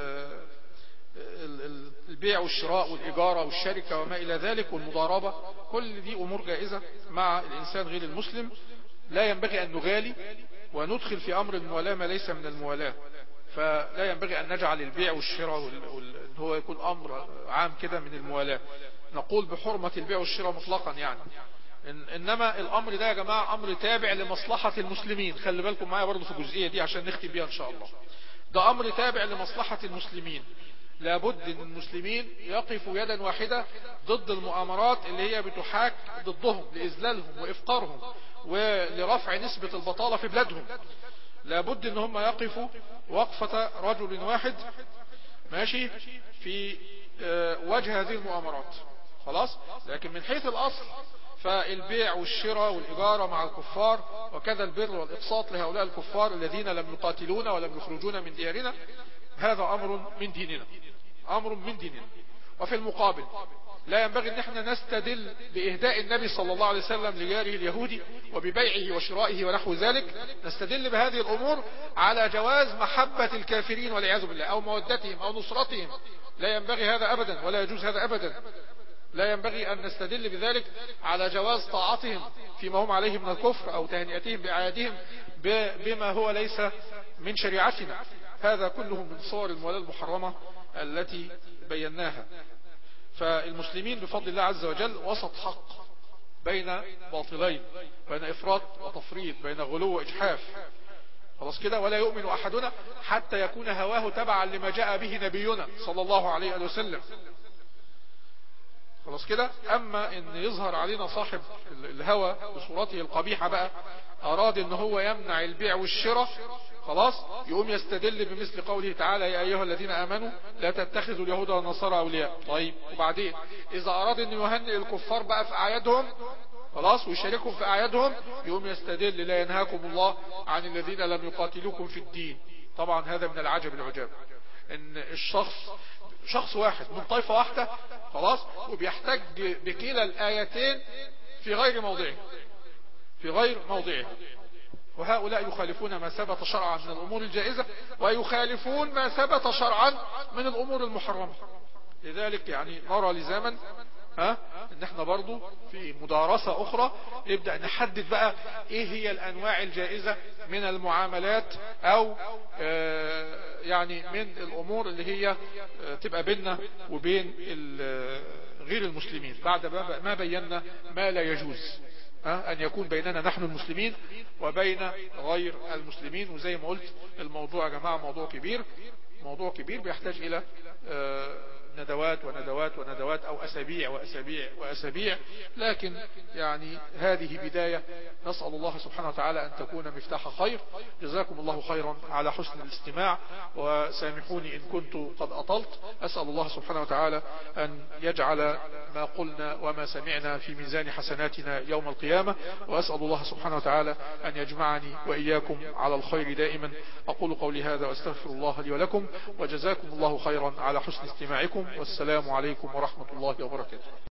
ال البيع والشراء والإجارة والشركة وما إلى ذلك والمضاربة. كل دي أمور جائزة مع الإنسان غير المسلم. لا ينبغي أن نغالي وندخل في أمر الموالاة ما ليس من الموالاة. فلا ينبغي أن نجعل البيع والشراء وال... هو يكون أمر عام كده من الموالاة، نقول بحرمة البيع والشراء مطلقا يعني. إن... إنما الأمر ده يا جماعة أمر تابع لمصلحة المسلمين. خلي بالكم معايا برضو في الجزئية دي عشان نختم بيها إن شاء الله. ده أمر تابع لمصلحة المسلمين. لابد ان المسلمين يقفوا يدا واحدة ضد المؤامرات اللي هي بتحاك ضدهم لإذلالهم وإفقارهم ولرفع نسبة البطالة في بلادهم. لابد ان هم يقفوا وقفة رجل واحد ماشي في وجه هذه المؤامرات. خلاص. لكن من حيث الأصل فالبيع والشراء والإجارة مع الكفار وكذا البر والإقساط لهؤلاء الكفار الذين لم يقاتلون ولم يخرجون من ديارنا، هذا أمر من ديننا، أمر من ديننا. وفي المقابل لا ينبغي ان احنا نستدل بإهداء النبي صلى الله عليه وسلم لجاره اليهودي وببيعه وشرائه ونحو ذلك، نستدل بهذه الأمور على جواز محبة الكافرين والعياذ بالله أو مودتهم أو نصرتهم. لا ينبغي هذا أبدا، ولا يجوز هذا أبدا. لا ينبغي أن نستدل بذلك على جواز طاعتهم فيما هم عليه من الكفر أو تهنئتهم بأعيادهم بما هو ليس من شريعتنا. هذا كله من صور الموالاة المحرمة التي بيناها. فالمسلمين بفضل الله عز وجل وسط حق بين باطلين، بين إفراط وتفريط، بين غلو وإجحاف. خلاص كده. ولا يؤمن أحدنا حتى يكون هواه تبعا لما جاء به نبينا صلى الله عليه وسلم. خلاص كده. أما إن يظهر علينا صاحب الهوى بصورته القبيحة بقى أراد إن هو يمنع البيع والشراء، خلاص، يقوم يستدل بمثل قوله تعالى: يا أيها الذين آمنوا لا تتخذوا اليهود والنصارى أولياء. طيب وبعدين إذا أراد أن يهنئ الكفار بقى في أعيادهم، خلاص، ويشاركهم في أعيادهم، يقوم يستدل: لا ينهاكم الله عن الذين لم يقاتلوكم في الدين. طبعا هذا من العجب العجاب ان الشخص شخص واحد من طائفة واحدة، خلاص، وبيحتج بكلا الآيتين في غير موضعه في غير موضعه وهؤلاء يخالفون ما ثبت شرعا من الأمور الجائزة ويخالفون ما ثبت شرعا من الأمور المحرمة. لذلك يعني نرى لزاما ها ان احنا برضو في مدارسة اخرى نبدأ نحدد بقى ايه هي الانواع الجائزة من المعاملات او آه يعني من الامور اللي هي آه تبقى بيننا وبين غير المسلمين بعد ما بينا ما لا يجوز أن يكون بيننا نحن المسلمين وبين غير المسلمين. وزي ما قلت الموضوع يا جماعة موضوع كبير موضوع كبير بيحتاج إلى ندوات وندوات وندوات أو أسابيع وأسابيع وأسابيع، لكن يعني هذه بداية. نسأل الله سبحانه وتعالى أن تكون مفتاح خير. جزاكم الله خيرا على حسن الاستماع، وسامحوني إن كنت قد أطلت. أسأل الله سبحانه وتعالى أن يجعل ما قلنا وما سمعنا في ميزان حسناتنا يوم القيامة، وأسأل الله سبحانه وتعالى أن يجمعني وإياكم على الخير دائما. أقول قولي هذا وأستغفر الله لي ولكم، وجزاكم الله خيرا على حسن استماعكم، والسلام عليكم ورحمة الله وبركاته.